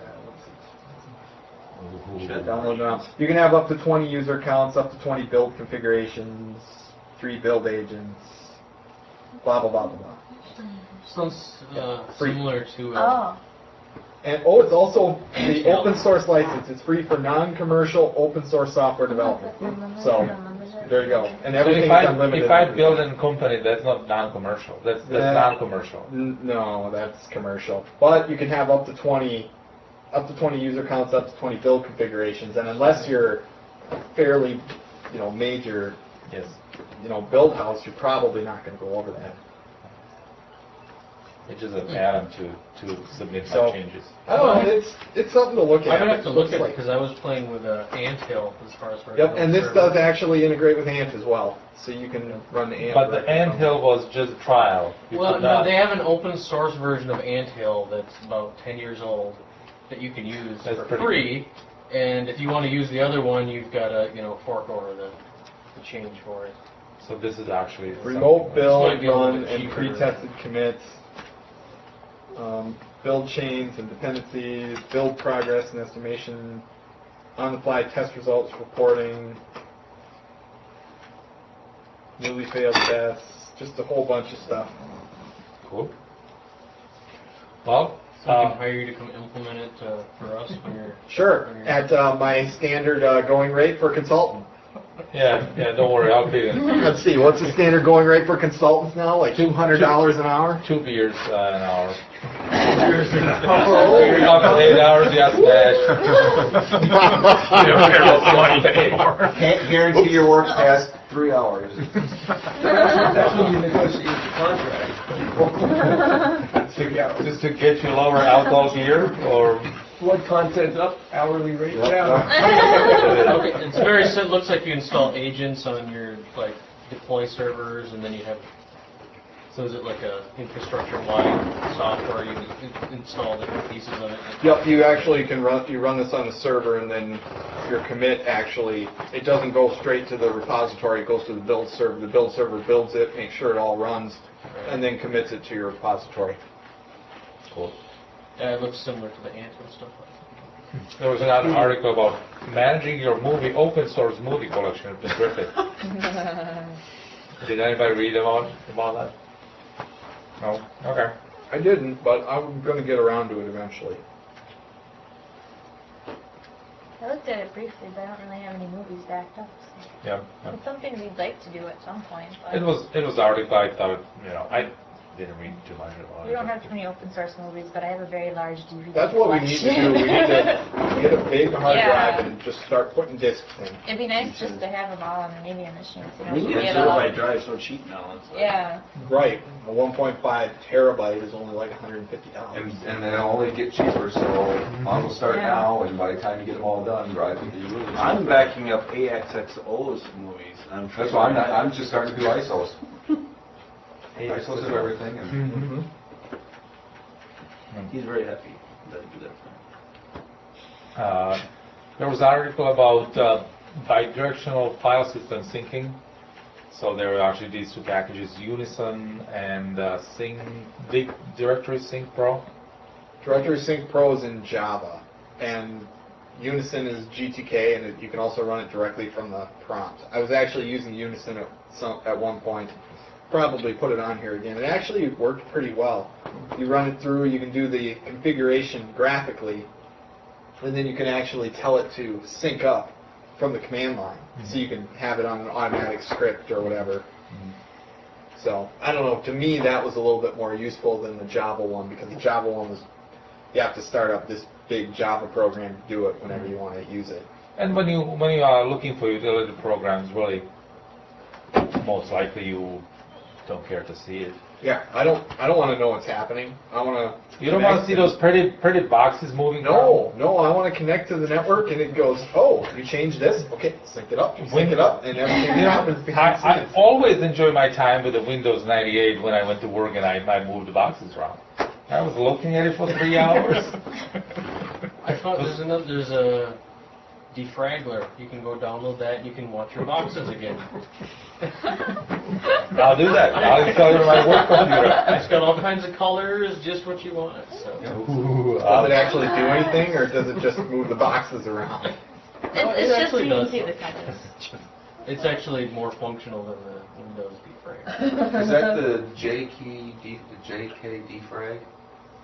what's it? Should download it now. You can have up to twenty user accounts, up to twenty build configurations, three build agents, blah, blah, blah, blah, blah. Sounds uh, Free. similar to. Uh, Oh. And oh, it's also the open source license. It's free for non-commercial open source software development. So is it? There you go. And So everything's if I, unlimited. if I build a company, that's not non-commercial, that's, that's That- non-commercial. N- No, that's commercial. But you can have up to twenty, up to twenty user counts, up to twenty build configurations, and unless you're fairly, you know, major, Yes. you know, build house, you're probably not going to go over that. It's just a pattern to, to submit my So- changes. I don't know. It's it's something to look at. I'm gonna have to It look looks at it like- because I was playing with uh, Anthill as far as. for Yep, and this server. does actually integrate with Ant as well, so you can run the Ant. But the directly from- Anthill was just a trial. You Well, could no, not- they have an open source version of Anthill that's about ten years old that you can use That's for pretty free. And if you want to use the other one, you've got to, you know, fork over the, the change for it. So this is actually. Remote something- build, might be a little run, bit and cheaper. pre-tested commits, um, build chains and dependencies, build progress and estimation, on-the-fly test results reporting, newly failed tests, just a whole bunch of stuff. Cool. Well, So we can uh, hire you to come implement it uh, for us when you're. Sure, when you're- at uh, my standard uh, going rate for consultant. yeah, yeah, don't worry, I'll pay them. Let's see, what's the standard going rate for consultants now? Like two hundred dollars an hour? Two beers uh, an hour. Oh. After eight hours, yeah, smash. Can't guarantee your work past three hours. That's when you negotiate the contract. To- Just to get you lower alcohol gear, or? Blood content up, hourly rate Yep. down. Okay, it's very sim- looks like you install agents on your like deploy servers, and then you have. So is it like a infrastructure-wide software? You in- install different pieces of it. Yep, you actually can run, you run this on the server, and then your commit actually, it doesn't go straight to the repository, it goes to the build server. The build server builds it, makes sure it all runs, and then commits it to your repository. Cool. Yeah, it looks similar to the Ant and stuff. There was another article about managing your movie, open source movie collection. It was terrific. Did anybody read about, about that? No? Okay. I didn't, but I'm gonna get around to it eventually. I looked at it briefly, but I don't really have any movies backed up. So. Yeah. yeah. It's something we'd like to do at some point. But It was, it was article, I thought, you know, I didn't read too much about it. we don't have too many open source movies, but I have a very large D V D That's what we need to do, we need to get a big hard Yeah. drive and just start putting discs in. It'd be nice just to have them all on the media machines. You know, And we get all- terabyte drive's so cheap now. It's like- Yeah. Right, a one point five terabyte is only like one hundred fifty dollars. And, and they'll only get cheaper, so might as well start Yeah. now, and by the time you get them all done, drive it. I'm backing up A X X O's movies. I'm That's why I'm not, I'm just starting to do I S Os. I S Os of everything, and Mm-hmm. He's very happy that I do that for him. Uh, There was an article about uh, bidirectional file system syncing. So there are actually these two packages, Unison and uh, Sync, Big Directory Sync Pro. Directory Sync Pro is in Java, and Unison is G T K, and it, you can also run it directly from the prompt. I was actually using Unison at, some, at one point. Probably put it on here again. It actually worked pretty well. You run it through, you can do the configuration graphically, and then you can actually tell it to sync up from the command line. So you can have it on an automatic script or whatever. So, I don't know, to me that was a little bit more useful than the Java one, because the Java one was, you have to start up this big Java program to do it whenever you want to use it. And when you when you are looking for utility programs, really, most likely you don't care to see it. Yeah, I don't, I don't want to know what's happening. I want to. You don't want to see those pretty pretty boxes moving No, no, I want to connect to the network, and it goes, oh, you changed this? Okay, sync it up, sync it up, and everything You know, happens behind the I, I scenes. always enjoy my time with the Windows ninety-eight when I went to work and I, I moved the boxes around. I was looking at it for three hours. I thought there's another, there's a defraggler. You can go download that and you can watch your boxes again. I'll do that. I'll install it on my work computer. It's got all kinds of colors, just what you want. So. Ooh, Does I'll- it actually do anything, or does it just move the boxes around? It, No, it it's just so actually you can does. see the colors. It's actually more functional than the Windows defrag. is that the J key, D- the J K defrag?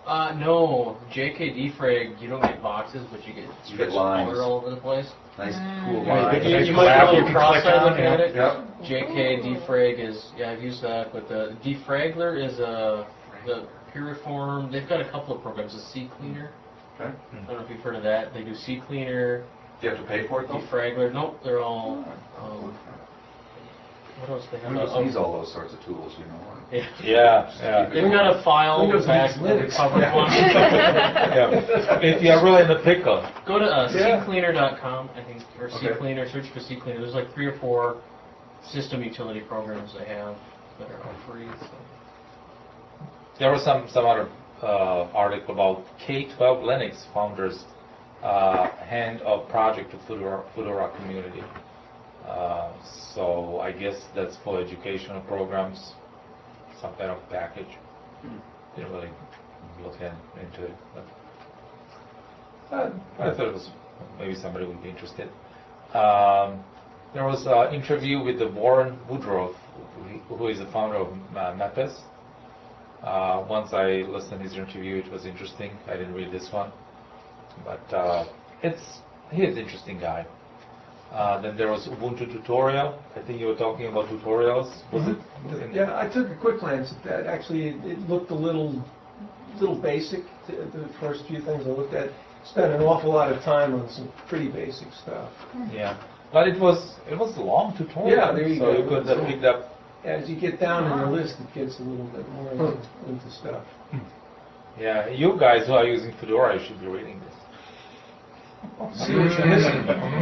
Uh, no, J K defrag, you don't get boxes, but you get You get strips of lines. color all over the place. Nice, Mm. cool Yeah, line. You, Nice you might graph be a you little can click cross-eyed on, looking at yeah. it. Yep. J K defrag is, yeah, I've used that, but the defragler is a, the Puriform, they've got a couple of programs, the C Cleaner. Okay. I don't know if you've heard of that. They do C Cleaner, Do you have to pay for it though? defragler, nope, they're all, um, what else they have? Windows Uh, needs all those sorts of tools, you know. yeah. Yeah, yeah. They've got a file Windows back needs the Linux. recovery one. Yeah. If you're really in the pickle. Go to uh, Yeah. c cleaner dot com, I think, or Okay. CCleaner, search for CCleaner. There's like three or four system utility programs they have that are all free. So. There was some, some other uh, article about K twelve Linux founders uh, hand of project to Fedora, Fedora community. Uh, so I guess that's for educational programs, some kind of package. Didn't really look in, into it, but uh, I thought it was maybe somebody would be interested. Um, there was an interview with the Warren Woodruff, who who is the founder of uh, Mapes. Uh, once I listened to his interview, it was interesting. I didn't read this one, but uh, it's he is an interesting guy. Uh, then there was Ubuntu tutorial. I think you were talking about tutorials. Was it? in- Yeah, I took a quick glance at that. Actually, it, it looked a little, little basic. To, the first few things I looked at, spent an awful lot of time on some pretty basic stuff. Yeah, but it was it was a long tutorial. Yeah, there you so go. you could have picked up. As you get down in the list, it gets a little bit more into, into stuff. Yeah, you guys who are using Fedora, you should be reading this. See what you're missing.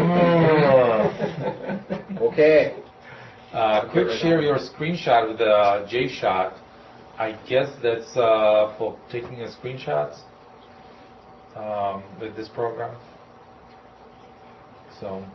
Okay. Uh, quick share your screenshot with the J-Shot. I guess that's uh, for taking a screenshots um, with this program. So,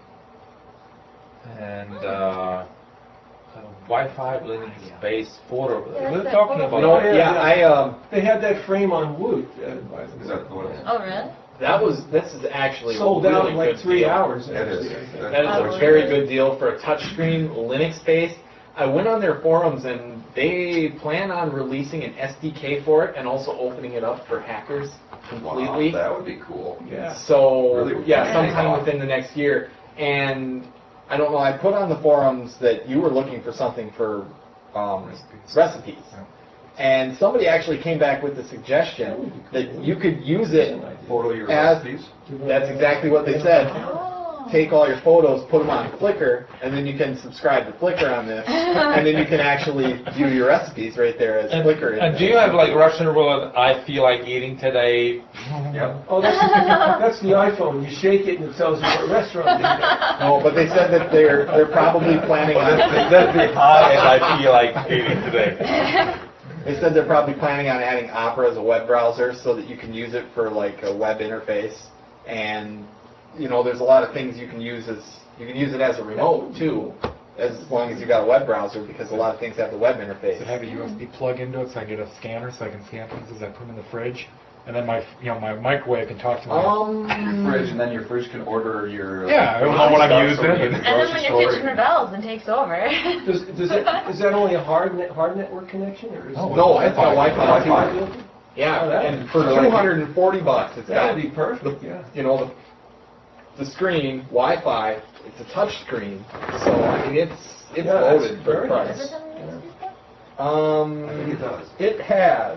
and uh, uh, Wi-Fi Linux based photo. Yeah, We're that's talking that about. You know, Yeah, yeah, yeah. I um, They had that frame on Woot, uh, by the way. Is that what it is? Oh, really? that was this is actually a Sold out really in like good three deal. hours. It is. actually, I think. That- That is Oh, a really? very good deal for a touchscreen Linux based. I went on their forums and they plan on releasing an S D K for it and also opening it up for hackers completely. Wow, that would be cool. Yeah. So Really? yeah, Yeah. sometime within the next year. And I don't know. I put on the forums that you were looking for something for um, Recipes. recipes, Yeah. and somebody actually came back with the suggestion that you could use it. Photo your As- recipes. That's exactly what they said. Oh. Take all your photos, put them on Flickr, and then you can subscribe to Flickr on this, and then you can actually view your recipes right there as And, Flickr. and do you have like Russian roulette? I feel like eating today. Yep. Oh, that's, that's the iPhone. You shake it and it tells you what restaurant you're at. No, but they said that they're they're probably planning Well, on. that's, that'd be high, and I feel like eating today. They said they're probably planning on adding Opera as a web browser so that you can use it for like a web interface. And you know, there's a lot of things you can use as you can use it as a remote too, as long as you got a web browser because a lot of things have the web interface. Does it have a U S B plug into it so I can get a scanner so I can scan things as I put them in the fridge? And then my, you know, my microwave can talk to my... Um, Fridge, and then your fridge can order your. Yeah, I don't know what I'm stuff, so using. you And can then grocery when store, your kitchen you- rebels and takes over. Does, does it, is that only a hard net, hard network connection or is No, it? No, it's got Wi-Fi. Wi-Fi? Yeah, Oh, that and would- for so like- two hundred forty bucks, it's That got would be perfect, yeah. you know the, the screen, Wi-Fi. It's a touch screen, so I mean it's it's Yeah, that's loaded for the very price. Does it have a U S B stick? Um, I think it does. it has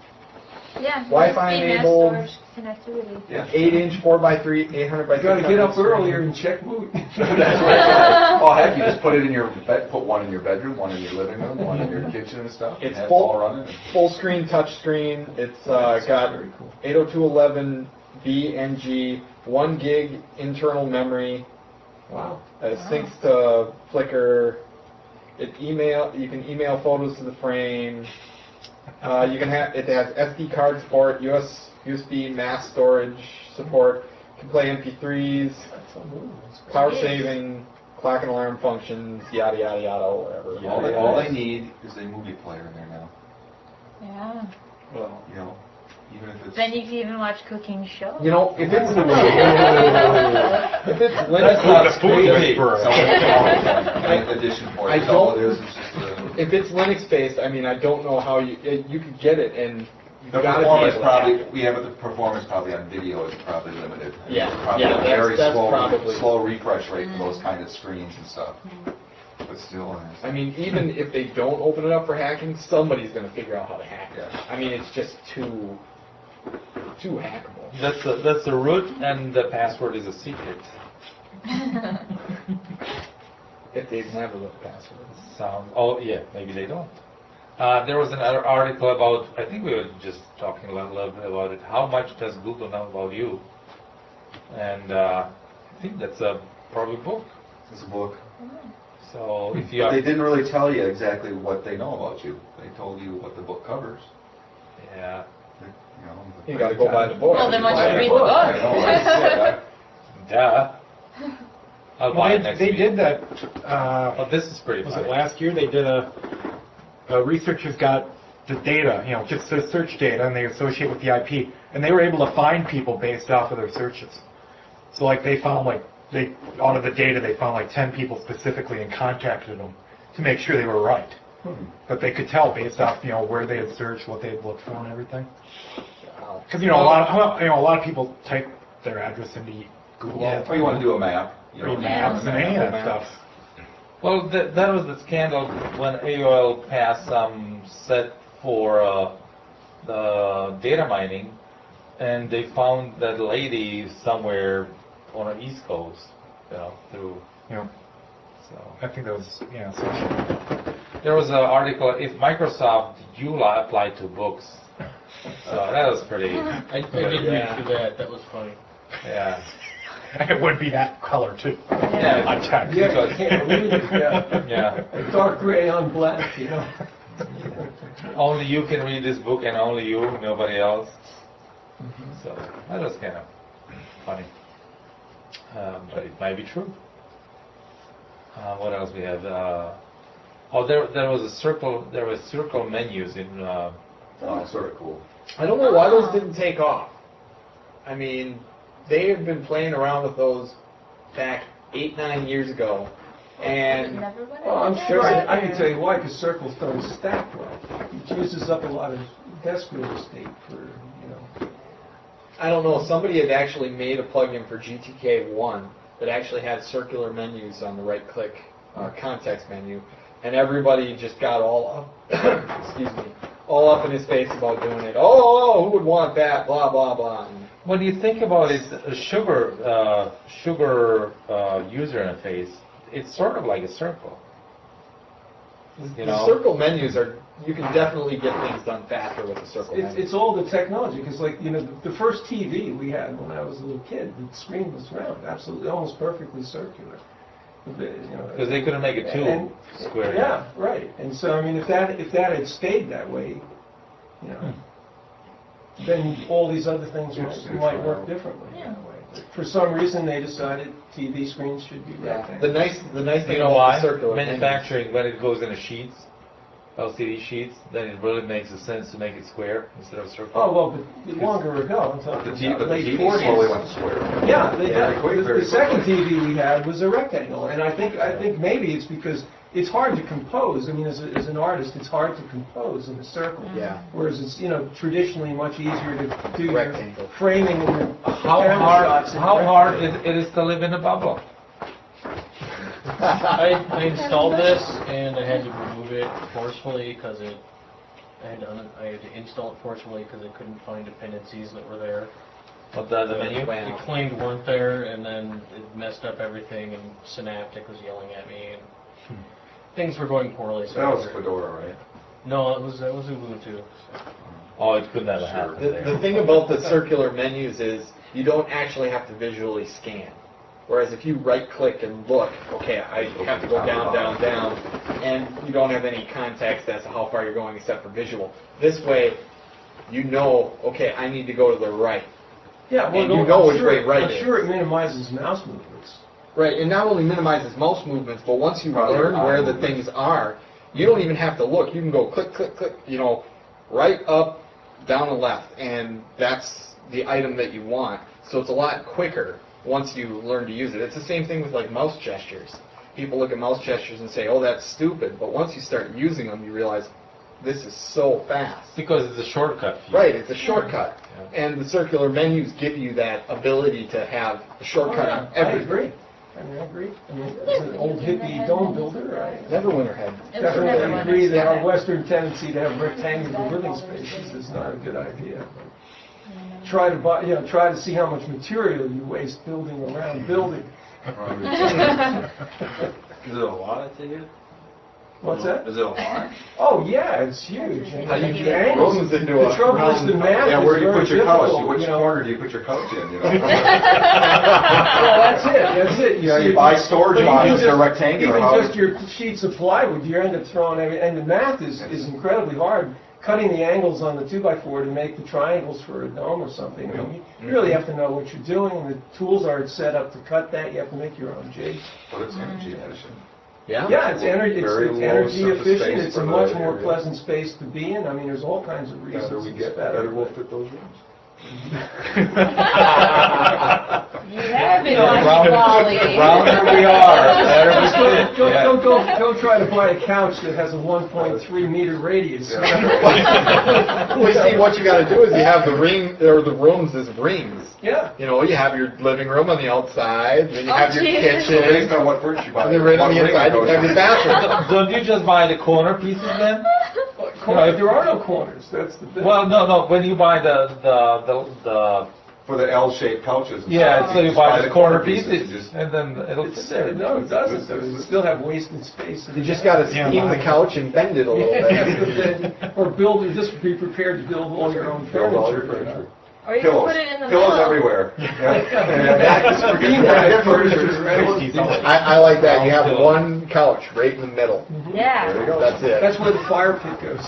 Yeah. Wi-Fi U S B mass enabled. storage connectivity. Yeah. eight inch four by three, eight hundred by You gotta six get hundred up earlier screen. and check Woot. That's right. Oh, heck, you just put it in your bed, put one in your bedroom, one in your living room, one in your kitchen and stuff. and It's have it full- all running. Full screen touch screen. It's uh, got Very cool. eight oh two dot eleven B N G, one gig internal memory. Wow. It syncs to Flickr. It email. You can email photos to the frame. Uh, you can have. It has S D card support, U S U S B mass storage support. You can play M P threes, That's unbelievable. That's great. power Yes. saving, clock and alarm functions, yada yada yada, whatever. All they, all they need is a movie player in there now. Yeah. Well, You know, even if it's. Then you can even watch cooking shows. you know, if it's if it's That's Linux, not the food whisperer. An addition for I it. That's all don't- it is. It's just a. if it's Linux based, I mean, I don't know how you it, you could get it, and The gotta be performance able to hack probably, it. we have the performance probably on video is probably limited. Yeah, Probably yeah, a that's- very that's slow, probably- slow refresh rate for those kind of screens and stuff. But still, I mean, even if they don't open it up for hacking, somebody's going to figure out how to hack it. Yeah. I mean, it's just too, too hackable. That's the, that's the root, and the password is a secret. If they've never looked passwords. Sound, oh, yeah, maybe they don't. Uh, there was another article about, I think we were just talking a little, little bit about it, how much does Google know about you? And uh, I think that's a probably book. it's a book. So if you But are, they didn't really tell you exactly what they know about you. They told you what the book covers. yeah, You know, You got to go buy the book. Well, then why don't you read the book. I know, I said, book? duh. I'll buy Well, it they, next they week. did that, uh, Oh, this is pretty was funny. it last year? They did a, uh, researchers got the data, you know, just the search data, and they associate with the I P, and they were able to find people based off of their searches. So like they found like, they, out of the data, they found like ten people specifically and contacted them to make sure they were right. But they could tell based off, you know, where they had searched, what they had looked for and everything. Because, you know, a lot of, well, you know, a lot of people type their address into Google. yeah, or you want to do a map. You know, Free maps and any of that stuff. Well, th- that was the scandal when A O L passed some set for uh, the data mining, and they found that lady somewhere on the East Coast, you know, through, You know, so. I think that was, yeah, so. There was an article, if Microsoft E U L A applied to books, so that was pretty, I, I did Yeah. read through that. That was funny. yeah. It would be that color too. Yeah. On text. Yeah, you can't read it, yeah. Yeah. A dark gray on black, you know? Only you can read this book and only you, nobody else. So that was kind of funny. Um, but it might be true. Uh, what else we have? Uh, oh, there there was a circle. There was circle menus in. Uh, Oh, sort of cool. I don't know why those didn't take off. I mean, they have been playing around with those back eight, nine years ago, and Never went Well, I'm anywhere. sure, I I can tell you why, because Circles don't stack well. It uses up a lot of desk real estate for, you know. I don't know, somebody had actually made a plugin for G T K one that actually had circular menus on the right-click uh, context menu, and everybody just got all up, excuse me, all up in his face about doing it. Oh, who would want that? Blah blah blah. And when you think about it, a sugar uh, sugar uh, user interface, it's sort of like a circle. You the know? circle menus are, you can definitely get things done faster with the circle It's, menu. it's all the technology, because like, you know, the the first T V we had when I was a little kid, the screen was round, absolutely, almost perfectly circular. The- you know, Because they couldn't make it too and- square. Yeah, right. And so, I mean, if that, if that had stayed that way, you know, then all these other things might, might work differently that way. But for some reason, they decided T V screens should be Yeah. rectangular. The nice, the nice thing You know about why? the circular menus- Manufacturing, when it goes into sheets, L C D sheets, then it really makes a sense to make it square instead of circle. Oh, well, but longer ago, I'm The talking T V, about but the late T V forties. slowly went to square. Yeah, they Very did. quick, The- very The second quickly. T V we had was a rectangle, and I think, I think maybe it's because it's hard to compose. I mean, as, a, as an artist, it's hard to compose in a circle. Yeah. Whereas it's, you know, traditionally much easier to do your Rectangle. framing and your How camera hard, shots in how rectangle. hard it, it is to live in a bubble? I, I installed this and I had to remove it forcefully because it. I had to un- I had to install it forcefully because I couldn't find dependencies that were there. What the, the menu? It claimed weren't there, and then it messed up everything, and Synaptic was yelling at me, and things were going poorly. So That I was had to- Fedora, right? No, it was it was Ubuntu. Oh, it could never happen The, there. the thing about the circular menus is you don't actually have to visually scan. Whereas if you right-click and look, okay, I have to go down, down, down, and you don't have any context as to how far you're going except for visual. This way, you know, okay, I need to go to the right. Yeah, well, And you no, know I'm which sure- way right I'm is. sure it minimizes mouse movements. Right, and not only minimizes mouse movements, but once you Probably learn eye where the movements. things are, you don't even have to look. You can go click, click, click, you know, right, up, down, and left, and that's the item that you want. So it's a lot quicker once you learn to use it. It's the same thing with like mouse gestures. People look at mouse gestures and say, oh, that's stupid, but once you start using them, you realize, this is so fast. Because it's a shortcut. here. Right, it's a shortcut. Yeah. And the circular menus give you that ability to have a shortcut on Oh, I everything. agree. I mean, I agree. I mean, as an old hippie dome builder, I Neverwinter had. definitely agree that our Western tendency to have rectangular living spaces is not a good idea. Try to buy, you know, try to see how much material you waste building around building. Is it a lot, I take it? What's that? Is it a lot? Oh, yeah, it's huge. And How do you the get angles- rooms into The a trouble is round the math Yeah, is where do you very put your couch? difficult, Which you know. corner do you put your couch in, you know? Well, that's it, that's it. You know, see, you buy storage even boxes, just- they're rectangular, Even how- just your sheets of plywood, you end up throwing every, and the math is, is incredibly hard. Cutting the angles on the two by four to make the triangles for a dome or something. I mean, you really have to know what you're doing, and the tools aren't set up to cut that. You have to make your own jigs. But it's energy efficient. Yeah? Yeah, it's energy, it's Very it's low energy surface efficient, space it's a for the much more area. pleasant space to be in. I mean, there's all kinds of reasons. Better we it's get, better, better we'll but- fit those rooms. You have been No, watching round- Wally. rounder we are, better we Just don't, fit. don't, Yeah. don't, don't, don't try to buy a couch that has a one point three meter radius. Well, you see, what you gotta do is you have the ring, or the rooms as rings. Yeah. You know, you have your living room on the outside, then you Oh, have your Jesus. So based kitchen, on what furniture you buy. and then right on what the ring inside, it you goes have your on. bathroom. Don't you just buy the corner pieces then? Corner, there are no corners, that's the thing. Well, no, no. When you buy the the the, the For the L-shaped couches. and yeah, stuff, so you just buy the corner pieces, and just- and then it'll It's, fit there. no, it doesn't, though. You still have wasted space. You just gotta Yeah, steam the mine- couch and bend it a little bit. Or build, just be prepared to build all your own Build all your furniture. furniture. Or you can Pillows. put it in the Pillows middle. everywhere. Yeah. Forget furniture. I, I like that, you have one couch right in the middle. Yeah. There you go, that's it. That's where the fire pit goes.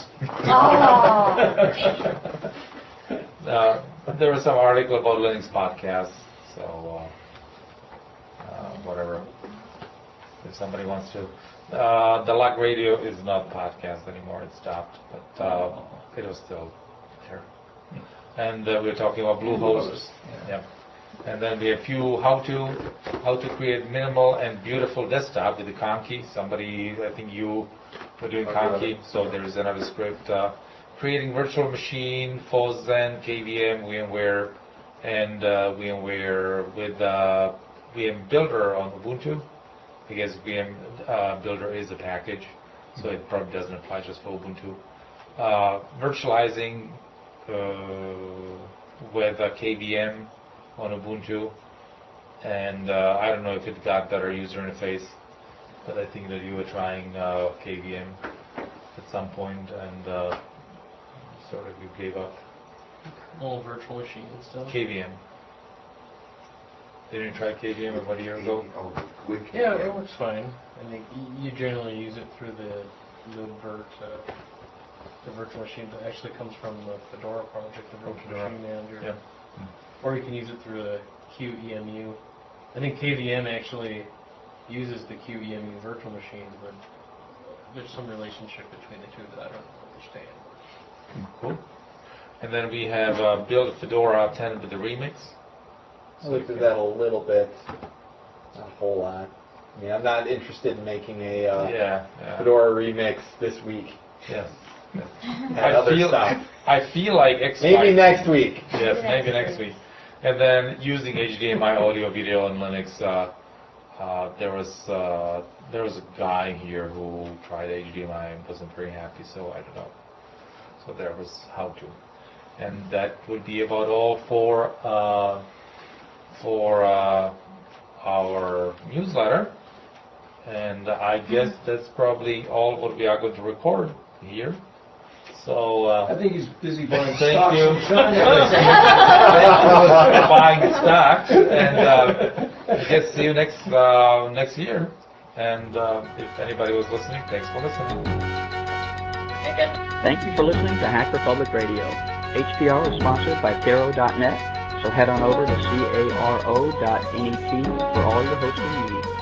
Oh. Uh, there was some article about Linux podcasts, so uh, uh, whatever. If somebody wants to, uh, the Luck Radio is not podcast anymore; it stopped, but uh, it was still there. And uh, we were talking about Bluehost. Yeah. And then we have few how to how to create minimal and beautiful desktop with the Conky. Somebody, I think you were doing Conky, so there is another script. Uh, creating virtual machine, Fozen, K V M, VMware, and uh, VMware with uh, V M Builder on Ubuntu, because V M uh, Builder is a package, so it probably doesn't apply just for Ubuntu. Uh, virtualizing uh, with uh, K V M on Ubuntu, and uh, I don't know if it got better user interface, but I think that you were trying uh, K V M at some point, and uh, sort of you gave up. Little virtual machine and stuff. K V M. Didn't you try K V M about a year ago? Oh, with- Yeah, it works fine. I think y- you generally use it through the libvirt, uh, the virtual machine that actually comes from the Fedora project, the virtual Fedora. machine manager. Yeah. Or you can use it through the Q E M U. I think K V M actually uses the Q E M U virtual machine, but there's some relationship between the two that I don't understand. Cool. And then we have uh, build Fedora ten with the remix. I looked at that a little bit, not a whole lot. I mean, I'm not interested in making a uh, Yeah. yeah. Fedora remix this week. Yes. Had I other feel stuff. I feel like X Maybe next week. Yes, maybe next week. And then using H D M I audio video in Linux. Uh, uh, there was uh, there was a guy here who tried H D M I and wasn't very happy, so I don't know. So there was how to, and that would be about all for uh, for uh, our newsletter. And I guess that's probably all what we are going to record here. So uh, I think he's busy buying Thank stocks you. in China. Thank you for buying stock, and uh, I guess see you next uh, next year. And uh, if anybody was listening, thanks for listening. Thank you for listening to Hacker Public Radio. H P R is sponsored by Caro dot net, so head on over to caro dot net for all your hosting needs.